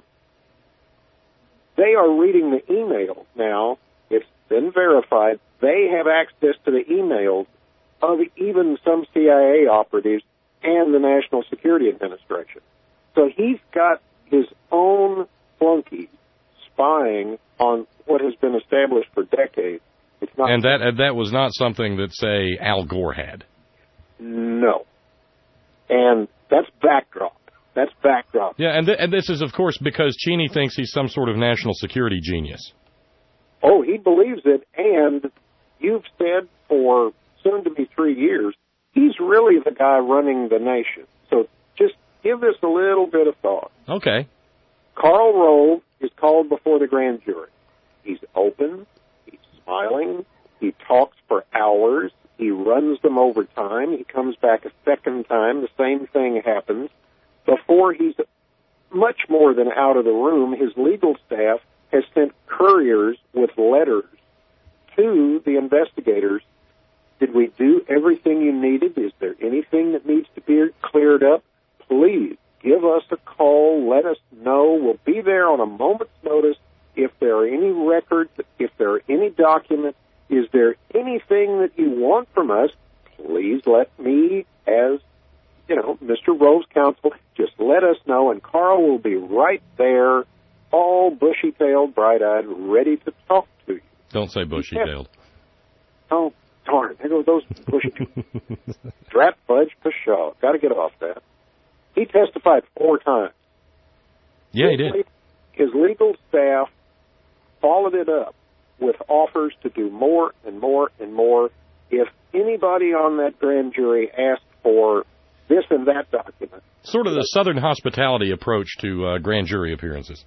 [SPEAKER 15] They are reading the emails now. It's been verified. They have access to the emails of even some CIA operatives and the National Security Administration. So he's got his own flunkies spying on what has been established for decades. It's not,
[SPEAKER 1] and that was not something that, say, Al Gore had.
[SPEAKER 15] No. And that's backdrop. That's backdrop.
[SPEAKER 1] Yeah, and this is, of course, because Cheney thinks he's some sort of national security genius.
[SPEAKER 15] Oh, he believes it, and you've said for soon-to-be 3 years, he's really the guy running the nation. So just give this a little bit of thought.
[SPEAKER 1] Okay.
[SPEAKER 15] Karl Rove is called before the grand jury. He's open. He's smiling. He talks for hours. He runs them over time. He comes back a second time. The same thing happens. Before he's much more than out of the room, his legal staff has sent couriers with letters to the investigators. Did we do everything you needed? Is there anything that needs to be cleared up? Please give us a call. Let us know. We'll be there on a moment's notice. If there are any records, if there are any documents, is there anything that you want from us? Please let me, as Mr. Rove's counsel, just let us know, and Carl will be right there, all bushy-tailed, bright-eyed, ready to talk to you.
[SPEAKER 1] Don't say bushy-tailed.
[SPEAKER 15] Oh, darn. There go those bushy-tailed. Drat fudge pshaw. Got to get off that. He testified 4 times.
[SPEAKER 1] Yeah, he did.
[SPEAKER 15] His legal staff followed it up with offers to do more and more and more. If anybody on that grand jury asked for this and that document.
[SPEAKER 1] Sort of the Southern hospitality approach to grand jury appearances.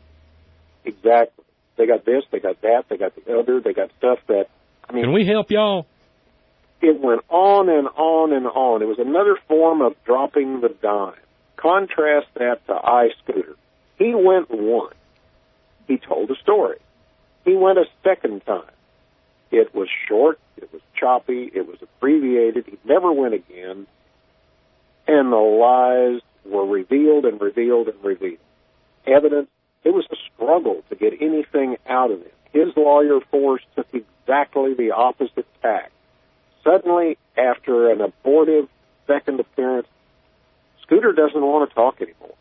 [SPEAKER 15] Exactly. They got this, they got that, they got the other, they got stuff that,
[SPEAKER 1] Can we help y'all?
[SPEAKER 15] It went on and on and on. It was another form of dropping the dime. Contrast that to iScooter. He went once. He told a story. He went a second time. It was short, it was choppy, it was abbreviated. He never went again. And the lies were revealed and revealed and revealed. Evidence, it was a struggle to get anything out of it. His lawyer force took exactly the opposite tack. Suddenly, after an abortive second appearance, Scooter doesn't want to talk anymore.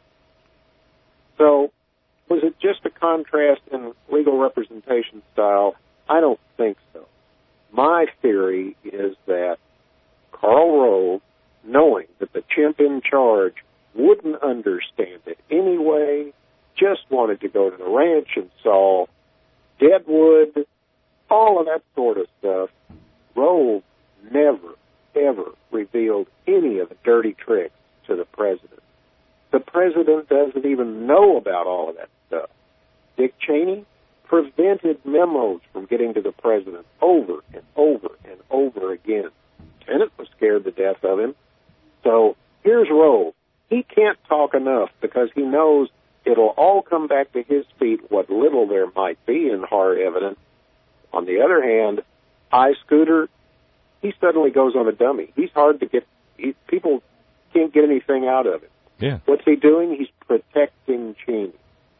[SPEAKER 15] So, was it just a contrast in legal representation style? I don't think so. My theory is that Karl Rove, knowing that the chimp in charge wouldn't understand it anyway, just wanted to go to the ranch and saw Deadwood, all of that sort of stuff. Rove never, ever revealed any of the dirty tricks to the president. The president doesn't even know about all of that stuff. Dick Cheney prevented memos from getting to the president over and over and over again. Tenet was scared to death of him. So here's Rove. He can't talk enough because he knows it'll all come back to his feet, what little there might be in hard evidence. On the other hand, iScooter, he suddenly goes on a dummy. He's hard to get. People can't get anything out of it.
[SPEAKER 1] Yeah.
[SPEAKER 15] What's he doing? He's protecting Cheney.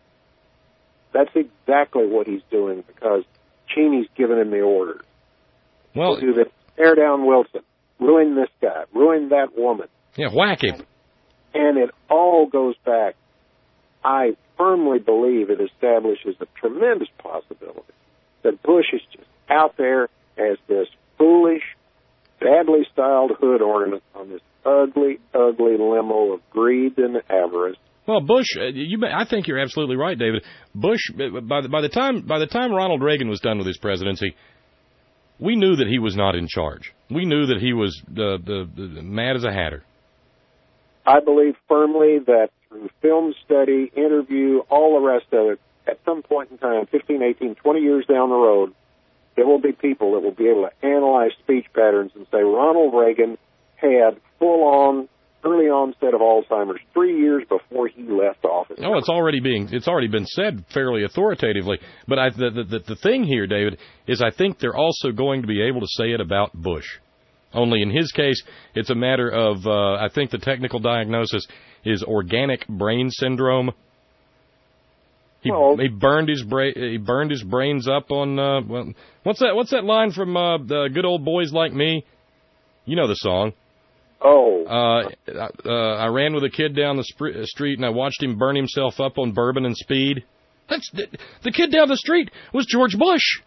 [SPEAKER 15] That's exactly what he's doing because Cheney's given him the orders.
[SPEAKER 1] Well,
[SPEAKER 15] we'll do this. Tear down Wilson. Ruin this guy. Ruin that woman.
[SPEAKER 1] Yeah, whack him.
[SPEAKER 15] And it all goes back. I firmly believe it establishes a tremendous possibility that Bush is just out there as this foolish, badly styled hood ornament on this ugly, ugly limo of greed and avarice.
[SPEAKER 1] Well, Bush, I think you're absolutely right, David. Bush, by the time Ronald Reagan was done with his presidency, we knew that he was not in charge. We knew that he was the mad as a hatter.
[SPEAKER 15] I believe firmly that through film study, interview, all the rest of it, at some point in time, 15, 18, 20 years down the road, there will be people that will be able to analyze speech patterns and say Ronald Reagan had full-on, early onset of Alzheimer's 3 years before he left office.
[SPEAKER 1] Oh, it's already been said fairly authoritatively. But the thing here, David, is I think they're also going to be able to say it about Bush. Only in his case, it's a matter of, I think the technical diagnosis is organic brain syndrome. He burned his brains up on, what's that line from the Good Old Boys Like Me? You know the song.
[SPEAKER 15] Oh.
[SPEAKER 1] I ran with a kid down the street and I watched him burn himself up on bourbon and speed. The kid down the street was George Bush.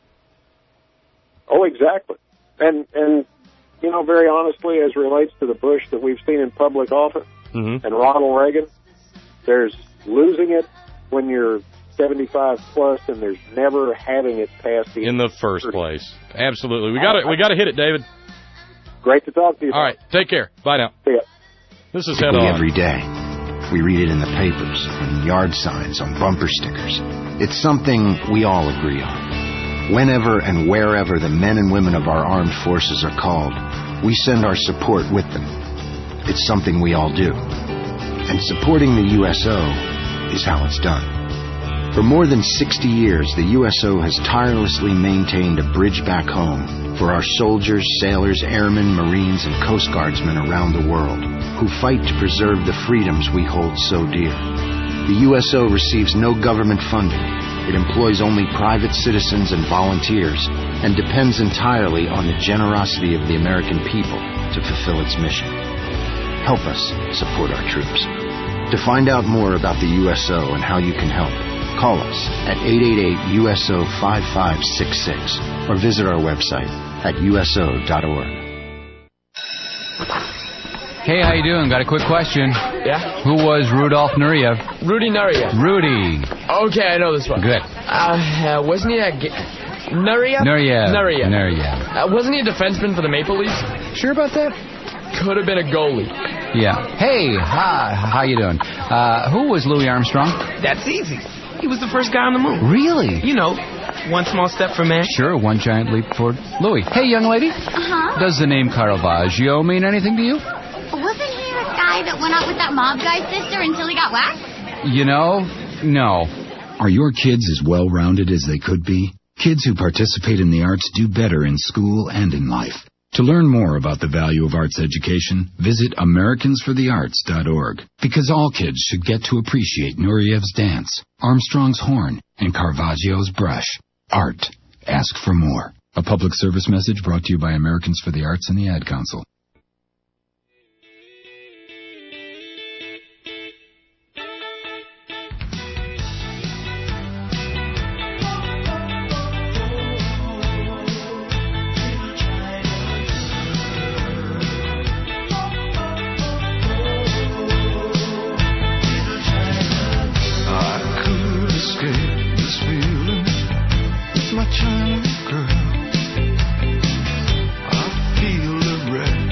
[SPEAKER 15] Oh, exactly. And you know, very honestly, as relates to the Bush that we've seen in public office and Ronald Reagan, there's losing it when you're 75 plus, and there's never having it past
[SPEAKER 1] in the first place. Absolutely, we got to hit it, David.
[SPEAKER 15] Great to talk to you.
[SPEAKER 1] All right, take care. Bye now.
[SPEAKER 15] See ya.
[SPEAKER 1] This is Head On.
[SPEAKER 9] Every day, we read it in the papers, on yard signs, on bumper stickers. It's something we all agree on. Whenever and wherever the men and women of our armed forces are called, we send our support with them. It's something we all do. And supporting the USO is how it's done. For more than 60 years, the USO has tirelessly maintained a bridge back home for our soldiers, sailors, airmen, Marines, and Coast Guardsmen around the world who fight to preserve the freedoms we hold so dear. The USO receives no government funding. It employs only private citizens and volunteers and depends entirely on the generosity of the American people to fulfill its mission. Help us support our troops. To find out more about the USO and how you can help, call us at 888-USO-5566 or visit our website at uso.org.
[SPEAKER 16] Hey, how you doing? Got a quick question.
[SPEAKER 17] Yeah?
[SPEAKER 16] Who was Rudolf Nureyev?
[SPEAKER 17] Rudy Nureyev.
[SPEAKER 16] Rudy.
[SPEAKER 17] Okay, I know this one.
[SPEAKER 16] Good.
[SPEAKER 17] Wasn't he a... Nureyev?
[SPEAKER 16] Nureyev.
[SPEAKER 17] Wasn't he a defenseman for the Maple Leafs? Sure about that? Could have been a goalie.
[SPEAKER 16] Yeah. Hey, hi, how you doing? Who was Louis Armstrong?
[SPEAKER 17] That's easy. He was the first guy on the moon.
[SPEAKER 16] Really?
[SPEAKER 17] You know, one small step for man.
[SPEAKER 16] Sure, one giant leap forward. Louis. Hey, young lady.
[SPEAKER 23] Uh-huh.
[SPEAKER 16] Does the name Caravaggio mean anything to you?
[SPEAKER 23] Wasn't he the guy that went out with that mob guy's sister until he got whacked?
[SPEAKER 16] You know, no.
[SPEAKER 24] Are your kids as well-rounded as they could be? Kids who participate in the arts do better in school and in life. To learn more about the value of arts education, visit AmericansForTheArts.org. Because all kids should get to appreciate Nureyev's dance, Armstrong's horn, and Caravaggio's brush. Art. Ask for more. A public service message brought to you by Americans for the Arts and the Ad Council.
[SPEAKER 6] China girl, I feel the red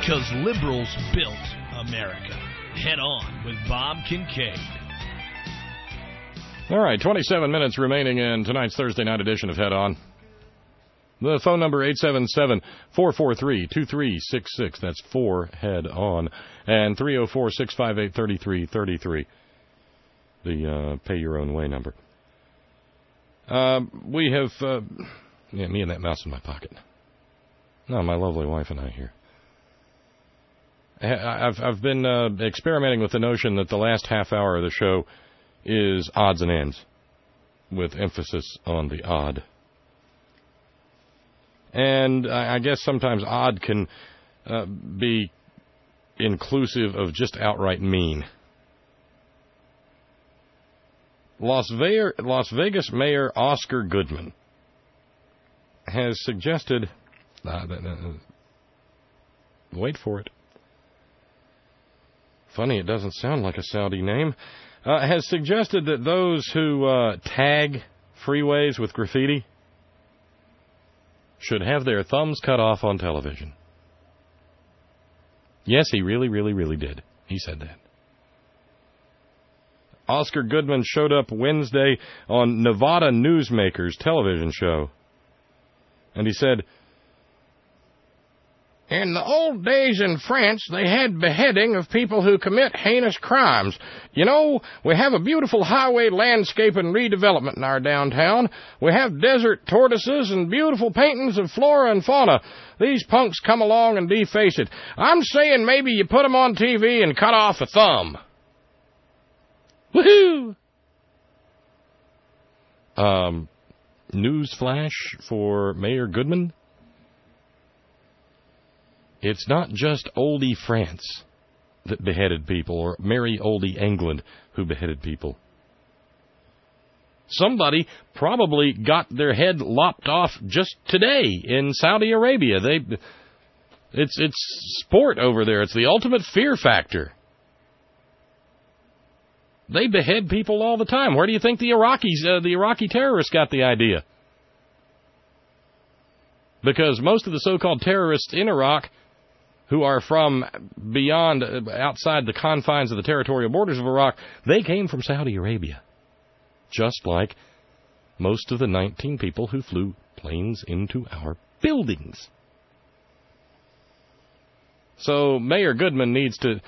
[SPEAKER 4] Because liberals built America. Head On with Bob Kincaid.
[SPEAKER 1] All right, 27 minutes remaining in tonight's Thursday night edition of Head On. The phone number 877-443-2366. That's 4-HEAD-ON. And 304-658-3333. The pay your own way number. We have, me and that mouse in my pocket. No, my lovely wife and I here. I've been experimenting with the notion that the last half hour of the show is odds and ends, with emphasis on the odd. And I guess sometimes odd can be inclusive of just outright mean. Las Vegas Mayor Oscar Goodman has suggested... wait for it. Funny, it doesn't sound like a Saudi name. Has suggested that those who tag freeways with graffiti should have their thumbs cut off on television. Yes, he really, really, really did. He said that. Oscar Goodman showed up Wednesday on Nevada Newsmakers television show. And he said, "In the old days in France, they had beheading of people who commit heinous crimes. You know, we have a beautiful highway landscape and redevelopment in our downtown. We have desert tortoises and beautiful paintings of flora and fauna. These punks come along and deface it. I'm saying maybe you put them on TV and cut off a thumb." Woohoo! News flash for Mayor Goodman. It's not just oldie France that beheaded people, or merry oldie England who beheaded people. Somebody probably got their head lopped off just today in Saudi Arabia. It's sport over there. It's the ultimate fear factor. They behead people all the time. Where do you think the Iraqi terrorists got the idea? Because most of the so-called terrorists in Iraq who are from beyond, outside the confines of the territorial borders of Iraq, they came from Saudi Arabia. Just like most of the 19 people who flew planes into our buildings. So Mayor Goodman needs to...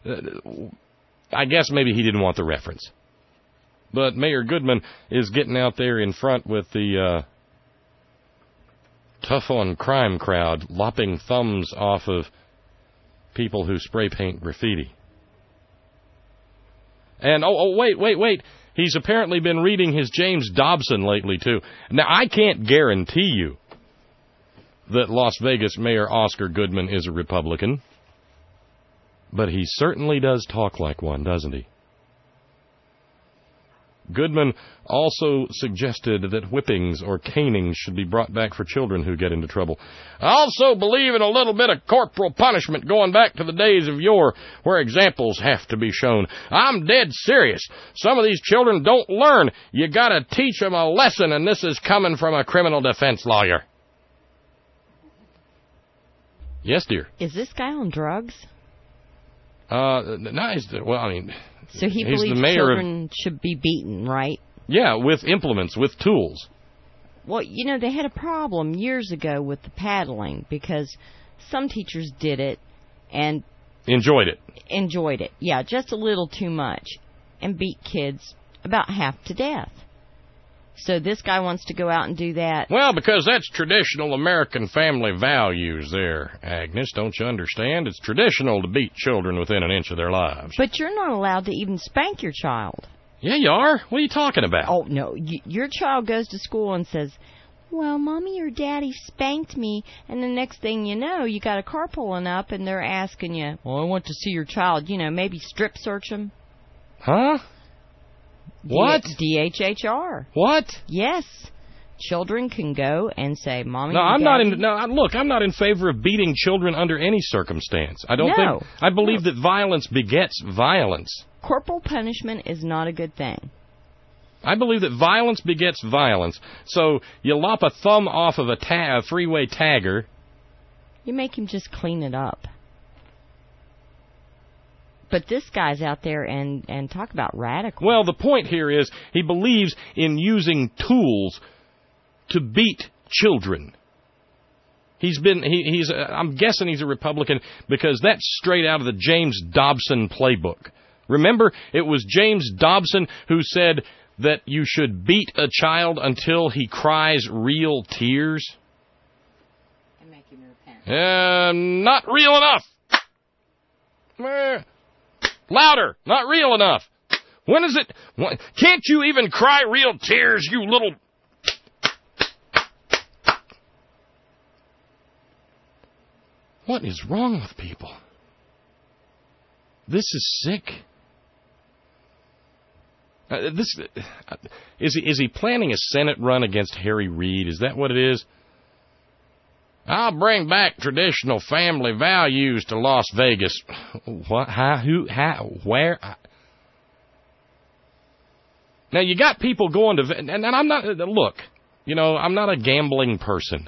[SPEAKER 1] I guess maybe he didn't want the reference. But Mayor Goodman is getting out there in front with the tough-on-crime crowd, lopping thumbs off of people who spray paint graffiti. And, wait. He's apparently been reading his James Dobson lately, too. Now, I can't guarantee you that Las Vegas Mayor Oscar Goodman is a Republican. But he certainly does talk like one, doesn't he? Goodman also suggested that whippings or canings should be brought back for children who get into trouble. I also believe in a little bit of corporal punishment going back to the days of yore where examples have to be shown. I'm dead serious. Some of these children don't learn. You gotta teach them a lesson, and this is coming from a criminal defense lawyer. Yes, dear.
[SPEAKER 10] Is this guy on drugs?
[SPEAKER 1] So he
[SPEAKER 10] believes children should be beaten, right?
[SPEAKER 1] Yeah, with implements, with tools.
[SPEAKER 10] Well, you know, they had a problem years ago with the paddling because some teachers did it and...
[SPEAKER 1] Enjoyed it,
[SPEAKER 10] yeah, just a little too much, and beat kids about half to death. So this guy wants to go out and do that.
[SPEAKER 1] Well, because that's traditional American family values there, Agnes. Don't you understand? It's traditional to beat children within an inch of their lives.
[SPEAKER 10] But you're not allowed to even spank your child.
[SPEAKER 1] Yeah, you are. What are you talking about?
[SPEAKER 10] Oh, no. Your child goes to school and says, well, Mommy or Daddy spanked me, and the next thing you know, you got a car pulling up, and they're asking you, well, I want to see your child. You know, maybe strip search them.
[SPEAKER 1] Huh? What?
[SPEAKER 10] DHHR.
[SPEAKER 1] What?
[SPEAKER 10] Yes. Children can go and say, Mommy,
[SPEAKER 1] no, I'm
[SPEAKER 10] Daddy.
[SPEAKER 1] Look, I'm not in favor of beating children under any circumstance. I believe that violence begets violence.
[SPEAKER 10] Corporal punishment is not a good thing.
[SPEAKER 1] I believe that violence begets violence. So you lop a thumb off of a freeway tagger.
[SPEAKER 10] You make him just clean it up. But this guy's out there and talk about radical.
[SPEAKER 1] Well, the point here is he believes in using tools to beat children. I'm guessing he's a Republican because that's straight out of the James Dobson playbook. Remember, it was James Dobson who said that you should beat a child until he cries real tears.
[SPEAKER 10] And make him repent.
[SPEAKER 1] Not real enough. Louder, not real enough. When is it? Can't you even cry real tears, you little... What is wrong with people? This is sick. Is he planning a Senate run against Harry Reid? Is that what it is? I'll bring back traditional family values to Las Vegas. What? How? Who? How? Where? Now, you got people going to... And I'm not... Look, I'm not a gambling person.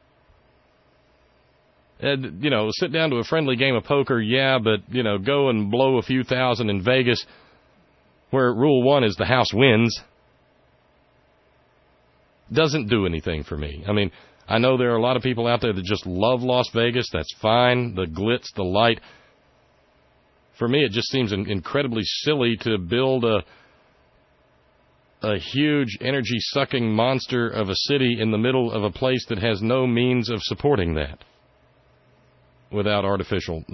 [SPEAKER 1] Sit down to a friendly game of poker, yeah, but, go and blow a few thousand in Vegas, where rule one is the house wins. Doesn't do anything for me. I mean, I know there are a lot of people out there that just love Las Vegas. That's fine. The glitz, the light. For me, it just seems incredibly silly to build a huge energy-sucking monster of a city in the middle of a place that has no means of supporting that without artificial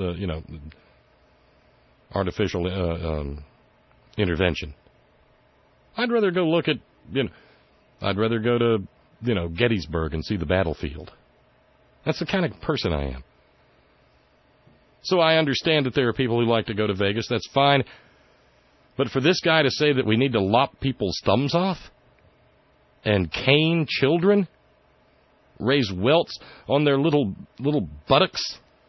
[SPEAKER 1] intervention. I'd rather go look at, I'd rather go to, Gettysburg and see the battlefield. That's the kind of person I am. So I understand that there are people who like to go to Vegas. That's fine. But for this guy to say that we need to lop people's thumbs off and cane children, raise welts on their little buttocks,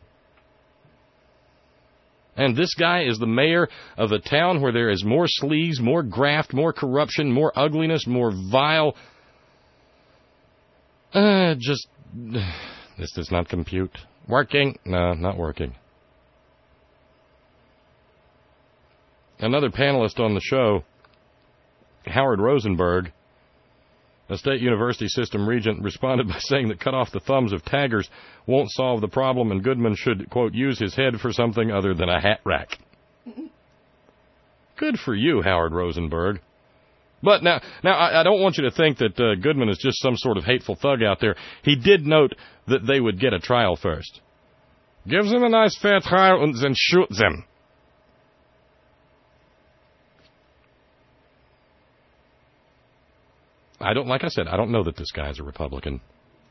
[SPEAKER 1] and this guy is the mayor of a town where there is more sleaze, more graft, more corruption, more ugliness, more vile. This does not compute. Working? No, not working. Another panelist on the show, Howard Rosenberg, a state university system regent, responded by saying that cut off the thumbs of taggers won't solve the problem and Goodman should, quote, use his head for something other than a hat rack. Good for you, Howard Rosenberg. But now I don't want you to think that Goodman is just some sort of hateful thug out there. He did note that they would get a trial first. Give them a nice fair trial and then shoot them. Like I said, I don't know that this guy's a Republican.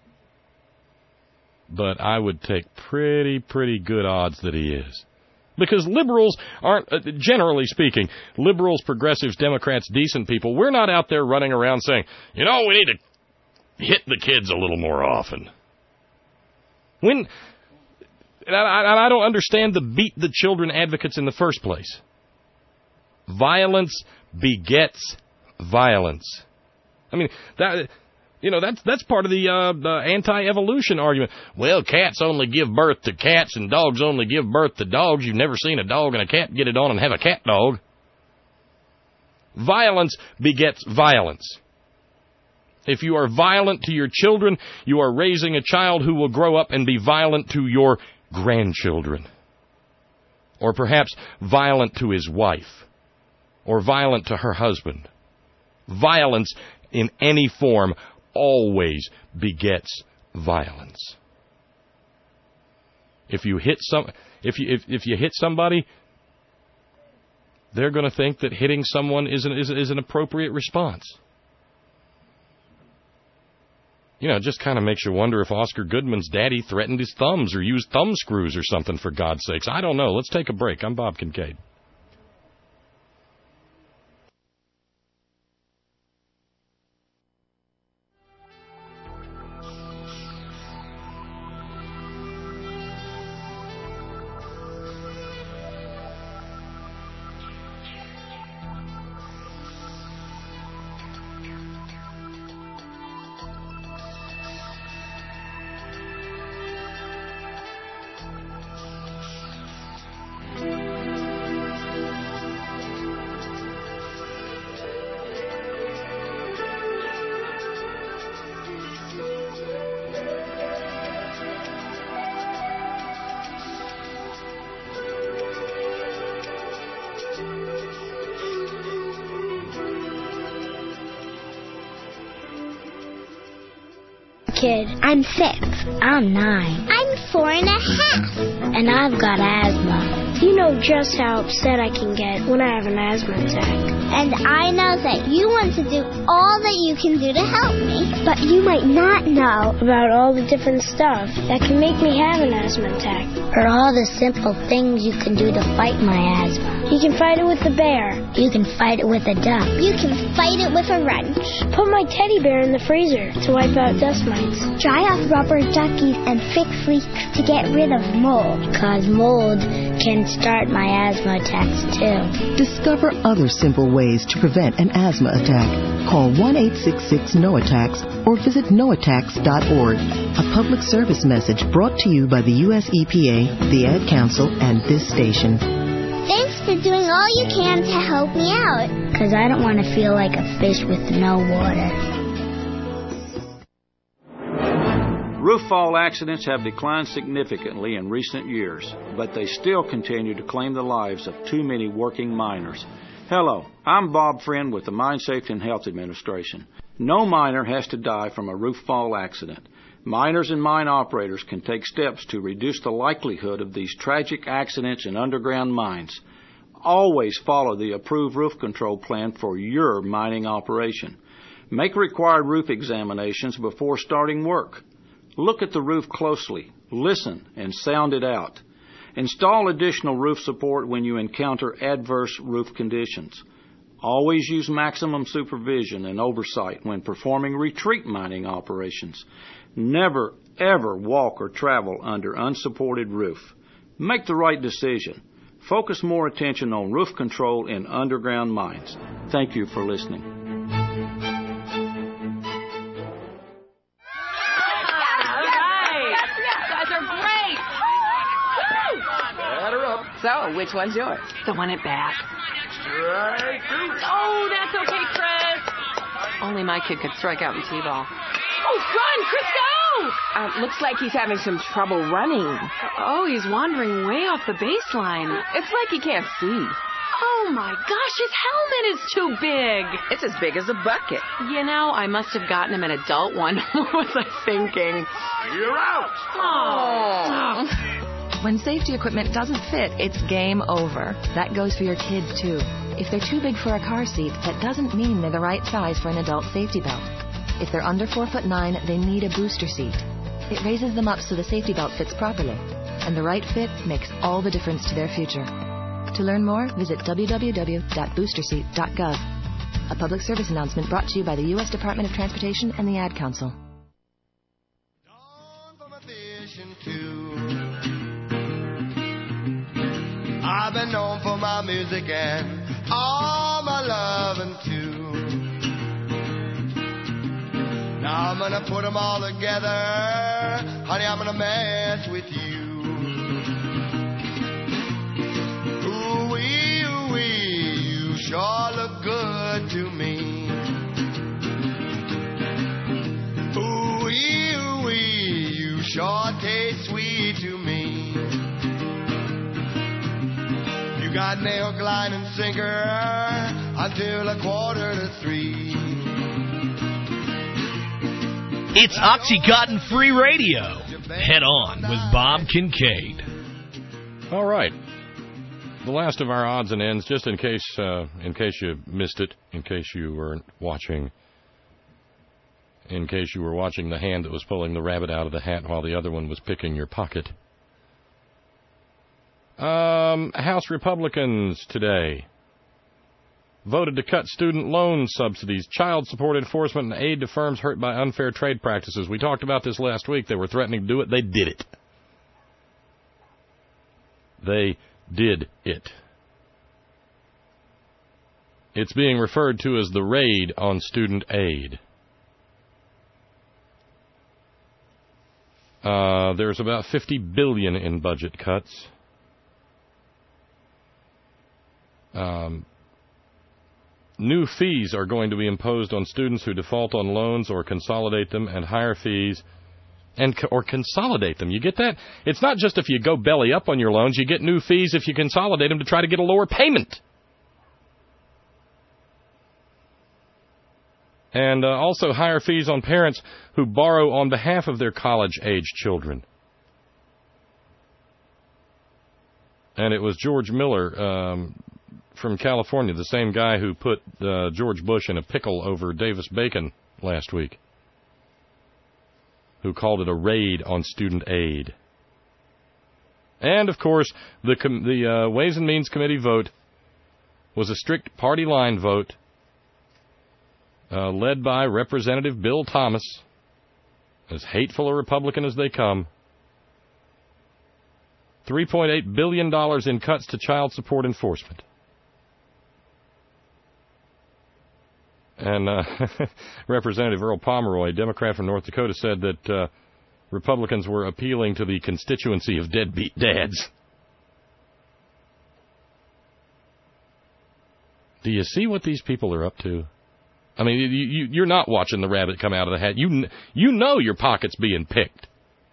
[SPEAKER 1] But I would take pretty good odds that he is. Because liberals aren't, generally speaking, liberals, progressives, Democrats, decent people, we're not out there running around saying, we need to hit the kids a little more often. And I don't understand the beat the children advocates in the first place. Violence begets violence. I mean, that's part of the anti-evolution argument. Well, cats only give birth to cats and dogs only give birth to dogs. You've never seen a dog and a cat get it on and have a cat dog. Violence begets violence. If you are violent to your children, you are raising a child who will grow up and be violent to your grandchildren. Or perhaps violent to his wife. Or violent to her husband. Violence in any form always begets violence. If you hit somebody, they're going to think that hitting someone is an appropriate response. It just kind of makes you wonder if Oscar Goodman's daddy threatened his thumbs or used thumb screws or something, for God's sakes. I don't know. Let's take a break. I'm Bob Kincaid.
[SPEAKER 18] kid. I'm 6. I'm 9. I'm 4.5. And I've got asthma. You know just how upset I can get when I have an asthma attack.
[SPEAKER 23] And I know that you want to do all that you can do to help me.
[SPEAKER 18] But you might not know about all the different stuff that can make me have an asthma attack.
[SPEAKER 23] Or all the simple things you can do to fight my asthma.
[SPEAKER 18] You can fight it with a bear.
[SPEAKER 23] You can fight it with a duck. You can fight it with a wrench.
[SPEAKER 18] Put my teddy bear in the freezer to wipe out dust mites.
[SPEAKER 23] Dry off rubber duckies and fix leaks to get rid of mold. 'Cause mold can start my asthma attacks too.
[SPEAKER 5] Discover other simple ways to prevent an asthma attack. Call 1-866-NO-ATTACKS or visit noattacks.org. A public service message brought to you by the U.S. EPA, the Ad Council, and this station.
[SPEAKER 23] Thanks for doing all you can to help me out. 'Cause I don't want to feel like a fish with no water.
[SPEAKER 19] Roof fall accidents have declined significantly in recent years, but they still continue to claim the lives of too many working miners. Hello, I'm Bob Friend with the Mine Safety and Health Administration. No miner has to die from a roof fall accident. Miners and mine operators can take steps to reduce the likelihood of these tragic accidents in underground mines. Always follow the approved roof control plan for your mining operation. Make required roof examinations before starting work. Look at the roof closely, listen, and sound it out. Install additional roof support when you encounter adverse roof conditions. Always use maximum supervision and oversight when performing retreat mining operations. Never, ever walk or travel under unsupported roof. Make the right decision. Focus more attention on roof control in underground mines. Thank you for listening.
[SPEAKER 20] So, which one's yours?
[SPEAKER 21] The one at bat.
[SPEAKER 20] Oh, that's okay, Chris.
[SPEAKER 21] Only my kid could strike out in T-ball.
[SPEAKER 20] Oh, run, Chris, go!
[SPEAKER 21] Looks like he's having some trouble running. Oh, he's wandering way off the baseline.
[SPEAKER 20] It's like he can't see.
[SPEAKER 21] Oh, my gosh, his helmet is too big.
[SPEAKER 20] It's as big as a bucket.
[SPEAKER 21] You know, I must have gotten him an adult one. What was I thinking?
[SPEAKER 20] You're out!
[SPEAKER 21] Oh.
[SPEAKER 3] When safety equipment doesn't fit, it's game over. That goes for your kids, too. If they're too big for a car seat, that doesn't mean they're the right size for an adult safety belt. If they're under 4'9", they need a booster seat. It raises them up so the safety belt fits properly. And the right fit makes all the difference to their future. To learn more, visit www.boosterseat.gov. A public service announcement brought to you by the U.S. Department of Transportation and the Ad Council.
[SPEAKER 6] I've been known for my music and all my loving too. Now I'm gonna put them all together, honey, I'm gonna mess with you. Ooh-wee, ooh-wee, you sure look good to me. Ooh-wee, ooh-wee, you sure taste sweet to me. You got nail, glide, and sinker until 2:45.
[SPEAKER 4] It's OxyContin Free Radio. Head on with Bob Kincaid.
[SPEAKER 1] All right. The last of our odds and ends, just in case you missed it, in case you weren't watching, in case you were watching the hand that was pulling the rabbit out of the hat while the other one was picking your pocket. House Republicans today voted to cut student loan subsidies, child support enforcement, and aid to firms hurt by unfair trade practices. We talked about this last week. They were threatening to do it. They did it. They did it. It's being referred to as the raid on student aid. There's about $50 billion in budget cuts. New fees are going to be imposed on students who default on loans or consolidate them, and higher fees or consolidate them. You get that? It's not just if you go belly up on your loans. You get new fees if you consolidate them to try to get a lower payment. And also higher fees on parents who borrow on behalf of their college-age children. And it was George Miller from California, the same guy who put George Bush in a pickle over Davis-Bacon last week, who called it a raid on student aid. And, of course, the Ways and Means Committee vote was a strict party line vote led by Representative Bill Thomas, as hateful a Republican as they come. $3.8 billion in cuts to child support enforcement. And Representative Earl Pomeroy, Democrat from North Dakota, said that Republicans were appealing to the constituency of deadbeat dads. Do you see what these people are up to? I mean, you're not watching the rabbit come out of the hat. You know your pocket's being picked.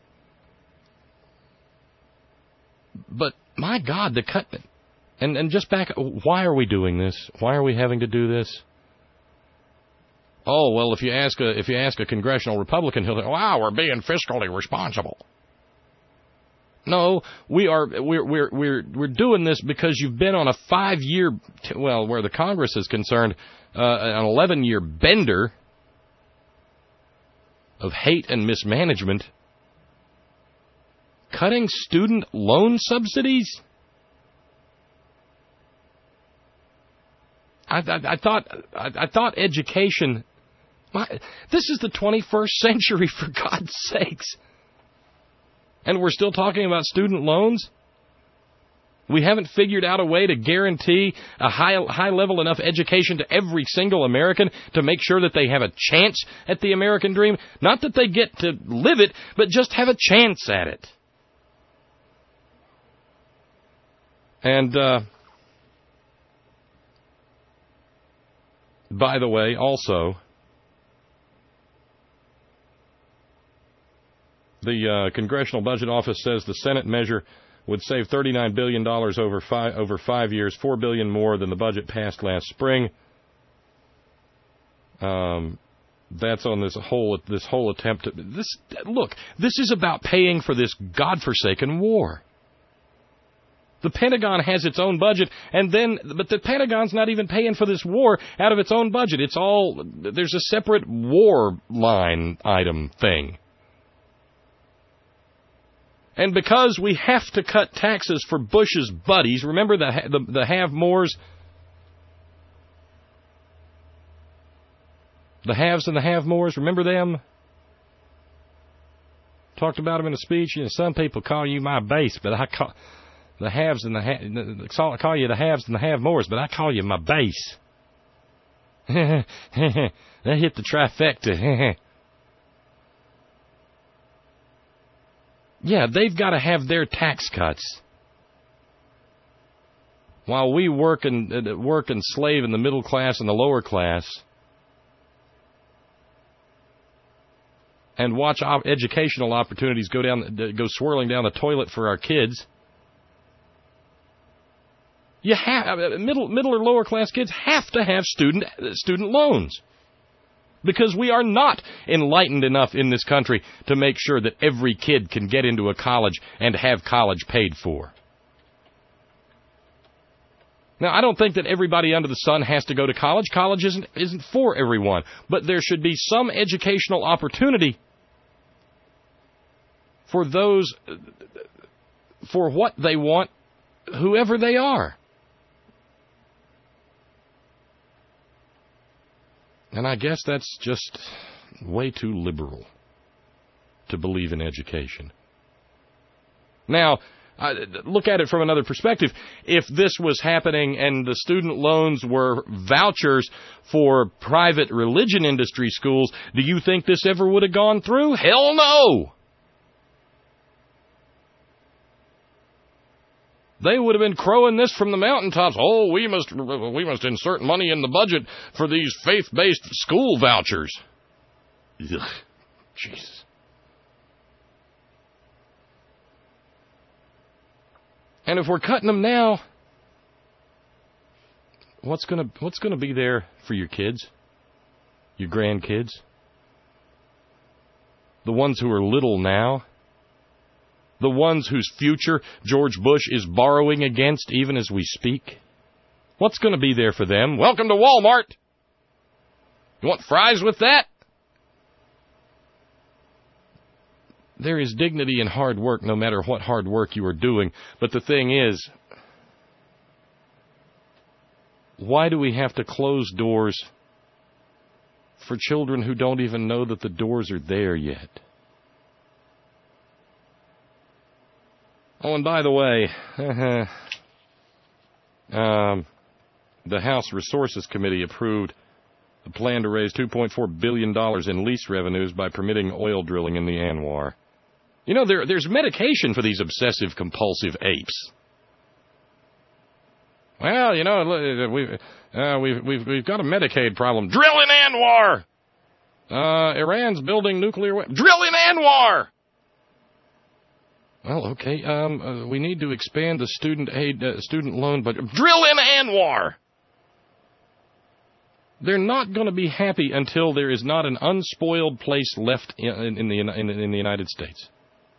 [SPEAKER 1] But, my God, the cut... And just back... Why are we doing this? Why are we having to do this? Oh, well, if you ask a congressional Republican, he'll say, "Wow, we're being fiscally responsible." No, we're doing this because you've been on a 5-year, where the Congress is concerned, an 11-year bender of hate and mismanagement, cutting student loan subsidies. I thought education. This is the 21st century, for God's sakes. And we're still talking about student loans? We haven't figured out a way to guarantee a high level enough education to every single American to make sure that they have a chance at the American dream. Not that they get to live it, but just have a chance at it. And, by the way, also, the Congressional Budget Office says the Senate measure would save $39 billion over 5 years, $4 billion more than the budget passed last spring. That's on this whole attempt to this is about paying for this godforsaken war. The Pentagon has its own budget, but the Pentagon's not even paying for this war out of its own budget. There's a separate war line item thing. And because we have to cut taxes for Bush's buddies, remember the have-mores? The haves and the have-mores, remember them? Talked about them in a speech. Some people call you my base, but I call the haves and I call you the haves and the have-mores, but I call you my base. They hit the trifecta. Yeah, they've got to have their tax cuts. While we work and slave in the middle class and the lower class, and watch educational opportunities go swirling down the toilet for our kids. You have middle or lower class kids have to have student loans. Because we are not enlightened enough in this country to make sure that every kid can get into a college and have college paid for. Now, I don't think that everybody under the sun has to go to college. College isn't for everyone. But there should be some educational opportunity for those, for what they want, whoever they are. And I guess that's just way too liberal to believe in education. Now, look at it from another perspective. If this was happening and the student loans were vouchers for private religion industry schools, do you think this ever would have gone through? Hell no! They would have been crowing this from the mountaintops. Oh, we must insert money in the budget for these faith-based school vouchers. Ugh, Jesus. And if we're cutting them now, what's gonna be there for your kids? Your grandkids? The ones who are little now? The ones whose future George Bush is borrowing against even as we speak? What's going to be there for them? Welcome to Walmart! You want fries with that? There is dignity in hard work no matter what hard work you are doing. But the thing is, why do we have to close doors for children who don't even know that the doors are there yet? Oh, and by the way, the House Resources Committee approved a plan to raise $2.4 billion in lease revenues by permitting oil drilling in the Anwar. You know, there's medication for these obsessive-compulsive apes. Well, you know, we've got a Medicaid problem. Drill in Anwar! Iran's building nuclear weapons. Drill in Anwar! Well, okay, we need to expand the student loan budget. Drill in Anwar! They're not going to be happy until there is not an unspoiled place left in the United States.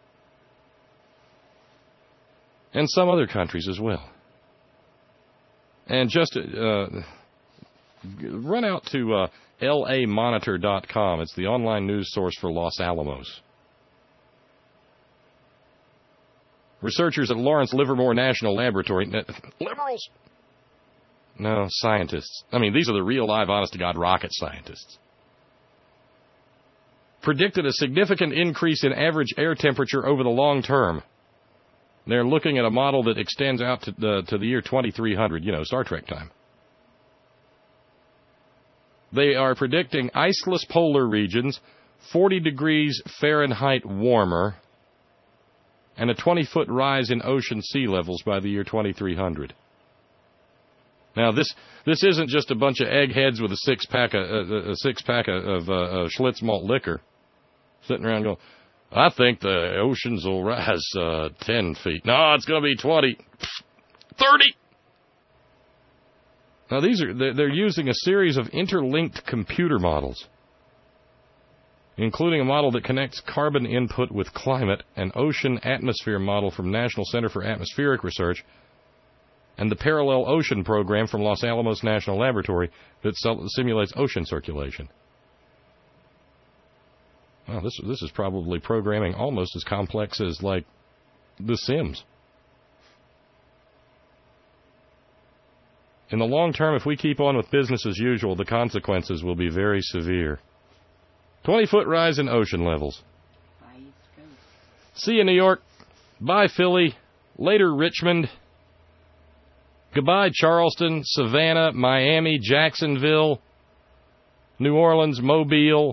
[SPEAKER 1] And some other countries as well. And just run out to LAMonitor.com. It's the online news source for Los Alamos. Researchers at Lawrence Livermore National Laboratory... Liberals? No, scientists. I mean, these are the real, live, honest-to-God rocket scientists. Predicted a significant increase in average air temperature over the long term. They're looking at a model that extends out to the year 2300, you know, Star Trek time. They are predicting iceless polar regions, 40 degrees Fahrenheit warmer, and a 20-foot rise in ocean sea levels by the year 2300. Now, this isn't just a bunch of eggheads with a six-pack of Schlitz malt liquor sitting around going, I think the oceans will rise 10 feet. No, it's going to be 20, 30. Now, they're using a series of interlinked computer models, including a model that connects carbon input with climate, an ocean atmosphere model from National Center for Atmospheric Research, and the Parallel Ocean Program from Los Alamos National Laboratory that simulates ocean circulation. Well, this is probably programming almost as complex as, like, The Sims. In the long term, if we keep on with business as usual, the consequences will be very severe. 20-foot rise in ocean levels. See you, New York. Bye, Philly. Later, Richmond. Goodbye, Charleston, Savannah, Miami, Jacksonville, New Orleans, Mobile.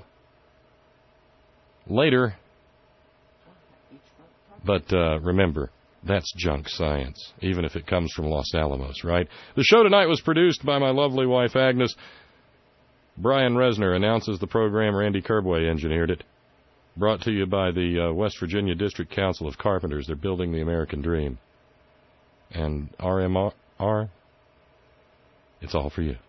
[SPEAKER 1] Later. But remember, that's junk science, even if it comes from Los Alamos, right? The show tonight was produced by my lovely wife, Agnes. Brian Resner announces the program. Randy Kerbway engineered it. Brought to you by the West Virginia District Council of Carpenters. They're building the American dream. And RMR, it's all for you.